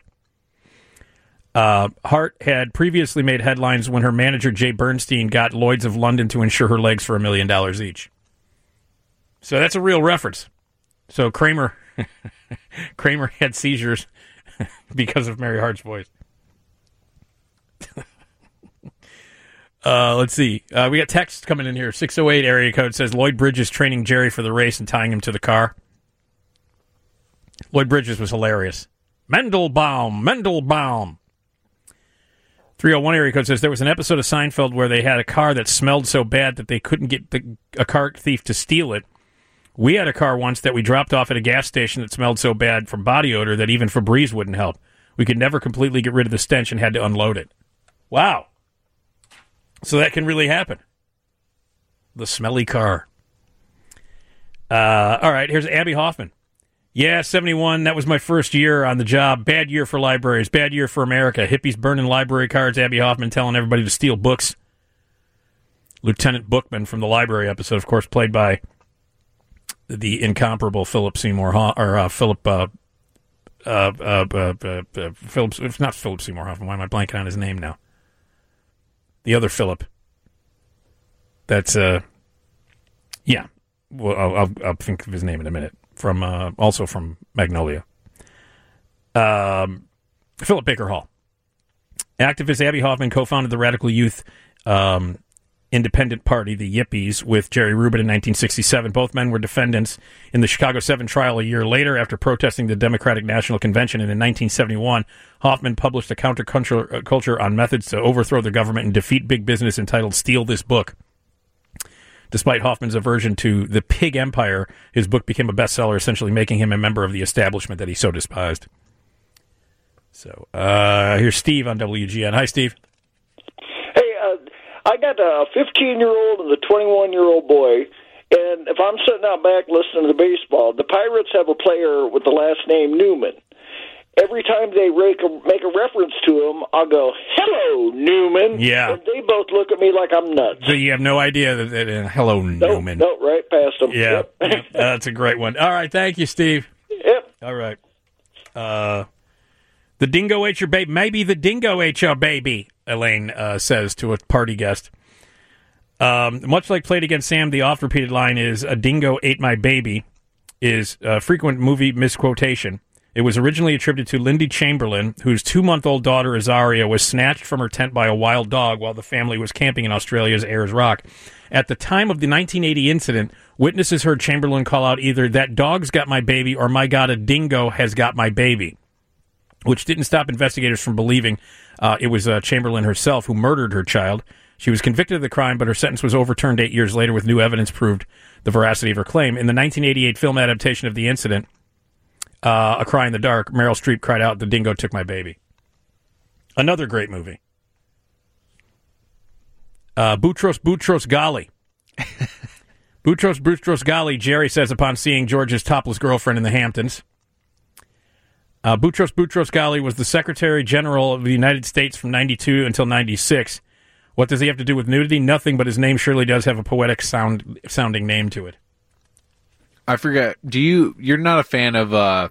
Hart had previously made headlines when her manager, Jay Bernstein, got Lloyd's of London to insure her legs for $1 million each. So that's a real reference. So Kramer had seizures because of Mary Hart's voice. Let's see. We got text coming in here. 608 area code says Lloyd Bridges training Jerry for the race and tying him to the car. Lloyd Bridges was hilarious. Mendelbaum. 301 area code says there was an episode of Seinfeld where they had a car that smelled so bad that they couldn't get a car thief to steal it. We had a car once that we dropped off at a gas station that smelled so bad from body odor that even Febreze wouldn't help. We could never completely get rid of the stench and had to unload it. Wow. So that can really happen. The smelly car. All right, here's Abby Hoffman. Yeah, 71, that was my first year on the job. Bad year for libraries, bad year for America. Hippies burning library cards, Abby Hoffman telling everybody to steal books. Lieutenant Bookman from the library episode, of course, played by the incomparable Philip Seymour Hoffman. It's not Philip Seymour Hoffman. Why am I blanking on his name now? The other Philip. That's yeah. Well, I'll think of his name in a minute. From also from Magnolia. Philip Baker Hall. Activist Abby Hoffman co-founded the Radical Youth Independent Party, the Yippies, with Jerry Rubin in 1967. Both men were defendants in the Chicago 7 trial a year later after protesting the Democratic National Convention. And in 1971, Hoffman published a counterculture on methods to overthrow the government and defeat big business entitled Steal This Book. Despite Hoffman's aversion to the pig empire, his book became a bestseller, essentially making him a member of the establishment that he so despised. So, here's Steve on WGN. Hi, Steve. Hey, I got a 15-year-old and a 21-year-old boy, and if I'm sitting out back listening to the baseball, the Pirates have a player with the last name Newman. Every time they make a reference to him, I'll go, "Hello, Newman." Yeah. And they both look at me like I'm nuts. So you have no idea that hello, Newman. Nope, right past them. Yeah, Yep. That's a great one. All right, thank you, Steve. Yep. All right. The dingo ate your baby. Maybe the dingo ate your baby, Elaine says to a party guest. Much like Played Against Sam, the oft-repeated line is, "A dingo ate my baby," is a frequent movie misquotation. It was originally attributed to Lindy Chamberlain, whose 2-month-old daughter, Azaria, was snatched from her tent by a wild dog while the family was camping in Australia's Ayers Rock. At the time of the 1980 incident, witnesses heard Chamberlain call out either, "That dog's got my baby," or, "My God, a dingo has got my baby," which didn't stop investigators from believing it was Chamberlain herself who murdered her child. She was convicted of the crime, but her sentence was overturned 8 years later with new evidence proved the veracity of her claim. In the 1988 film adaptation of the incident, A Cry in the Dark, Meryl Streep cried out, "The dingo took my baby." Another great movie. Boutros Ghali. Boutros Ghali, Jerry says upon seeing George's topless girlfriend in the Hamptons. Boutros Boutros-Ghali was the Secretary General of the United States from 92 until 96. What does he have to do with nudity? Nothing, but his name surely does have a poetic sounding name to it. I forget. You're not a fan of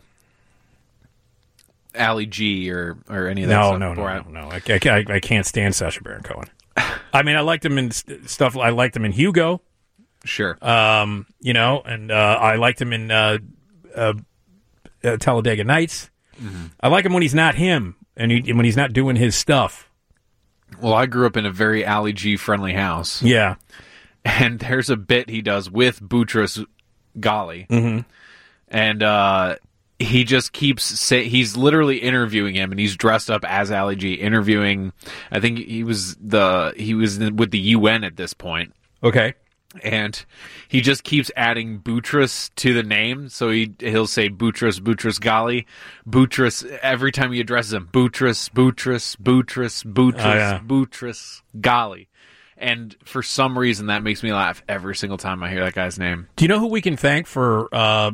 Ali G or any of that stuff? No. I can't stand Sacha Baron Cohen. I mean, I liked him in stuff. I liked him in Hugo. Sure. And I liked him in Talladega Nights. Mm-hmm. I like him when he's not him and when he's not doing his stuff. Well, I grew up in a very Ali G friendly house. Yeah. And there's a bit he does with Boutros Ghali. Mm-hmm. And he just keeps he's literally interviewing him, and he's dressed up as Ali G, interviewing. I think he was with the UN at this point. Okay. And he just keeps adding Boutros to the name, so he'll say Boutros Ghali, Boutros every time he addresses him. Boutros Ghali, and for some reason that makes me laugh every single time I hear that guy's name. Do you know who we can thank for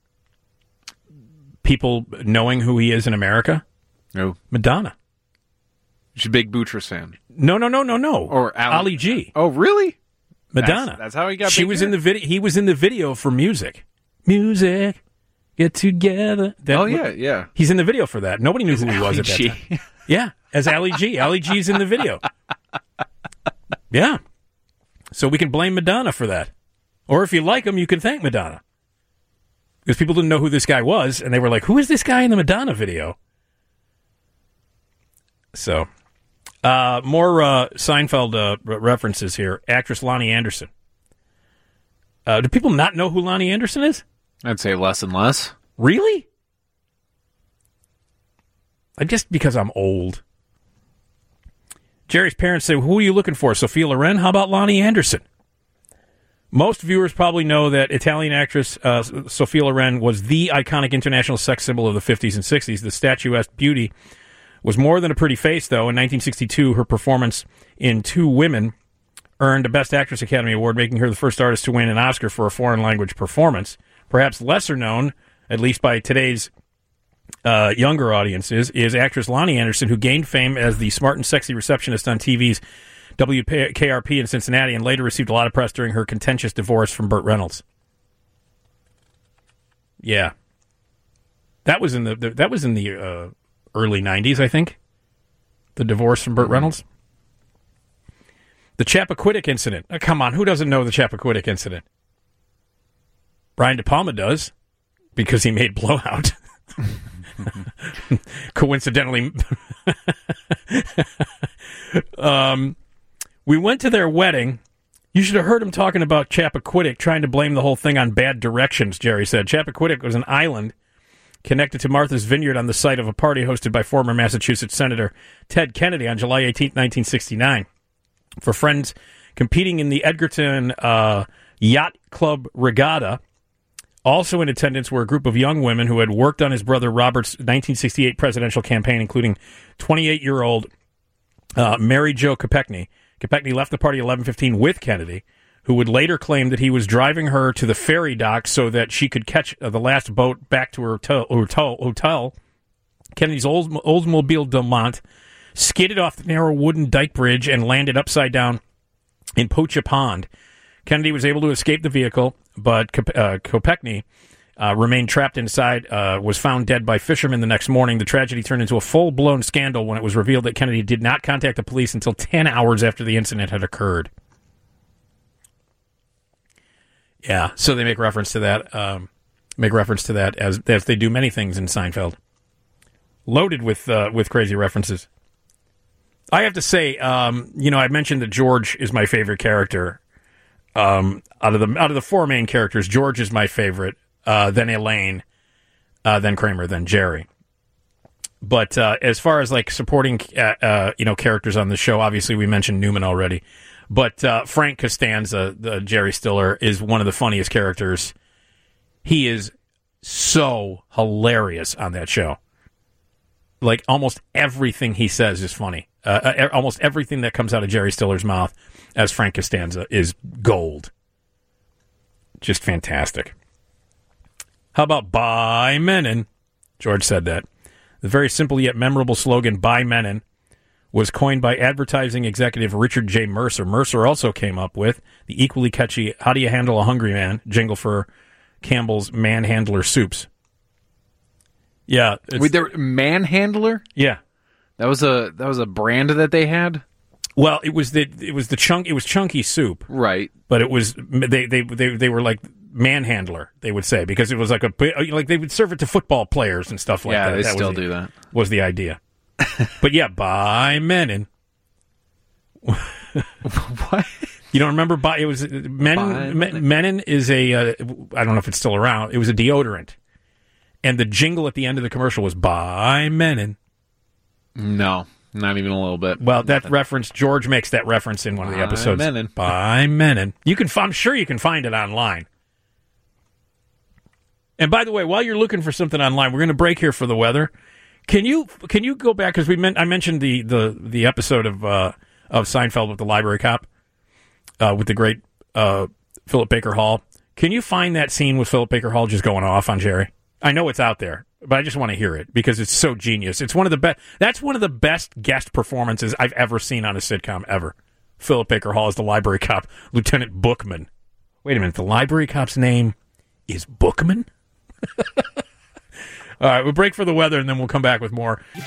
people knowing who he is in America? No, Madonna. She's a big Boutros fan. No. Or Ali G. Oh, really? Madonna. That's how he got. She was in the video. He was in the video for Music. Music, get together. Yeah. He's in the video for that. Nobody knew who he was at that time. Yeah, as Ali G. Ali G's in the video. Yeah. So we can blame Madonna for that, or if you like him, you can thank Madonna, because people didn't know who this guy was, and they were like, "Who is this guy in the Madonna video?" So. More Seinfeld references here. Actress Lonnie Anderson. Do people not know who Lonnie Anderson is? I'd say less and less. Really? I guess because I'm old. Jerry's parents say, who are you looking for? Sophia Loren? How about Lonnie Anderson? Most viewers probably know that Italian actress Sophia Loren was the iconic international sex symbol of the 50s and 60s. The statuesque beauty was more than a pretty face, though. In 1962, her performance in Two Women earned a Best Actress Academy Award, making her the first artist to win an Oscar for a foreign language performance. Perhaps lesser known, at least by today's younger audiences, is actress Lonnie Anderson, who gained fame as the smart and sexy receptionist on TV's WKRP in Cincinnati, and later received a lot of press during her contentious divorce from Burt Reynolds. Yeah, that was in the early 90s, I think. The divorce from Burt Reynolds. The Chappaquiddick incident. Oh, come on, who doesn't know the Chappaquiddick incident? Brian De Palma does, because he made Blowout. Coincidentally. We went to their wedding. You should have heard him talking about Chappaquiddick, trying to blame the whole thing on bad directions, Jerry said. Chappaquiddick was an island connected to Martha's Vineyard on the site of a party hosted by former Massachusetts Senator Ted Kennedy on July 18, 1969. For friends competing in the Edgerton Yacht Club Regatta, also in attendance were a group of young women who had worked on his brother Robert's 1968 presidential campaign, including 28-year-old Mary Jo Kopechne. Kopechne left the party at 11:15 with Kennedy, who would later claim that he was driving her to the ferry dock so that she could catch the last boat back to her hotel. Kennedy's Oldsmobile Delmont skidded off the narrow wooden dike bridge and landed upside down in Pocha Pond. Kennedy was able to escape the vehicle, but Kopechne remained trapped inside, was found dead by fishermen the next morning. The tragedy turned into a full-blown scandal when it was revealed that Kennedy did not contact the police until 10 hours after the incident had occurred. Yeah, so they make reference to that. As they do many things in Seinfeld, loaded with crazy references. I have to say, I mentioned that George is my favorite character. Out of the four main characters, George is my favorite. Then Elaine, then Kramer, then Jerry. But as far as like supporting characters on the show, obviously we mentioned Newman already. But Frank Costanza, the Jerry Stiller, is one of the funniest characters. He is so hilarious on that show. Like, almost everything he says is funny. Almost everything that comes out of Jerry Stiller's mouth as Frank Costanza is gold. Just fantastic. How about By Menon? George said that. The very simple yet memorable slogan, Buy Mennen, was coined by advertising executive Richard J. Mercer. Mercer also came up with the equally catchy How Do You Handle a Hungry Man jingle for Campbell's Manhandler Soups. Yeah. Wait, there Manhandler? Yeah. That was a brand that they had? Well, it was chunky soup. Right. But it was they were like Manhandler, they would say, because it was like they would serve it to football players and stuff like that. Yeah, they that still do that. Was the idea. But yeah, Buy Mennen. What? You don't remember? It was Mennen is a I don't know if it's still around. It was a deodorant, and the jingle at the end of the commercial was Buy Mennen. No, not even a little bit. Well, that reference, George makes that reference in one of the episodes. Buy Mennen. I'm sure you can find it online. And by the way, while you're looking for something online, we're going to break here for the weather. Can you go back, because I mentioned the episode of Seinfeld with the library cop with the great Philip Baker Hall. Can you find that scene with Philip Baker Hall just going off on Jerry? I know it's out there, but I just want to hear it because it's so genius. It's one of the best. That's one of the best guest performances I've ever seen on a sitcom ever. Philip Baker Hall is the library cop, Lieutenant Bookman. Wait a minute, the library cop's name is Bookman? All right, we'll break for the weather, and then we'll come back with more. You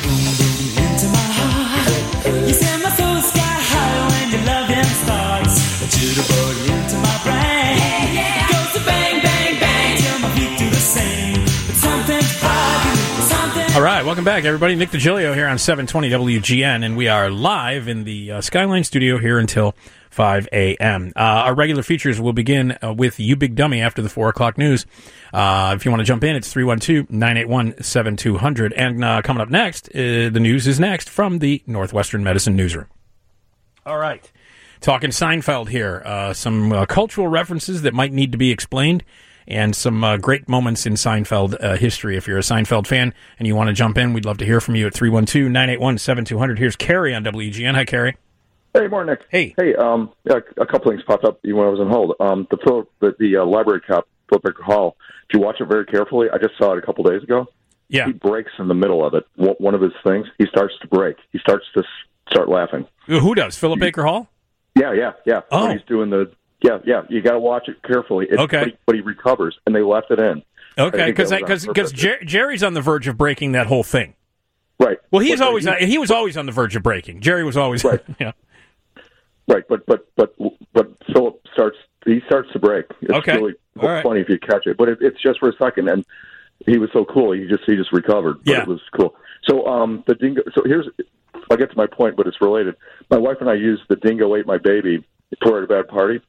send my soul sky high when your loving starts. A jitterbug into my brain. Goes to bang, bang, bang till my feet do the same. But something's bugging, something. All right, welcome back, everybody. Nick DiGilio here on 720 WGN, and we are live in the Skyline studio here until 5 a.m. Our regular features will begin with You Big Dummy after the 4 o'clock news. If you want to jump in, it's 312-981-7200. And coming up next, the news is next from the Northwestern Medicine Newsroom. All right. Talking Seinfeld here. Some cultural references that might need to be explained, and some great moments in Seinfeld history. If you're a Seinfeld fan and you want to jump in, we'd love to hear from you at 312-981-7200. Here's Carrie on WGN. Hi, Carrie. Hey, morning, Nick. Hey. Hey, a couple things popped up even when I was on hold. The library cop, Philip Baker Hall, if you watch it very carefully, I just saw it a couple days ago. Yeah. He breaks in the middle of it. One of his things, he starts to break. He starts to start laughing. Who does? Philip Baker Hall? Yeah. Oh. When he's doing the... Yeah, you got to watch it carefully. Okay. But he recovers, and they left it in. Okay, because Jerry's on the verge of breaking that whole thing. Right. Well, he was always on the verge of breaking. Jerry was always... Right. Yeah. Right, but Philip starts to break. It's okay. really funny if you catch it, but it's just for a second, and he was so cool. He just recovered. But yeah, it was cool. So the dingo. So I'll get to my point, but it's related. My wife and I used the dingo ate my baby for a bad party.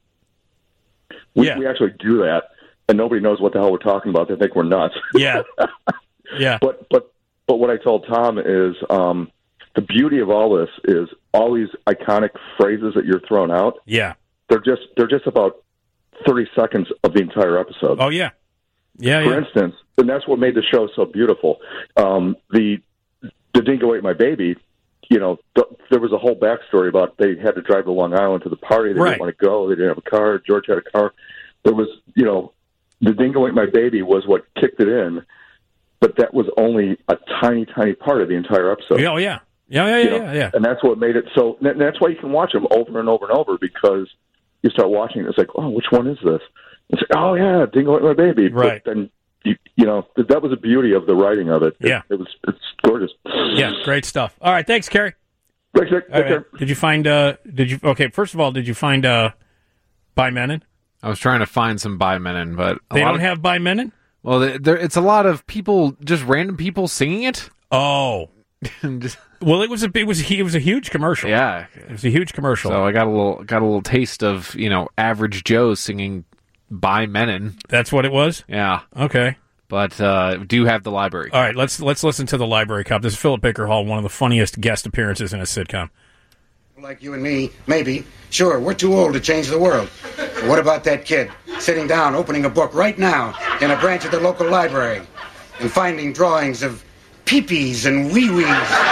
We actually do that, and nobody knows what the hell we're talking about. They think we're nuts. Yeah, yeah. But what I told Tom is. The beauty of all this is all these iconic phrases that you're throwing out. Yeah, they're just about 30 seconds of the entire episode. Oh yeah. For instance, and that's what made the show so beautiful. The dingo ate my baby. You know, there was a whole backstory about they had to drive to Long Island to the party. They didn't want to go. They didn't have a car. George had a car. There was, the dingo ate my baby was what kicked it in, but that was only a tiny, tiny part of the entire episode. Oh yeah. Yeah. And that's what made it so. And that's why you can watch them over and over and over, because you start watching it. It's like, oh, which one is this? It's like, oh yeah, Dingo Ate My Baby. Right. But then that was the beauty of the writing of it. Yeah, it's gorgeous. Yeah, great stuff. All right, thanks, Kerry. Thanks, Nick. Take care. Did you find? Okay, first of all, did you find Buy Mennen? I was trying to find some Buy Mennen, but they don't have Buy Mennen. Well, it's a lot of people, just random people singing it. Oh. Well, it was a huge commercial. Yeah, it was a huge commercial. So I got a little taste of average Joe singing "Buy Mennen." That's what it was. Yeah. Okay. But do have the library. All right, let's listen to the library cop. This is Philip Baker Hall, one of the funniest guest appearances in a sitcom. Like you and me, maybe. Sure, we're too old to change the world. But what about that kid sitting down, opening a book right now in a branch of the local library and finding drawings of peepees and wee-wees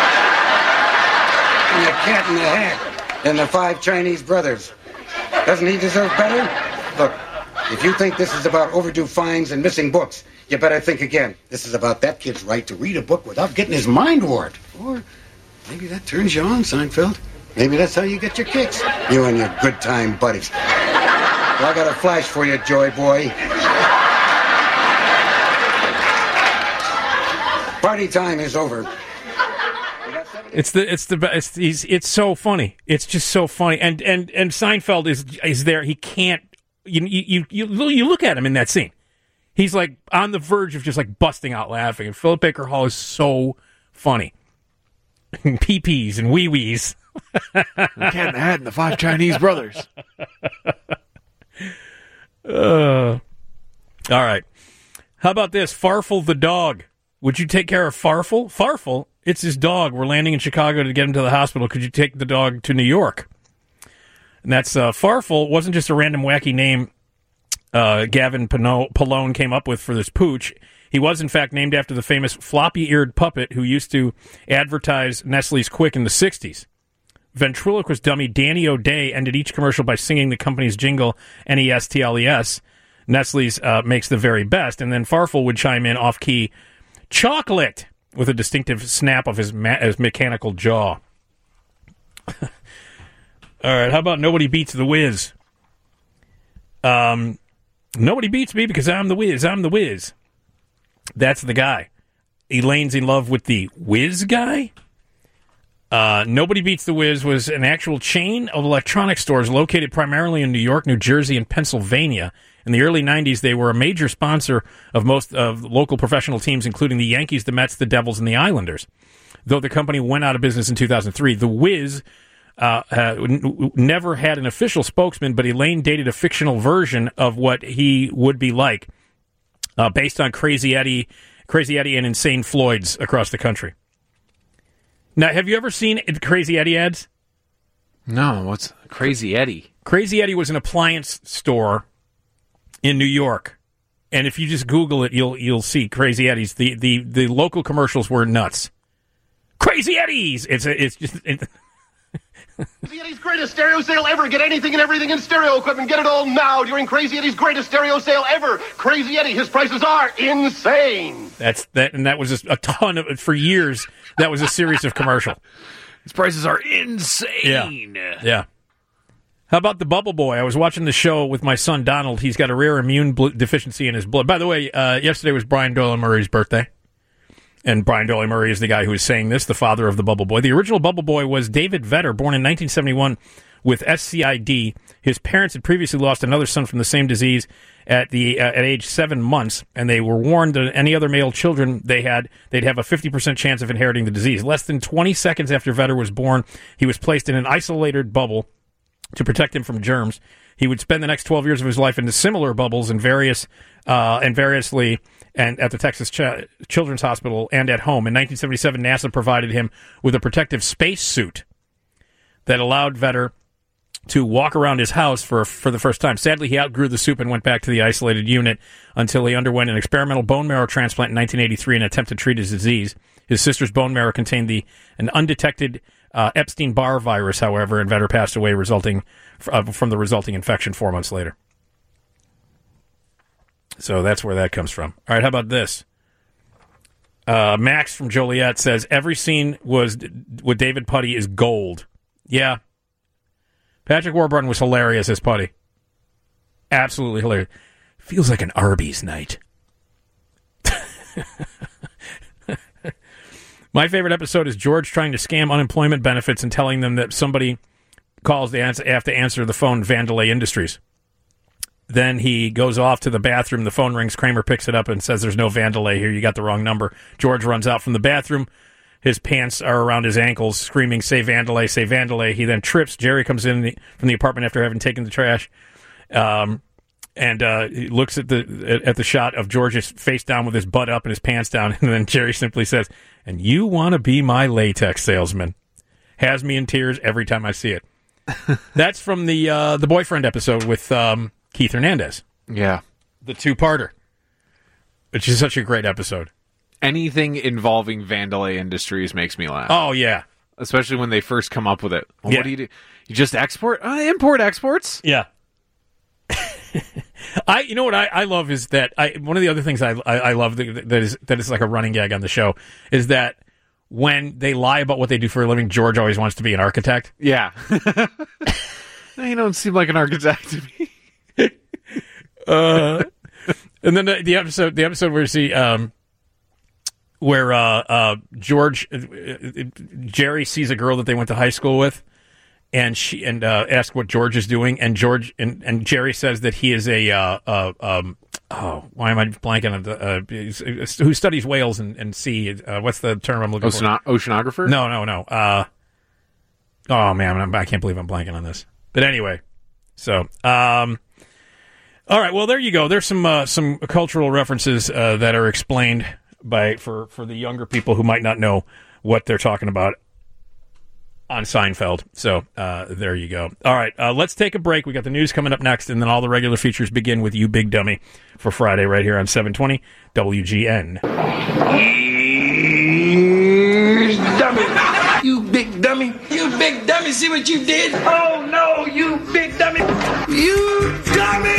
and the cat in the hat and the 5 Chinese brothers? Doesn't he deserve better? Look, If you think this is about overdue fines and missing books, you better think again. This is about that kid's right to read a book without getting his mind warped. Or maybe that turns you on, Seinfeld. Maybe that's how you get your kicks. You and your good time buddies. Well, I got a flash for you, Joy Boy. Party time is over. It's so funny. It's just so funny. And Seinfeld is there. He can't. You look at him in that scene. He's like on the verge of just like busting out laughing. And Philip Baker Hall is so funny. Pee-pees and wee-wees. The Cat in the Hat and the Five Chinese Brothers. All right. How about this? Farfel the dog. Would you take care of Farfel? Farfel, it's his dog. We're landing in Chicago to get him to the hospital. Could you take the dog to New York? And that's Farfel. Wasn't just a random wacky name Gavin Pallone came up with for this pooch. He was, in fact, named after the famous floppy-eared puppet who used to advertise Nestle's Quick in the 60s. Ventriloquist dummy Danny O'Day ended each commercial by singing the company's jingle, Nestles. Nestle's makes the very best. And then Farfel would chime in off-key, chocolate, with a distinctive snap of his mechanical jaw. All right, how about Nobody Beats the Wiz? Nobody beats me because I'm the Wiz. I'm the Wiz. That's the guy. Elaine's in love with the Wiz guy? Nobody Beats the Wiz was an actual chain of electronic stores located primarily in New York, New Jersey, and Pennsylvania. In the early 90s, they were a major sponsor of most of local professional teams, including the Yankees, the Mets, the Devils, and the Islanders. Though the company went out of business in 2003, the Wiz never had an official spokesman, but Elaine dated a fictional version of what he would be like, based on Crazy Eddie and Insane Floyd's across the country. Now, have you ever seen Crazy Eddie ads? No, what's Crazy Eddie? Crazy Eddie was an appliance store in New York, and if you just Google it, you'll see Crazy Eddie's. The local commercials were nuts. Crazy Eddie's. It's just. Crazy Eddie's greatest stereo sale ever. Get anything and everything in stereo equipment. Get it all now during Crazy Eddie's greatest stereo sale ever. Crazy Eddie, his prices are insane. And that was just a ton of for years. That was a series of commercial. His prices are insane. Yeah. How about the Bubble Boy? I was watching the show with my son Donald. He's got a rare immune deficiency in his blood. By the way, yesterday was Brian Doyle Murray's birthday. And Brian Doyle Murray is the guy who is saying this, the father of the Bubble Boy. The original Bubble Boy was David Vetter, born in 1971 with SCID. His parents had previously lost another son from the same disease at age 7 months, and they were warned that any other male children they'd have a 50% chance of inheriting the disease. Less than 20 seconds after Vetter was born, he was placed in an isolated bubble to protect him from germs. He would spend the next 12 years of his life in similar bubbles and variously and at the Texas Children's Hospital and at home. In 1977, NASA provided him with a protective space suit that allowed Vetter to walk around his house for the first time. Sadly, he outgrew the suit and went back to the isolated unit until he underwent an experimental bone marrow transplant in 1983 in an attempt to treat his disease. His sister's bone marrow contained an undetected Epstein-Barr virus, however, and Vetter passed away from the resulting infection 4 months later. So that's where that comes from. All right, how about this? Max from Joliet says, every scene with David Puddy is gold. Yeah. Patrick Warburton was hilarious as Puddy. Absolutely hilarious. Feels like an Arby's night. My favorite episode is George trying to scam unemployment benefits and telling them that somebody calls, they have to answer the phone, Vandelay Industries. Then he goes off to the bathroom. The phone rings. Kramer picks it up and says, there's no Vandelay here. You got the wrong number. George runs out from the bathroom. His pants are around his ankles, screaming, say Vandelay, say Vandelay. He then trips. Jerry comes in from the apartment after having taken the trash. And he looks at the shot of George's face down with his butt up and his pants down. And then Jerry simply says, and you want to be my latex salesman. Has me in tears every time I see it. That's from the Boyfriend episode with Keith Hernandez. Yeah. The two-parter. Which is such a great episode. Anything involving Vandelay Industries makes me laugh. Oh, yeah. Especially when they first come up with it. Well, Yeah. What do? You just export? Import exports? Yeah. You know what I love is that one of the other things I love that is like a running gag on the show is that when they lie about what they do for a living, George always wants to be an architect. Yeah. You don't seem like an architect to me. And then the episode where you see where Jerry sees a girl that they went to high school with, and she asks what George is doing, and Jerry says that he is why am I blanking on who studies whales and sea? What's the term I'm looking for? Oceanographer? No. Oh man, I can't believe I'm blanking on this. But anyway, so all right. Well, there you go. There's some cultural references that are explained for the younger people who might not know what they're talking about on Seinfeld. So there you go. All right, let's take a break. We got the news coming up next, and then all the regular features begin with You Big Dummy for Friday right here on 720 WGN. Dummy. You big dummy. You big dummy. See what you did? Oh, no, you big dummy. You dummy.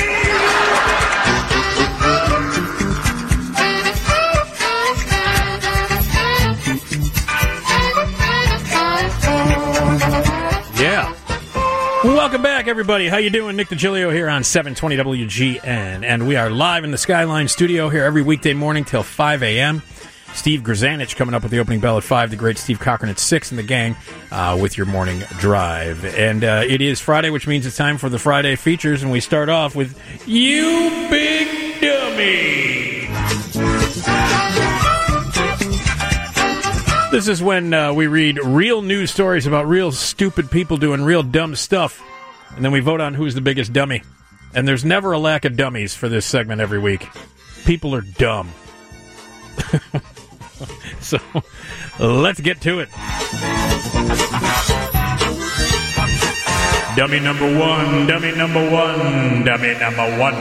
Yeah. Welcome back, everybody. How you doing? Nick DiGilio here on 720 WGN, and we are live in the Skyline studio here every weekday morning till 5 a.m. Steve Grzanich coming up with the opening bell at 5, the great Steve Cochran at 6, and the gang with your morning drive. And it is Friday, which means it's time for the Friday features, and we start off with You Big Dummy. This is when we read real news stories about real stupid people doing real dumb stuff, and then we vote on who's the biggest dummy. And there's never a lack of dummies for this segment every week. People are dumb. So, let's get to it. Dummy number one, dummy number one, dummy number one.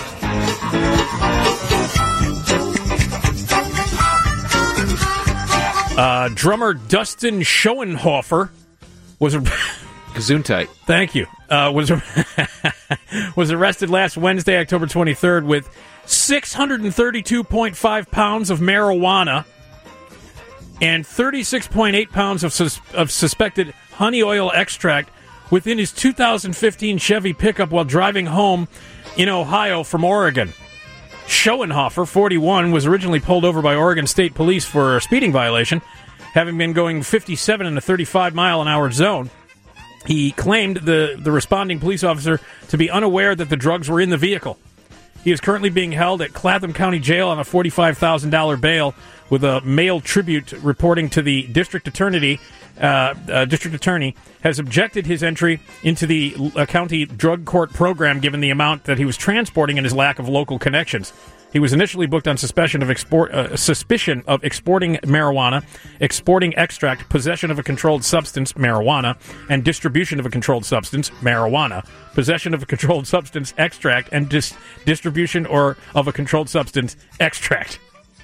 Drummer Dustin Schoenhofer was Gesundheit. Thank you. Was arrested last Wednesday, October 23rd, with 632.5 pounds of marijuana and 36.8 pounds of suspected honey oil extract within his 2015 Chevy pickup while driving home in Ohio from Oregon. Schoenhofer, 41, was originally pulled over by Oregon State Police for a speeding violation, having been going 57 in a 35-mile-an-hour zone. He claimed the responding police officer to be unaware that the drugs were in the vehicle. He is currently being held at Clatham County Jail on a $45,000 bail, with a Mail Tribute reporting to the district attorney has objected his entry into the county drug court program given the amount that he was transporting and his lack of local connections. He was initially booked on suspicion of exporting marijuana, exporting extract, possession of a controlled substance, marijuana, and distribution of a controlled substance, marijuana, possession of a controlled substance, extract, and distribution of a controlled substance, extract.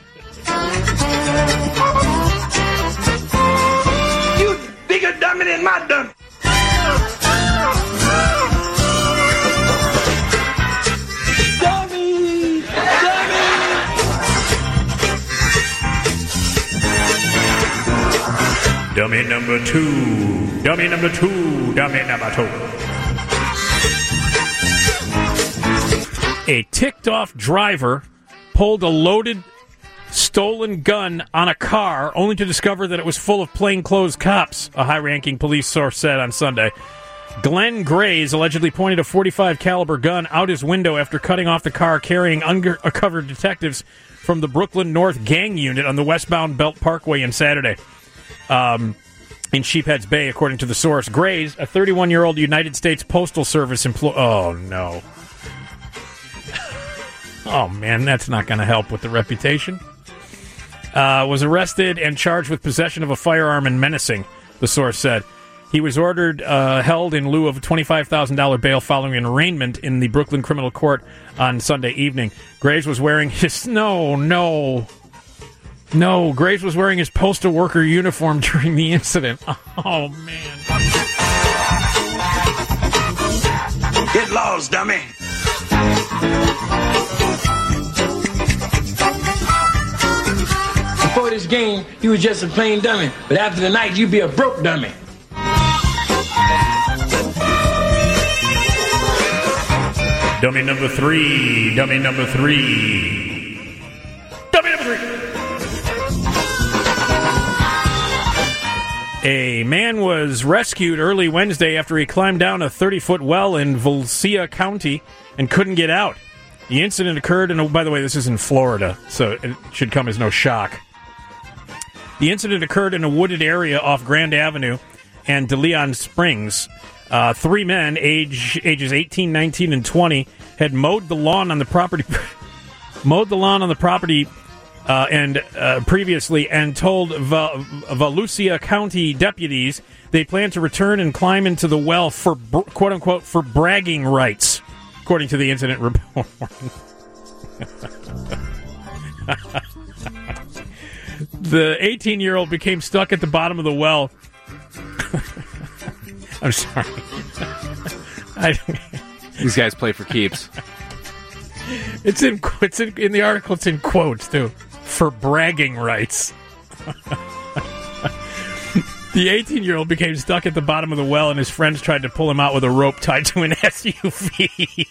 You bigger dummy than my dummy. Dummy! Dummy! Dummy number two. Dummy number two. Dummy number two. A ticked-off driver pulled a loaded stolen gun on a car only to discover that it was full of plainclothes cops, a high-ranking police source said on Sunday. Glenn Grays allegedly pointed a .45 caliber gun out his window after cutting off the car carrying undercover detectives from the Brooklyn North Gang Unit on the westbound Belt Parkway on Saturday. In Sheepheads Bay, according to the source. Grays, a 31-year-old United States Postal Service employee... Oh, no. Oh, man, that's not going to help with the reputation. Was arrested and charged with possession of a firearm and menacing, the source said. He was ordered held in lieu of a $25,000 bail following an arraignment in the Brooklyn Criminal Court on Sunday evening. Graves was wearing his... No, Graves was wearing his postal worker uniform during the incident. Oh, man. Get lost, dummy. Before this game, you was just a plain dummy. But after the night, you be a broke dummy. Dummy number 3. Dummy number 3. Dummy number 3. A man was rescued early Wednesday after he climbed down a 30-foot well in Volusia County and couldn't get out. The incident occurred, and by the way, this is in Florida, so it should come as no shock. The incident occurred in a wooded area off Grand Avenue and De Leon Springs. 3 men, ages 18, 19, and 20, had mowed the lawn on the property, previously, and told Volusia County deputies they plan to return and climb into the well for quote unquote for bragging rights, according to the incident report. The 18-year-old became stuck at the bottom of the well. I'm sorry. These guys play for keeps. It's in the article. It's in quotes too, for bragging rights. The 18-year-old became stuck at the bottom of the well, and his friends tried to pull him out with a rope tied to an SUV.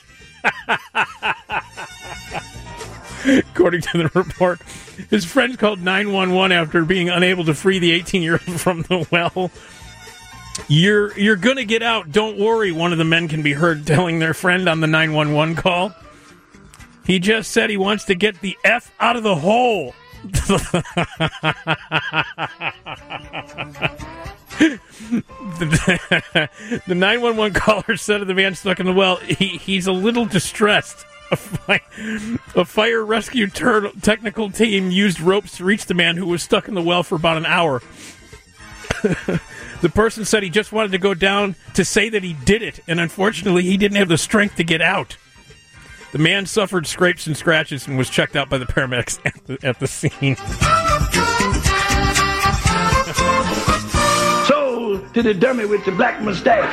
According to the report, his friends called 911 after being unable to free the 18-year-old from the well. You're going to get out. Don't worry, one of the men can be heard telling their friend on the 911 call. He just said he wants to get the F out of the hole. The 911 caller said to the man stuck in the well, he's a little distressed. A fire rescue technical team used ropes to reach the man who was stuck in the well for about an hour. The person said he just wanted to go down to say that he did it, and unfortunately he didn't have the strength to get out. The man suffered scrapes and scratches and was checked out by the paramedics at the scene. So, to the dummy with the black mustache.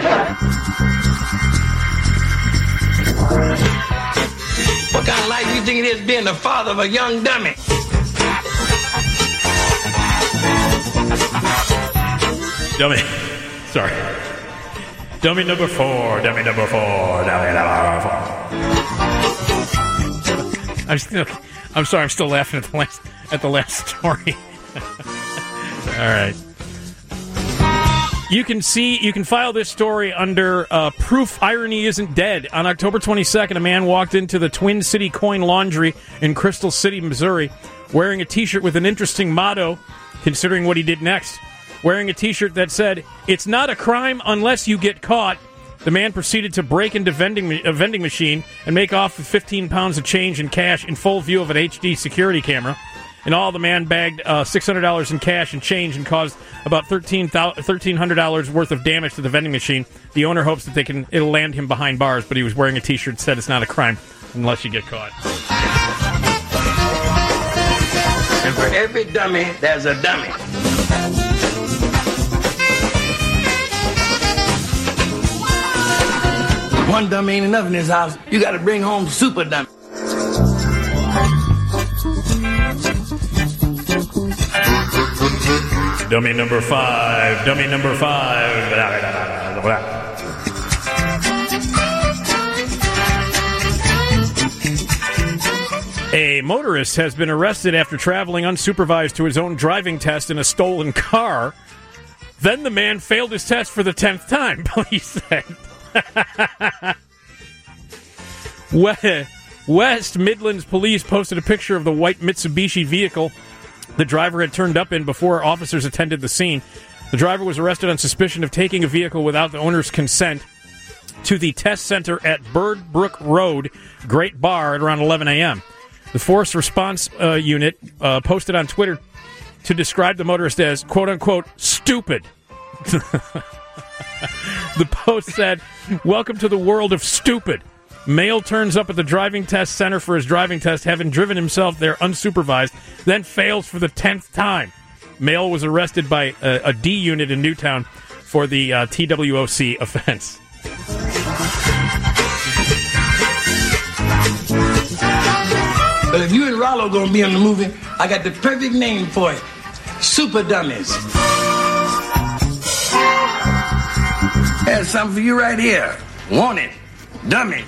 What kind of life do you think it is being the father of a young dummy? Dummy. Sorry. Dummy number 4. Dummy number 4. Dummy number 4. I'm sorry. I'm still laughing at the last story. All right. You can file this story under Proof Irony Isn't Dead. On October 22nd, a man walked into the Twin City Coin Laundry in Crystal City, Missouri, wearing a T-shirt with an interesting motto, considering what he did next. Wearing a T-shirt that said, "It's not a crime unless you get caught." The man proceeded to break into a vending machine and make off with 15 pounds of change in cash in full view of an HD security camera. In all, the man bagged $600 in cash and change and caused about $1,300 worth of damage to the vending machine. The owner hopes that it'll land him behind bars, but he was wearing a T-shirt that said it's not a crime unless you get caught. And for every dummy, there's a dummy. One dummy ain't enough in this house. You got to bring home super dummy. Dummy number 5. Dummy number 5. A motorist has been arrested after traveling unsupervised to his own driving test in a stolen car. Then the man failed his test for the 10th time, police said. West Midlands Police posted a picture of the white Mitsubishi vehicle the driver had turned up in before officers attended the scene. The driver was arrested on suspicion of taking a vehicle without the owner's consent to the test center at Bird Brook Road, Great Bar, at around 11 a.m. The Force Response Unit posted on Twitter to describe the motorist as, quote-unquote, stupid. The post said, "Welcome to the world of stupid. Male turns up at the driving test center for his driving test, having driven himself there unsupervised, then fails for the 10th time. Male was arrested by a D unit in Newtown for the TWOC offense." Well, if you and Rollo gonna be in the movie, I got the perfect name for it. Super Dummies. There's something for you right here. Want it? Dummy.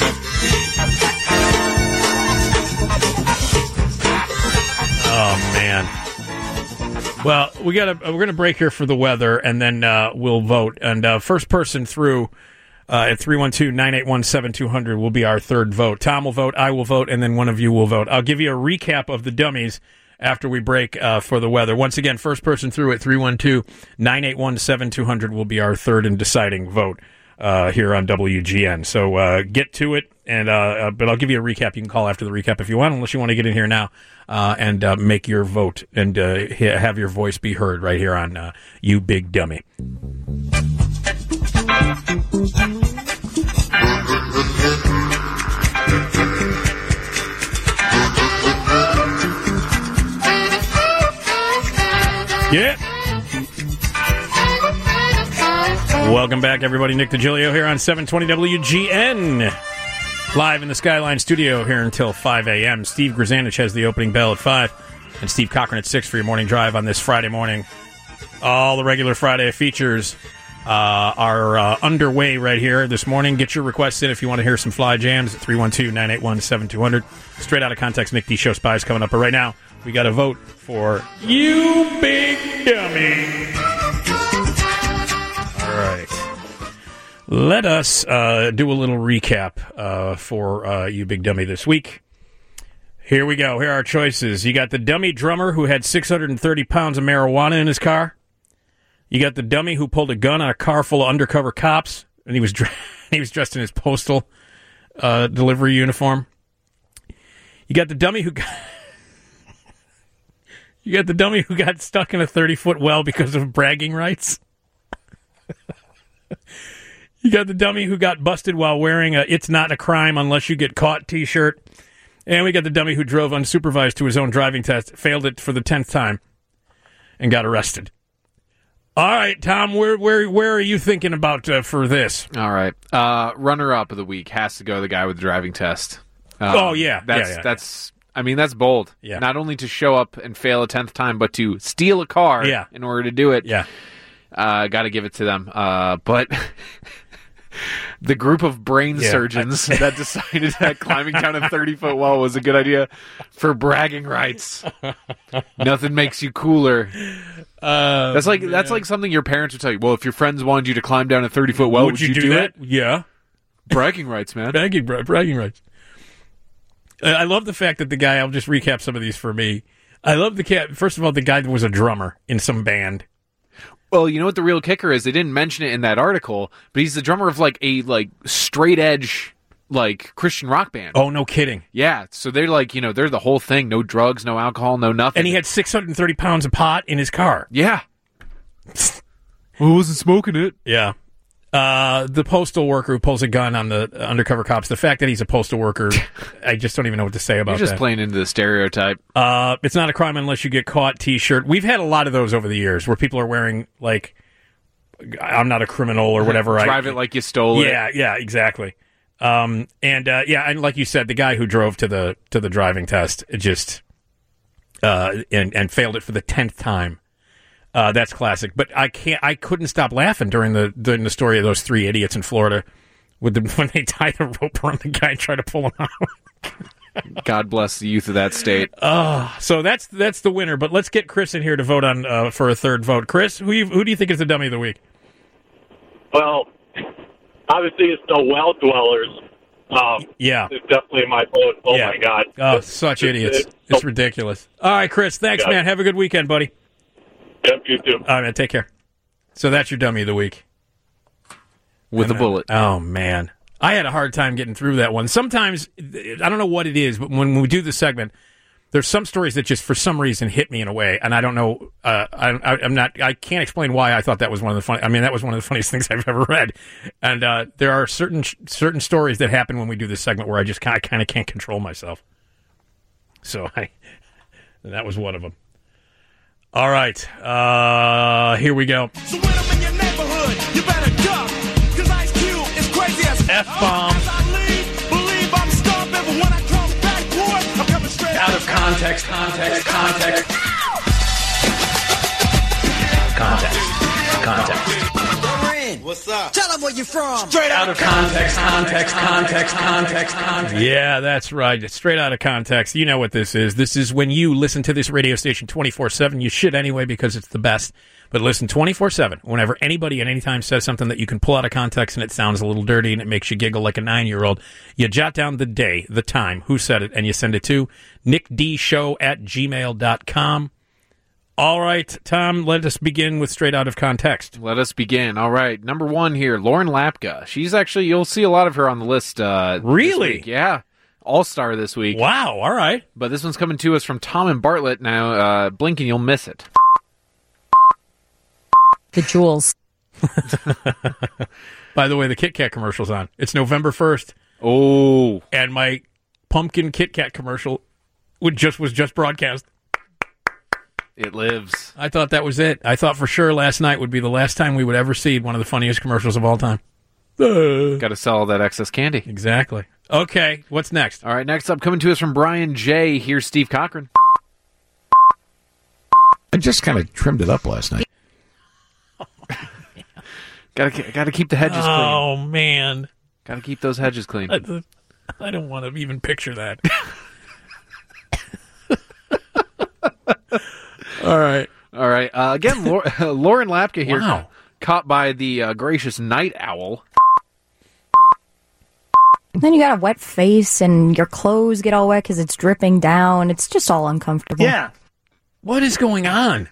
Oh, man. Well, we're gonna break here for the weather, and then we'll vote. And first person through at 312-981-7200 will be our third vote. Tom will vote, I will vote, and then one of you will vote. I'll give you a recap of the dummies after we break for the weather. Once again, first person through at 312-981-7200 will be our third and deciding vote here on WGN. So get to it, and but I'll give you a recap. You can call after the recap if you want, unless you want to get in here now and make your vote and have your voice be heard right here on You Big Dummy. Yeah. Welcome back, everybody. Nick DiGilio here on 720 WGN. Live in the Skyline studio here until 5 a.m. Steve Grzanich has the opening bell at 5, and Steve Cochran at 6 for your morning drive on this Friday morning. All the regular Friday features are underway right here this morning. Get your requests in if you want to hear some fly jams at 312-981-7200. Straight out of context, Nick D. Show Spies coming up. But right now, we got to vote for You Big Dummy. All right. Let us do a little recap for You Big Dummy this week. Here we go. Here are our choices. You got the dummy drummer who had 630 pounds of marijuana in his car. You got the dummy who pulled a gun on a car full of undercover cops, and he was dressed in his postal delivery uniform. You got the dummy who got... You got the dummy who got stuck in a 30-foot well because of bragging rights. You got the dummy who got busted while wearing a "It's Not a Crime Unless You Get Caught" t-shirt. And we got the dummy who drove unsupervised to his own driving test, failed it for the 10th time, and got arrested. All right, Tom, where are you thinking about for this? All right. Runner-up of the week has to go the guy with the driving test. That's... I mean, that's bold. Yeah. Not only to show up and fail a 10th time, but to steal a car in order to do it. Yeah. Got to give it to them. But the group of brain surgeons that decided that climbing down a 30-foot wall was a good idea for bragging rights. Nothing makes you cooler. That's like something your parents would tell you. Well, if your friends wanted you to climb down a 30-foot well, would you do it? Yeah. Bragging rights, man. Bragging rights. I love the fact that the guy, I'll just recap some of these for me. I love the cat. First of all, the guy was a drummer in some band. Well, you know what the real kicker is? They didn't mention it in that article, but he's the drummer of a straight edge Christian rock band. Oh, no kidding. Yeah, so they're they're the whole thing. No drugs, no alcohol, no nothing. And he had 630 pounds of pot in his car. Yeah. Well, I wasn't smoking it. Yeah. The postal worker who pulls a gun on the undercover cops. The fact that he's a postal worker, I just don't even know what to say about that. You're just playing into the stereotype. It's not a crime unless you get caught t-shirt. We've had a lot of those over the years where people are wearing, I'm not a criminal or whatever. Drive it like you stole it. Yeah, exactly. And like you said, the guy who drove to the driving test just and failed it for the 10th time. That's classic. But I couldn't stop laughing during the story of those three idiots in Florida when they tied the rope around the guy and tried to pull him out. God bless the youth of that state. So that's the winner. But let's get Chris in here to vote on for a third vote. Chris, who do you think is the dummy of the week? Well, obviously it's the well dwellers. It's definitely my vote. Oh my God! Oh, such idiots! It's ridiculous. All right, Chris. Thanks, man. Have a good weekend, buddy. Yep, you too. All right, man. Take care. So that's your dummy of the week. With a bullet. Oh, man. I had a hard time getting through that one. Sometimes, I don't know what it is, but when we do this segment, there's some stories that just for some reason hit me in a way, and I don't know. I can't explain why I thought that was one of the funny. I mean, that was one of the funniest things I've ever read. And there are certain stories that happen when we do this segment where I kind of can't control myself. So that was one of them. All right, here we go. So when I'm in your neighborhood, you better duck, 'cause Ice Cube is crazy as F-bomb. As I leave, believe I'm stomping, but when I come back, boy, I'm coming straight out of context. Context. What's up? Tell them where you're from. Straight out of context. Yeah, that's right. It's straight out of context. You know what this is. This is when you listen to this radio station 24/7. You should anyway because it's the best. But listen 24/7. Whenever anybody at any time says something that you can pull out of context and it sounds a little dirty and it makes you giggle like a 9-year-old, you jot down the day, the time, who said it, and you send it to nickdshow@gmail.com. All right, Tom, let us begin with Straight Out of Context. Let us begin. All right, number one here, Lauren Lapka. She's actually, you'll see a lot of her on the list. Really? This week. Yeah. All-star this week. Wow, all right. But this one's coming to us from Tom and Bartlett. Now, blink and you'll miss it. The jewels. By the way, the Kit Kat commercial's on. It's November 1st. Oh. And my pumpkin Kit Kat commercial was just broadcast. It lives. I thought that was it. I thought for sure last night would be the last time we would ever see one of the funniest commercials of all time. Got to sell all that excess candy. Exactly. Okay, what's next? All right, next up, coming to us from Brian J. Here's Steve Cochran. I just kind of trimmed it up last night. Got to keep the hedges clean. Oh, man. Got to keep those hedges clean. I don't want to even picture that. All right. Again, Lauren Lapka here, Wow. caught by the gracious night owl. And then you got a wet face and your clothes get all wet because it's dripping down. It's just all uncomfortable. Yeah. What is going on?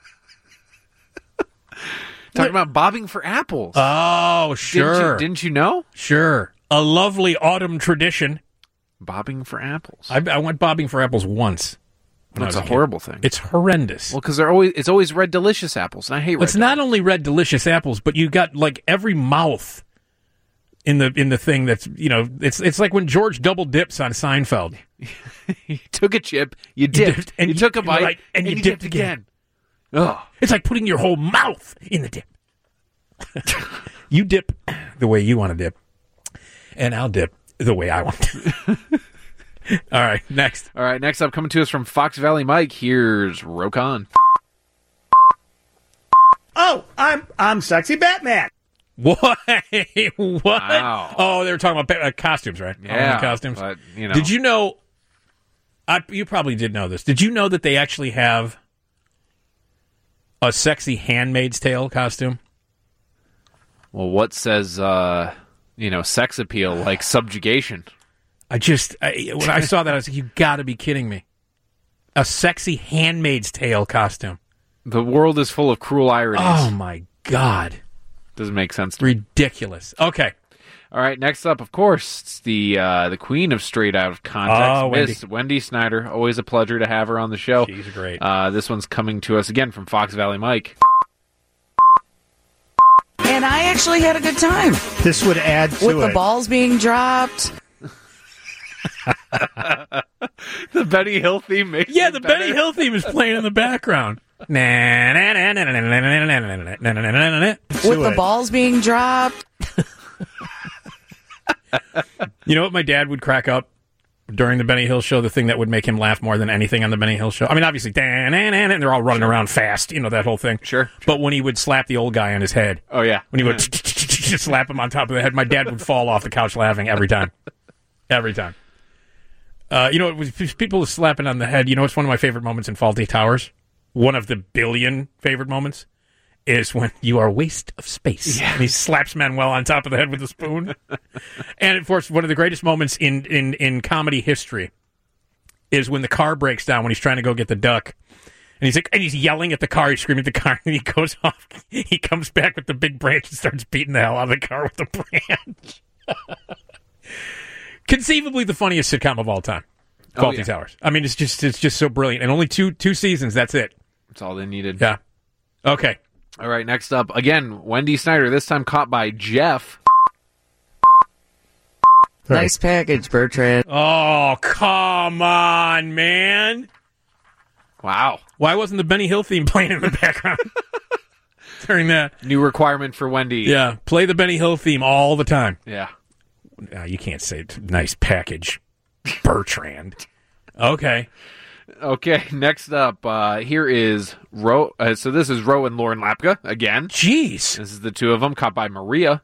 Talking about bobbing for apples. Oh, sure. Didn't you know? Sure. A lovely autumn tradition. Bobbing for apples. I went bobbing for apples once. That's a horrible thing. It's horrendous. Well, because it's always Red Delicious apples, and I hate Red It's not only Red Delicious apples, but you got like every mouth in the thing that's, you know, it's like when George double dips on Seinfeld. You took a chip, you dipped, and you took a bite, right, and you dipped again. Oh, it's like putting your whole mouth in the dip. You dip the way you want to dip, and I'll dip the way I want to. All right, next. All right, next up, coming to us from Fox Valley Mike, here's Rokan. Oh, I'm sexy Batman. What? What? Wow. Oh, they were talking about costumes, right? Yeah, costumes. but, you know. Did you know? You probably did know this. Did you know that they actually have a sexy Handmaid's Tale costume? Well, what says sex appeal like subjugation? When I saw that, I was like, you got to be kidding me. A sexy Handmaid's Tale costume. The world is full of cruel ironies. Oh, my God. Doesn't make sense to me. Ridiculous. Okay. All right, next up, of course, it's the queen of Straight Out of Context, Miss Wendy Snyder. Always a pleasure to have her on the show. She's great. This one's coming to us again from Fox Valley Mike. And I actually had a good time. This would add to with it. the balls being dropped. The Benny Hill theme makes Yeah, the Benny Hill theme is playing in the background. With the balls being dropped. You know what my dad would crack up during the Benny Hill show? The thing that would make him laugh more than anything on the Benny Hill show? I mean, obviously, and they're all running around fast, you know, that whole thing. Sure. But when he would slap the old guy on his head. Oh, yeah. When he would just slap him on top of the head, my dad would fall off the couch laughing every time. Every time. You know, people slapping on the head. You know, it's one of my favorite moments in Fawlty Towers. One of the billion favorite moments is when you are a waste of space. Yeah. And he slaps Manuel on top of the head with a spoon. And, of course, one of the greatest moments in comedy history is when the car breaks down when he's trying to go get the duck. And he's yelling at the car, he's screaming at the car, and he goes off. He comes back with the big branch and starts beating the hell out of the car with the branch. Conceivably the funniest sitcom of all time. Fawlty Towers. I mean, it's just so brilliant. And only two seasons, that's it. That's all they needed. Yeah. Okay. All right, next up, again, Wendy Snyder, this time caught by Jeff. Nice package, Bertrand. Oh, come on, man. Wow. Why wasn't the Benny Hill theme playing in the background during that? New requirement for Wendy. Yeah, play the Benny Hill theme all the time. Yeah. You can't say nice package, Bertrand. Okay. Okay, next up, here is Ro. So this is Ro and Lauren Lapka again. Jeez. This is the two of them, caught by Maria.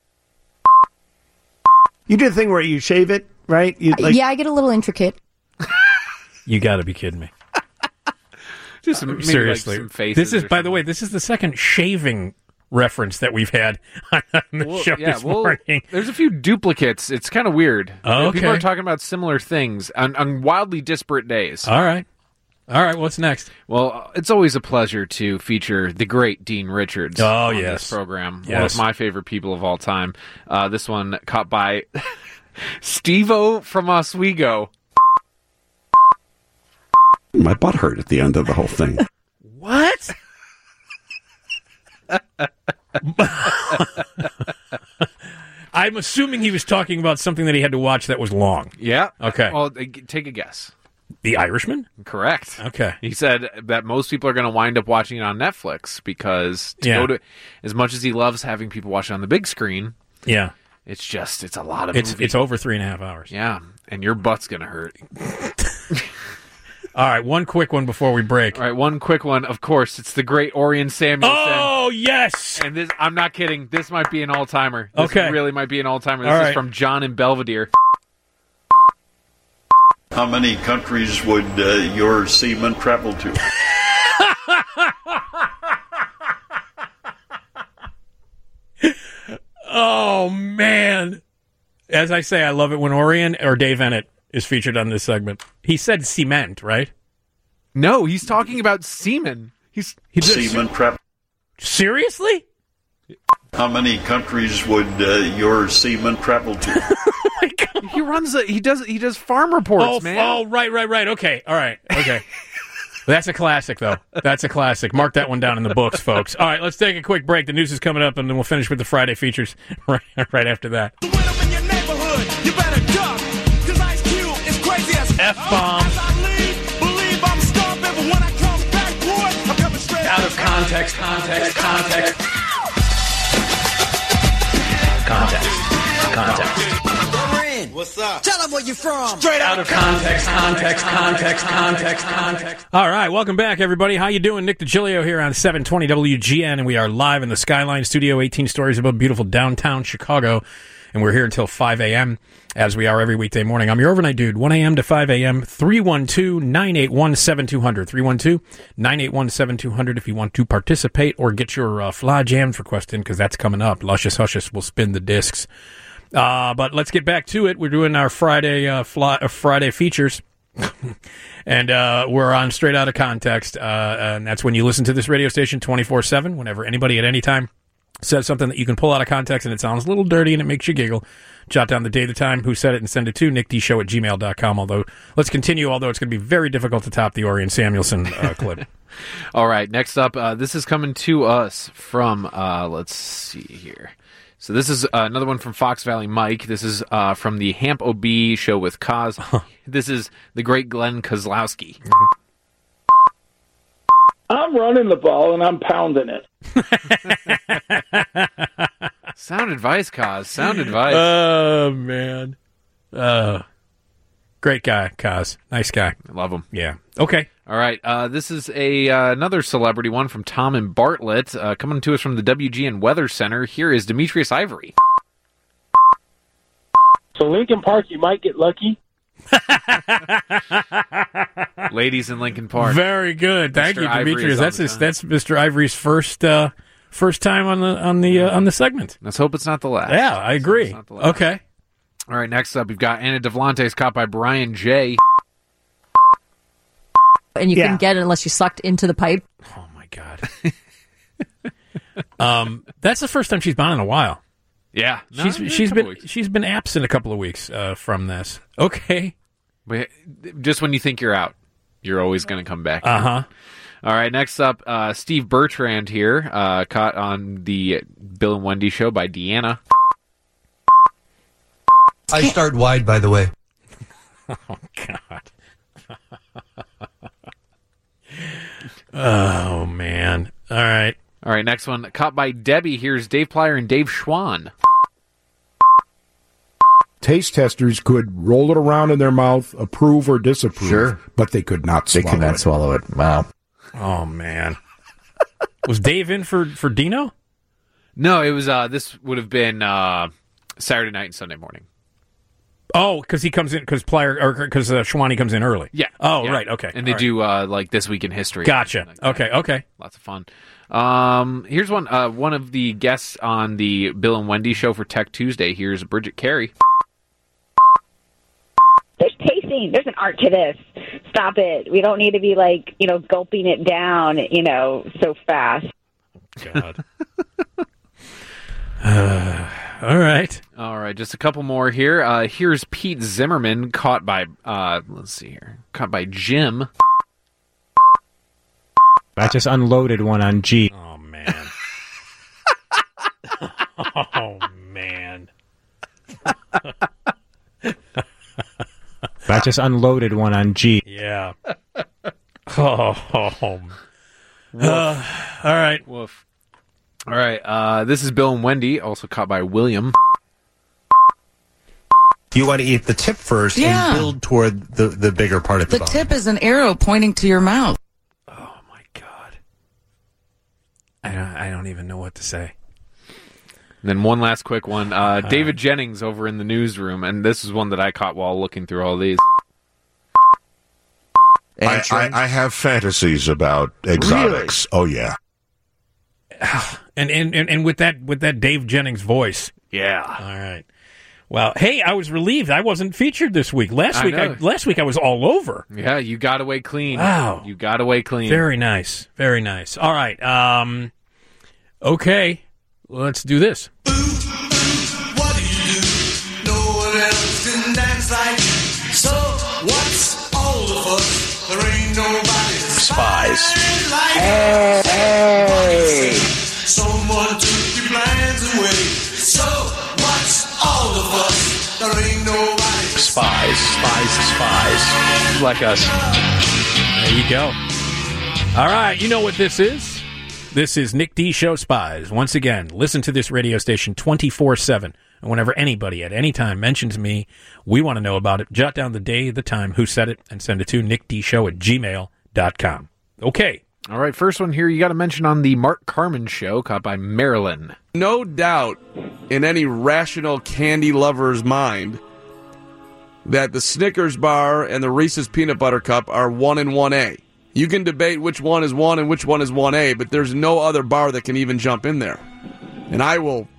You do the thing where you shave it, right? Yeah, I get a little intricate. You got to be kidding me. Just maybe seriously. Like some faces this is, by the way, this is the second shaving reference that we've had on the show this morning. There's a few duplicates. It's kind of weird. Oh, okay. People are talking about similar things on wildly disparate days. All right. What's next? Well, it's always a pleasure to feature the great Dean Richards on this program. Yes. One of my favorite people of all time. This one caught by Steve-O from Oswego. My butt hurt at the end of the whole thing. What? I'm assuming he was talking about something that he had to watch that was long. Yeah. Okay. Well, take a guess. The Irishman? Correct. Okay. He said that most people are going to wind up watching it on Netflix because as much as he loves having people watch it on the big screen, it's a lot of movie. It's over 3.5 hours. Yeah, and your butt's going to hurt. All right, one quick one before we break. All right, one quick one. Of course, it's the great Orion Samuelson. Oh, yes! And this, I'm not kidding. This might be an all-timer. This really might be an all-timer. This is from John in Belvedere. How many countries would your seaman travel to? Oh, man. As I say, I love it when Orion or Dave Ennett is featured on this segment. He said cement, right? No, he's talking about semen. Seaman travel. Seriously? How many countries would your seaman travel to? He does farm reports, man. Oh, right. Okay. All right. Okay. That's a classic, though. That's a classic. Mark that one down in the books, folks. All right, let's take a quick break. The news is coming up, and then we'll finish with the Friday features right after that. F-bomb. Out of context. What's up? Tell them where you're from. Straight out of context. All right, welcome back, everybody. How you doing? Nick DiGilio here on 720 WGN, and we are live in the Skyline Studio, 18 stories above beautiful downtown Chicago, and we're here until 5 a.m., as we are every weekday morning. I'm your overnight dude, 1 a.m. to 5 a.m., 312-981-7200, 312-981-7200 if you want to participate or get your Fly Jams request in, because that's coming up. Luscious Hushes will spin the discs. But let's get back to it. We're doing our Friday Friday features, and we're on Straight Out of Context, and that's when you listen to this radio station 24/7, whenever anybody at any time says something that you can pull out of context and it sounds a little dirty and it makes you giggle. Jot down the day, the time, who said it, and send it to nickdshow@gmail.com. Although it's going to be very difficult to top the Orion Samuelson clip. All right, next up, this is coming to us from, let's see here. So this is another one from Fox Valley Mike. This is from the Hamp OB show with Kaz. This is the great Glenn Kozlowski. I'm running the ball and I'm pounding it. Sound advice, Kaz. Sound advice. Oh, man. Great guy, Kaz. Nice guy. I love him. Yeah. Okay. All right. This is another celebrity one from Tom and Bartlett. Coming to us from the WGN Weather Center. Here is Demetrius Ivory. So Lincoln Park, you might get lucky. Ladies in Lincoln Park. Very good. Thank you, Demetrius. That's Mr. Ivory's first time on the segment. Let's hope it's not the last. Yeah, I agree. Okay. All right, next up, we've got Anna Devlante's caught by Brian J. And you couldn't get it unless you sucked into the pipe. Oh, my God. That's the first time she's been on in a while. Yeah. She's been absent a couple of weeks from this. Okay. But just when you think you're out, you're always going to come back. Uh-huh. All right, next up, Steve Bertrand here, caught on the Bill and Wendy show by Deanna. I start wide, by the way. Oh, God. Oh, man. All right. All right, next one. Caught by Debbie. Here's Dave Plyer and Dave Schwann. taste testers could roll it around in their mouth, approve or disapprove, but they could not swallow it. They could not swallow it. Wow. Oh, man. Was Dave in for Dino? No, it was. This would have been Saturday night and Sunday morning. Oh, because he comes in because Schwani comes in early. Yeah. Oh, yeah. right. Okay. And they do like This Week in History. Gotcha. Like okay. Lots of fun. Here's one. One of the guests on the Bill and Wendy show for Tech Tuesday. Here's Bridget Carey. There's tasting. There's an art to this. Stop it. We don't need to be gulping it down, so fast. God. All right. Just a couple more here. Here's Pete Zimmerman caught by, let's see here, caught by Jim. I just unloaded one on G. Oh, man. Oh, man. I just unloaded one on G. Yeah. All right. Woof. All right. This is Bill and Wendy, also caught by William. You want to eat the tip first and build toward the bigger part of the bone. The tip is an arrow pointing to your mouth. Oh, my God. I don't even know what to say. And then one last quick one. David Jennings over in the newsroom, and this is one that I caught while looking through all these. I have fantasies about exotics. Really? Oh, yeah. And with that Dave Jennings voice. Yeah. All right. Well, hey, I was relieved I wasn't featured this week. Last week I was all over. Yeah, you got away clean. Wow. You got away clean. Very nice. Very nice. All right. Okay. Let's do this. What do you do? No one else can dance like you. So what's all of us? There ain't nobody Spies. like Hey. Someone took your plans away. So what's all of us? There ain't nobody Spies. Like us. There you go. All right. You know what this is? This is Nick D. Show Spies. Once again, listen to this radio station 24/7. And whenever anybody at any time mentions me, we want to know about it. Jot down the day, the time, who said it, and send it to nickdshow@gmail.com. Okay. All right, first one here, you got to mention on the Mark Carman show, caught by Marilyn. No doubt in any rational candy lover's mind that the Snickers bar and the Reese's Peanut Butter Cup are 1 and 1A. You can debate which one is 1 and which one is 1A, but there's no other bar that can even jump in there. And I will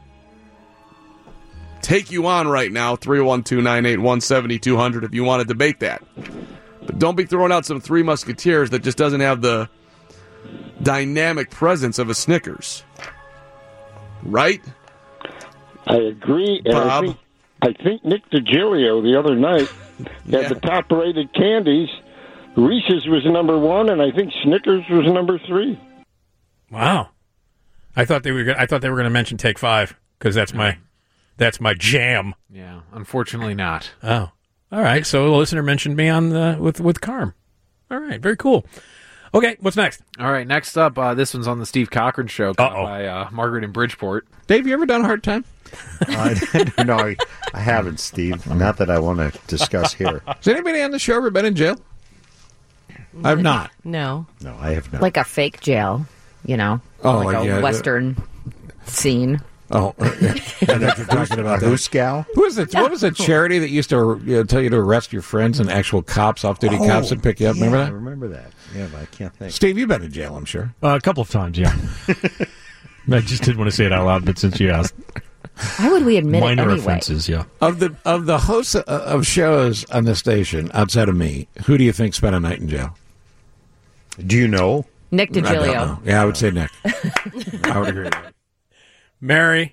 take you on right now, 312-981-7200, if you want to debate that. But don't be throwing out some Three Musketeers that just doesn't have the dynamic presence of a Snickers. Right? I agree. And Bob? I think Nick DiGilio the other night had the top-rated candies. Reese's was number 1, and I think Snickers was number 3. Wow. I thought they were going to mention Take 5 because that's my jam. Yeah, unfortunately not. Oh. All right. So the listener mentioned me on with Carm. All right. Very cool. Okay. What's next? All right. Next up, this one's on the Steve Cochran show by Margaret in Bridgeport. Dave, you ever done a hard time? No, I haven't, Steve. Not that I want to discuss here. Has anybody on the show ever been in jail? I've not. No. No, I have not. Like a fake jail, Oh, like a Western scene. Oh, and you're talking about who's gal? What was the charity that used to tell you to arrest your friends and actual cops, off-duty cops, would pick you up? Remember that? I remember that. Yeah, but I can't think. Steve, you've been in jail, I'm sure. A couple of times, yeah. I just didn't want to say it out loud, but since you asked. Why would we admit Minor it anyway? offenses, yeah. Of the hosts of shows on the station, outside of me, who do you think spent a night in jail? Do you know? Nick I don't DiGilio. know. Yeah, I would say Nick. I would agree with that. Mary,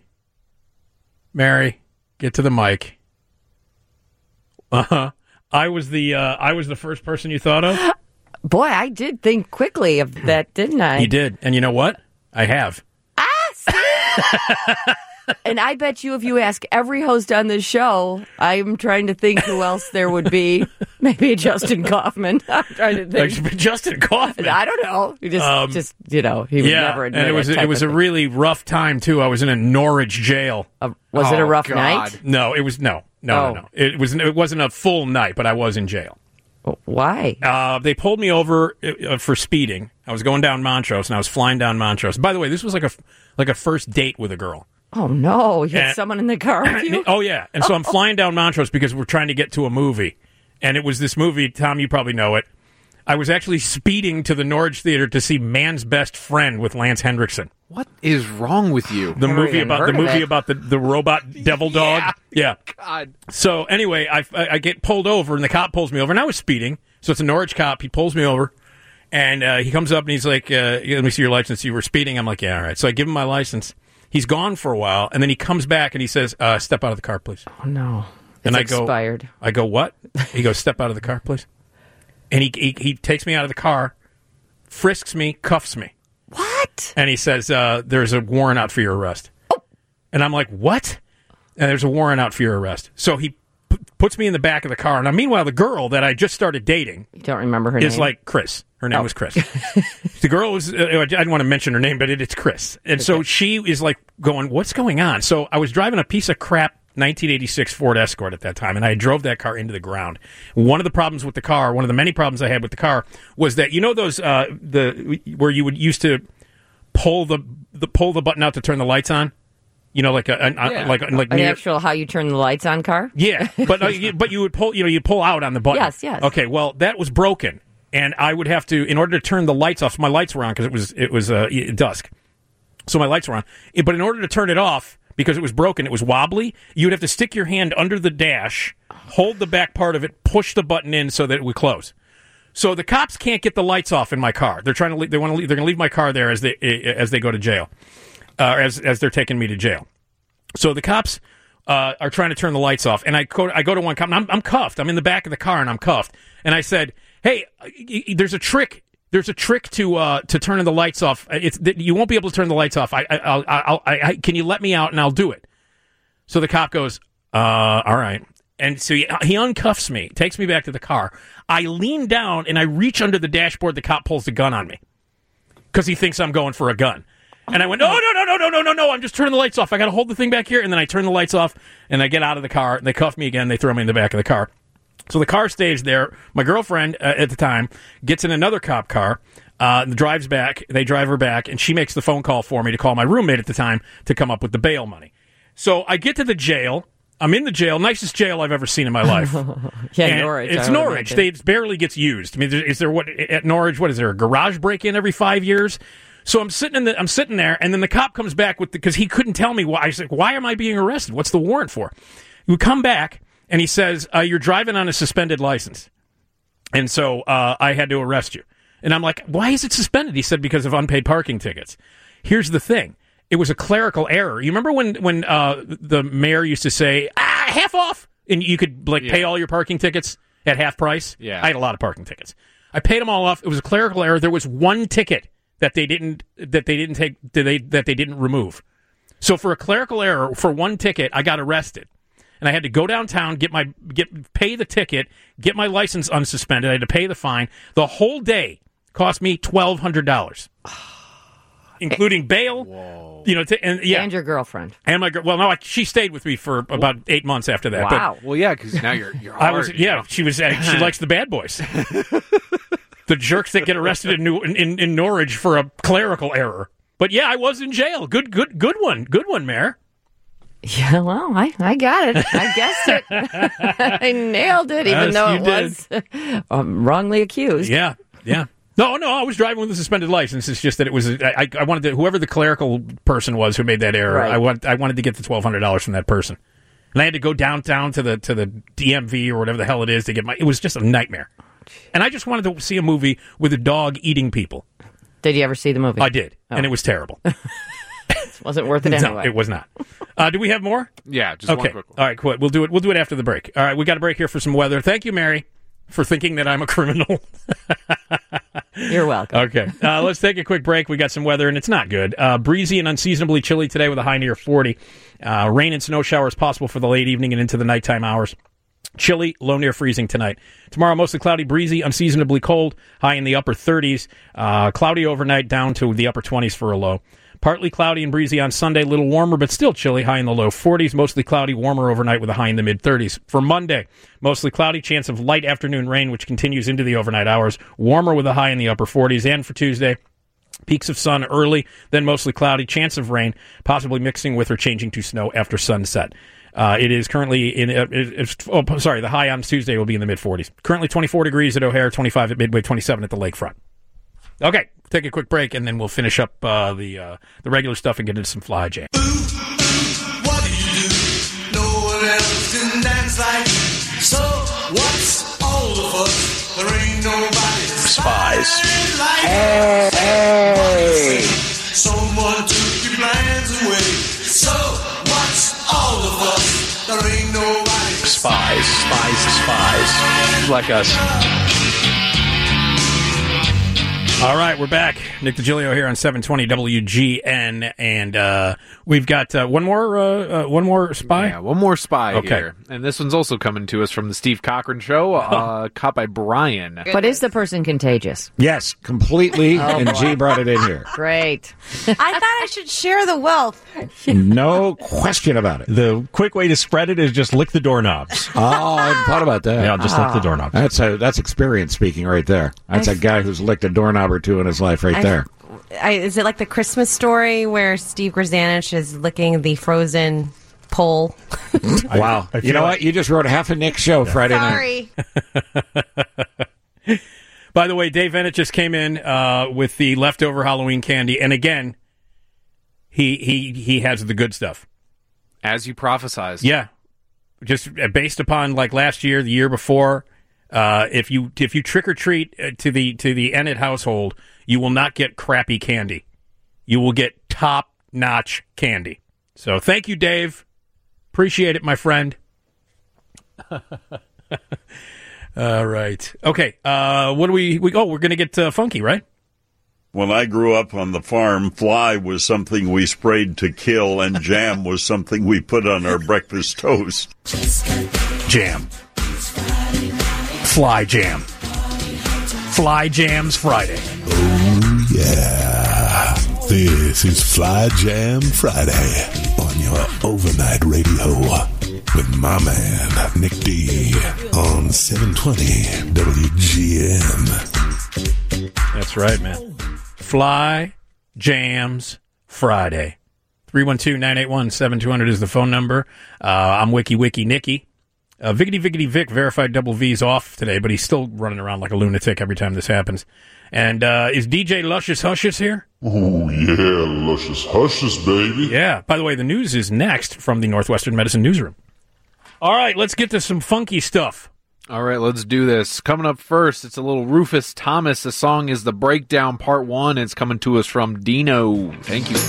get to the mic. I was the first person you thought of. Boy, I did think quickly of that, didn't I? You did, and you know what? I have. And I bet you if you ask every host on this show, I'm trying to think who else there would be. Maybe Justin Kaufman. I'm trying to think. Justin Kaufman? I don't know. He just he would never admit and it was a really rough time, too. I was in a Norwich jail. Was it a rough night? No, it was no. No. It wasn't a full night, but I was in jail. Why? They pulled me over for speeding. I was going down Montrose, and I was flying down Montrose. By the way, this was like a first date with a girl. Oh, no. You had someone in the car with you? Oh, yeah. And so I'm flying down Montrose because we're trying to get to a movie. And it was this movie, Tom, you probably know it. I was actually speeding to the Norwich Theater to see Man's Best Friend with Lance Henriksen. What is wrong with you? The movie about the robot devil dog. Yeah. God. So anyway, I get pulled over, and the cop pulls me over, and I was speeding. So it's a Norwich cop. He pulls me over, and he comes up, and he's like, let me see your license. You were speeding? I'm like, yeah, all right. So I give him my license. He's gone for a while, and then he comes back, and he says, step out of the car, please. Oh, no. And it's expired. I go, what? He goes, step out of the car, please. And he takes me out of the car, frisks me, cuffs me. What? And he says, there's a warrant out for your arrest. Oh. And I'm like, what? And there's a warrant out for your arrest. So he puts me in the back of the car. And meanwhile, the girl that I just started dating. You don't remember her name? Is like Chris. Her name was Chris. The girl was, I didn't want to mention her name, but it's Chris. And so she is like going, what's going on? So I was driving a piece of crap 1986 Ford Escort at that time, and I drove that car into the ground. One of the problems with the car, one of the many problems I had with the car, was that, you know those where you would used to pull the button out to turn the lights on, you know, like an actual how you turn the lights on car. Yeah, but you would pull, you pull out on the button. Yes. Okay, well that was broken, and I would have to, in order to turn the lights off. My lights were on because it was dusk, so my lights were on. But in order to turn it off, because it was broken, it was wobbly, you'd have to stick your hand under the dash, hold the back part of it, push the button in so that it would close. So the cops can't get the lights off in my car. They're trying to leave, they're going to leave my car there as they go to jail, as they're taking me to jail. So the cops are trying to turn the lights off, and I go to one cop, and I'm cuffed. I'm in the back of the car, and I'm cuffed. And I said, "Hey, there's a trick. There's a trick to turning the lights off. You won't be able to turn the lights off. Can you let me out and I'll do it?" So the cop goes, "All right." And so he uncuffs me, takes me back to the car. I lean down and I reach under the dashboard. The cop pulls the gun on me because he thinks I'm going for a gun. And I went, no, I'm just turning the lights off. I got to hold the thing back here. And then I turn the lights off and I get out of the car. They cuff me again. They throw me in the back of the car. So the car stays there. My girlfriend at the time gets in another cop car, drives back. They drive her back, and she makes the phone call for me to call my roommate at the time to come up with the bail money. So I get to the jail. I'm in the jail, nicest jail I've ever seen in my life. Norwich. It's Norwich. It barely gets used. I mean, is there at Norwich? What is there? A garage break-in every 5 years? So I'm sitting there, and then the cop comes back because he couldn't tell me why. I said, "Why am I being arrested? What's the warrant for?" We come back. And he says, "You're driving on a suspended license." And so I had to arrest you. And I'm like, "Why is it suspended?" He said, "Because of unpaid parking tickets." Here's the thing. It was a clerical error. You remember when the mayor used to say, half off? And you could pay all your parking tickets at half price? Yeah. I had a lot of parking tickets. I paid them all off. It was a clerical error. There was one ticket that they didn't remove. So for a clerical error, for one ticket, I got arrested. And I had to go downtown, pay the ticket, get my license unsuspended. I had to pay the fine. The whole day cost me $1,200, including bail. Whoa. And your girlfriend. And my girl. Well, no, she stayed with me for about 8 months after that. Wow. Well, yeah, because now you're hard. She likes the bad boys, the jerks that get arrested in Norwich for a clerical error. But yeah, I was in jail. Good one, Mayor. Yeah, well, I got it. I guessed it. I nailed it, even though it was wrongly accused. Yeah. No, I was driving with a suspended license. It's just that it was. I wanted to, whoever the clerical person was who made that error. Right. I wanted to get the $1,200 from that person, and I had to go downtown to the DMV or whatever the hell it is to get my. It was just a nightmare, and I just wanted to see a movie with a dog eating people. Did you ever see the movie? I did, and it was terrible. Wasn't worth it anyway. No, it was not. Do we have more? Yeah, just one quick one. All right, cool. We'll do it after the break. All right, we got a break here for some weather. Thank you, Mary, for thinking that I'm a criminal. You're welcome. Okay, let's take a quick break. We got some weather, and it's not good. Breezy and unseasonably chilly today with a high near 40. Rain and snow showers possible for the late evening and into the nighttime hours. Chilly, low near freezing tonight. Tomorrow, mostly cloudy, breezy, unseasonably cold, high in the upper 30s. Cloudy overnight, down to the upper 20s for a low. Partly cloudy and breezy on Sunday, a little warmer, but still chilly, high in the low 40s. Mostly cloudy, warmer overnight with a high in the mid-30s. For Monday, mostly cloudy, chance of light afternoon rain, which continues into the overnight hours. Warmer with a high in the upper 40s. And for Tuesday, peaks of sun early, then mostly cloudy, chance of rain, possibly mixing with or changing to snow after sunset. It is currently the high on Tuesday will be in the mid-40s. Currently 24 degrees at O'Hare, 25 at Midway, 27 at the lakefront. Okay, take a quick break, and then we'll finish up the regular stuff and get into some Fly Jam. What do you do? No one else can dance like. So what's all of us? There ain't nobody Spies. like Hey. someone took your plans away. So what's all of us? There ain't nobody Spies. Like us. All right, we're back. Nick DiGilio here on 720 WGN, and we've got one more spy? Yeah, one more spy Okay. here. And this one's also coming to us from the Steve Cochran Show, caught by Brian. But is the person contagious? Yes, completely, Oh, and boy. G brought it in here. Great. I thought I should share the wealth. No question about it. The quick way to spread it is just lick the doorknobs. Oh, I hadn't thought about that. Yeah, just lick the doorknobs. That's experience speaking right there. That's a guy who's licked a doorknob or two in his life right there. Is it like the Christmas Story where Steve Grzanich is licking the frozen pole? Wow. You know what? You just wrote half a Nick show Friday night. Sorry. By the way, Dave Bennett just came in with the leftover Halloween candy, and again, he has the good stuff. As you prophesized. Yeah. Just based upon like last year, the year before, if you trick or treat to the Enid household, you will not get crappy candy. You will get top notch candy. So thank you, Dave. Appreciate it, my friend. All right. Okay. What do we? We're going to get funky, right? When I grew up on the farm, fly was something we sprayed to kill, and jam was something we put on our breakfast toast. Jam. Fly Jam. Fly Jams Friday. Oh, yeah. This is Fly Jam Friday on your overnight radio with my man, Nick D, on 720 WGN. That's right, man. Fly Jams Friday. 312-981-7200 is the phone number. I'm Wiki Nicky. Vickety Vic, verified double V's off today, but he's still running around like a lunatic every time this happens. And is DJ Luscious Hushes here? Oh, yeah, Luscious Hushes, baby. Yeah. By the way, the news is next from the Northwestern Medicine Newsroom. All right, let's get to some funky stuff. All right, let's do this. Coming up first, it's a little Rufus Thomas. The song is The Breakdown Part 1. It's coming to us from Dino. Thank you.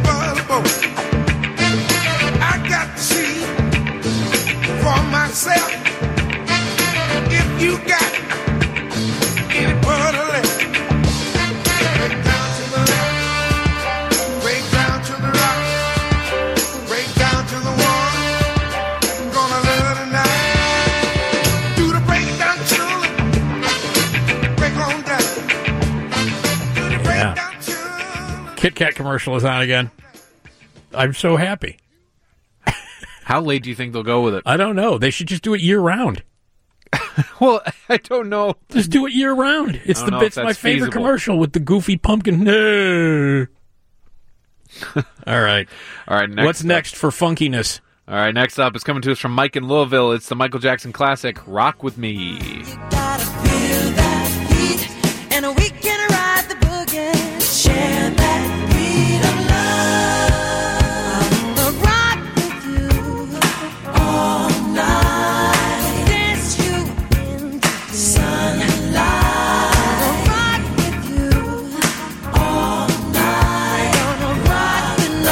I got to see for myself if you got any butter left. Break down to the left, break down to the right, break down to the one I'm gonna love tonight. Do the breakdown to the break on down. Do the breakdown to Kit Kat commercial is on again. I'm so happy. How late do you think they'll go with it? I don't know. They should just do it year-round. Well, I don't know. Just do it year-round. It's I don't know if my that's favorite feasible. commercial with the goofy pumpkin. No. All right. All right. What's next for funkiness? All right. Next up, it's coming to us from Mike in Louisville. It's the Michael Jackson classic, "Rock with Me." and we can ride the boogie, share that beat of love. I'll rock with you all night, dance you into the sunlight. I'll rock with you all night, gonna rock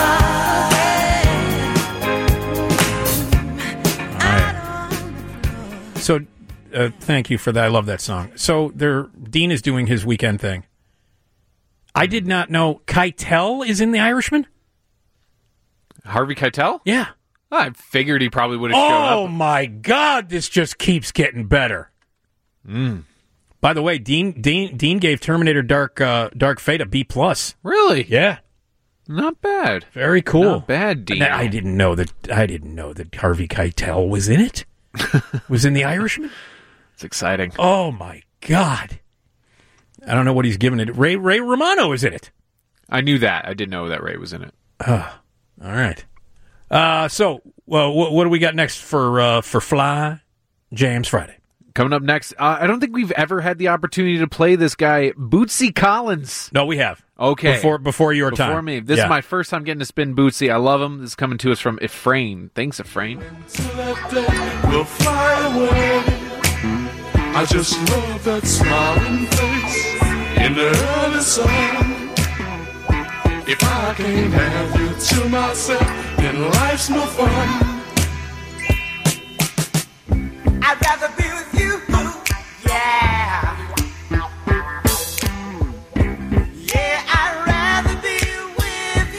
the love. So, thank you for that. I love that song. So, Dean is doing his weekend thing. I did not know Keitel is in The Irishman. Harvey Keitel? Yeah. I figured he probably would have shown up. Oh my God! This just keeps getting better. By the way, Dean gave Terminator Dark Fate a B+. Really? Yeah. Not bad. Very cool. Not bad, Dino. I didn't know that Harvey Keitel was in it. Was in The Irishman. It's exciting. Oh my God! I don't know what he's giving it. Ray Romano is in it. I knew that. I didn't know that Ray was in it. All right. So, what do we got next for Fly Jams Friday? Coming up next, I don't think we've ever had the opportunity to play this guy, Bootsy Collins. No, we have. Okay. Before your time. Before me. This is my first time getting to spin Bootsy. I love him. This is coming to us from Ephraim. Thanks, Ephraim. We'll fly away. I just love that smiling face in the early sun. If I can't have you to myself, then life's no fun. I'd rather be with you, yeah. Yeah, I'd rather be with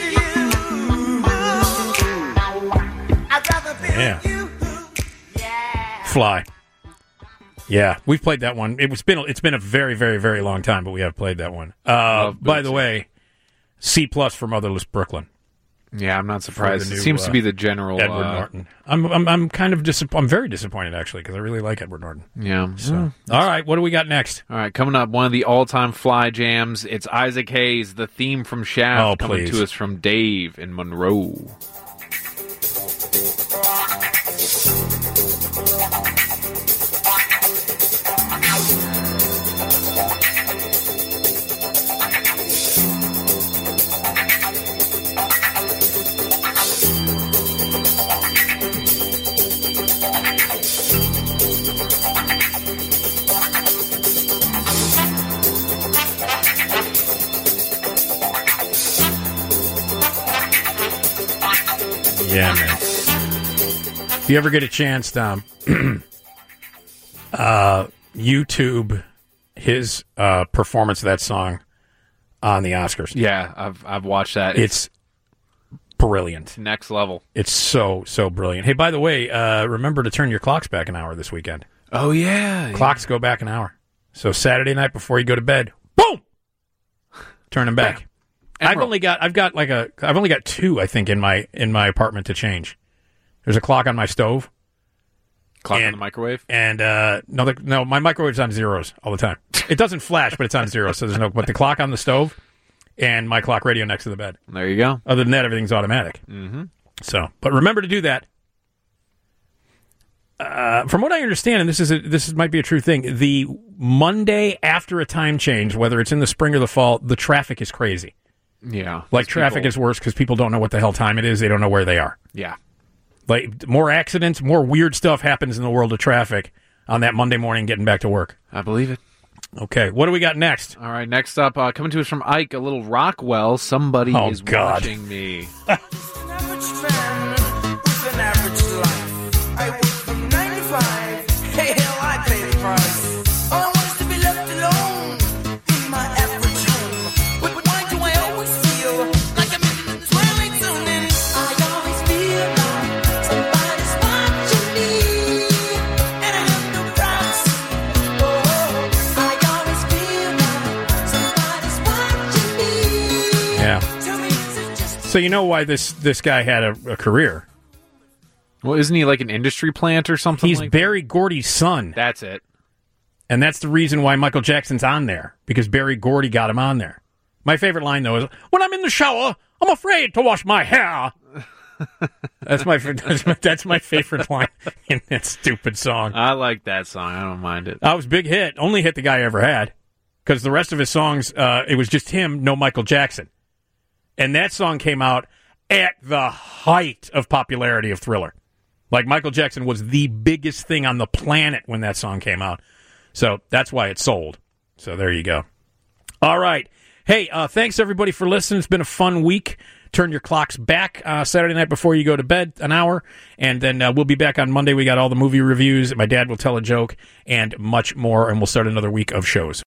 you. I'd rather be with you, yeah. Fly. Yeah, we've played that one. It's been a very, very, very long time, but we have played that one. By the way, C+ for Motherless Brooklyn. Yeah, I'm not surprised. It seems to be the general Edward Norton. I'm kind of I'm very disappointed actually because I really like Edward Norton. Yeah. So, all right, what do we got next? All right, coming up, one of the all-time Fly jams. It's Isaac Hayes, the theme from Shaft, coming to us from Dave in Monroe. Yeah, man. If you ever get a chance, Tom, YouTube his performance of that song on the Oscars. Yeah, I've watched that. It's brilliant. It's next level. It's so brilliant. Hey, by the way, remember to turn your clocks back an hour this weekend. Oh yeah, clocks go back an hour. So Saturday night before you go to bed, boom, turn them back. I've only got two, I think, in my apartment to change. There's a clock on my stove. Clock on the microwave? And no, my microwave's on zeros all the time. It doesn't flash, but it's on zeros, so there's no. But the clock on the stove and my clock radio next to the bed. There you go. Other than that, everything's automatic. Mm-hmm. So, but remember to do that. From what I understand, and this might be a true thing, the Monday after a time change, whether it's in the spring or the fall, the traffic is crazy. Yeah. Like traffic is worse because people don't know what the hell time it is. They don't know where they are. Yeah. Like more accidents, more weird stuff happens in the world of traffic on that Monday morning getting back to work. I believe it. Okay, what do we got next? All right, next up, coming to us from Ike, a little Rockwell, Somebody is Watching Me. So you know why this guy had a career. Well, isn't he like an industry plant or something? He's Berry Gordy's son. That's it. And that's the reason why Michael Jackson's on there, because Berry Gordy got him on there. My favorite line, though, is, when I'm in the shower, I'm afraid to wash my hair. That's my favorite line in that stupid song. I like that song. I don't mind it. That was a big hit. Only hit the guy ever had. Because the rest of his songs, it was just him, no Michael Jackson. And that song came out at the height of popularity of Thriller. Like, Michael Jackson was the biggest thing on the planet when that song came out. So that's why it sold. So there you go. All right. Hey, thanks, everybody, for listening. It's been a fun week. Turn your clocks back Saturday night before you go to bed, an hour. And then we'll be back on Monday. We got all the movie reviews. My dad will tell a joke and much more. And we'll start another week of shows.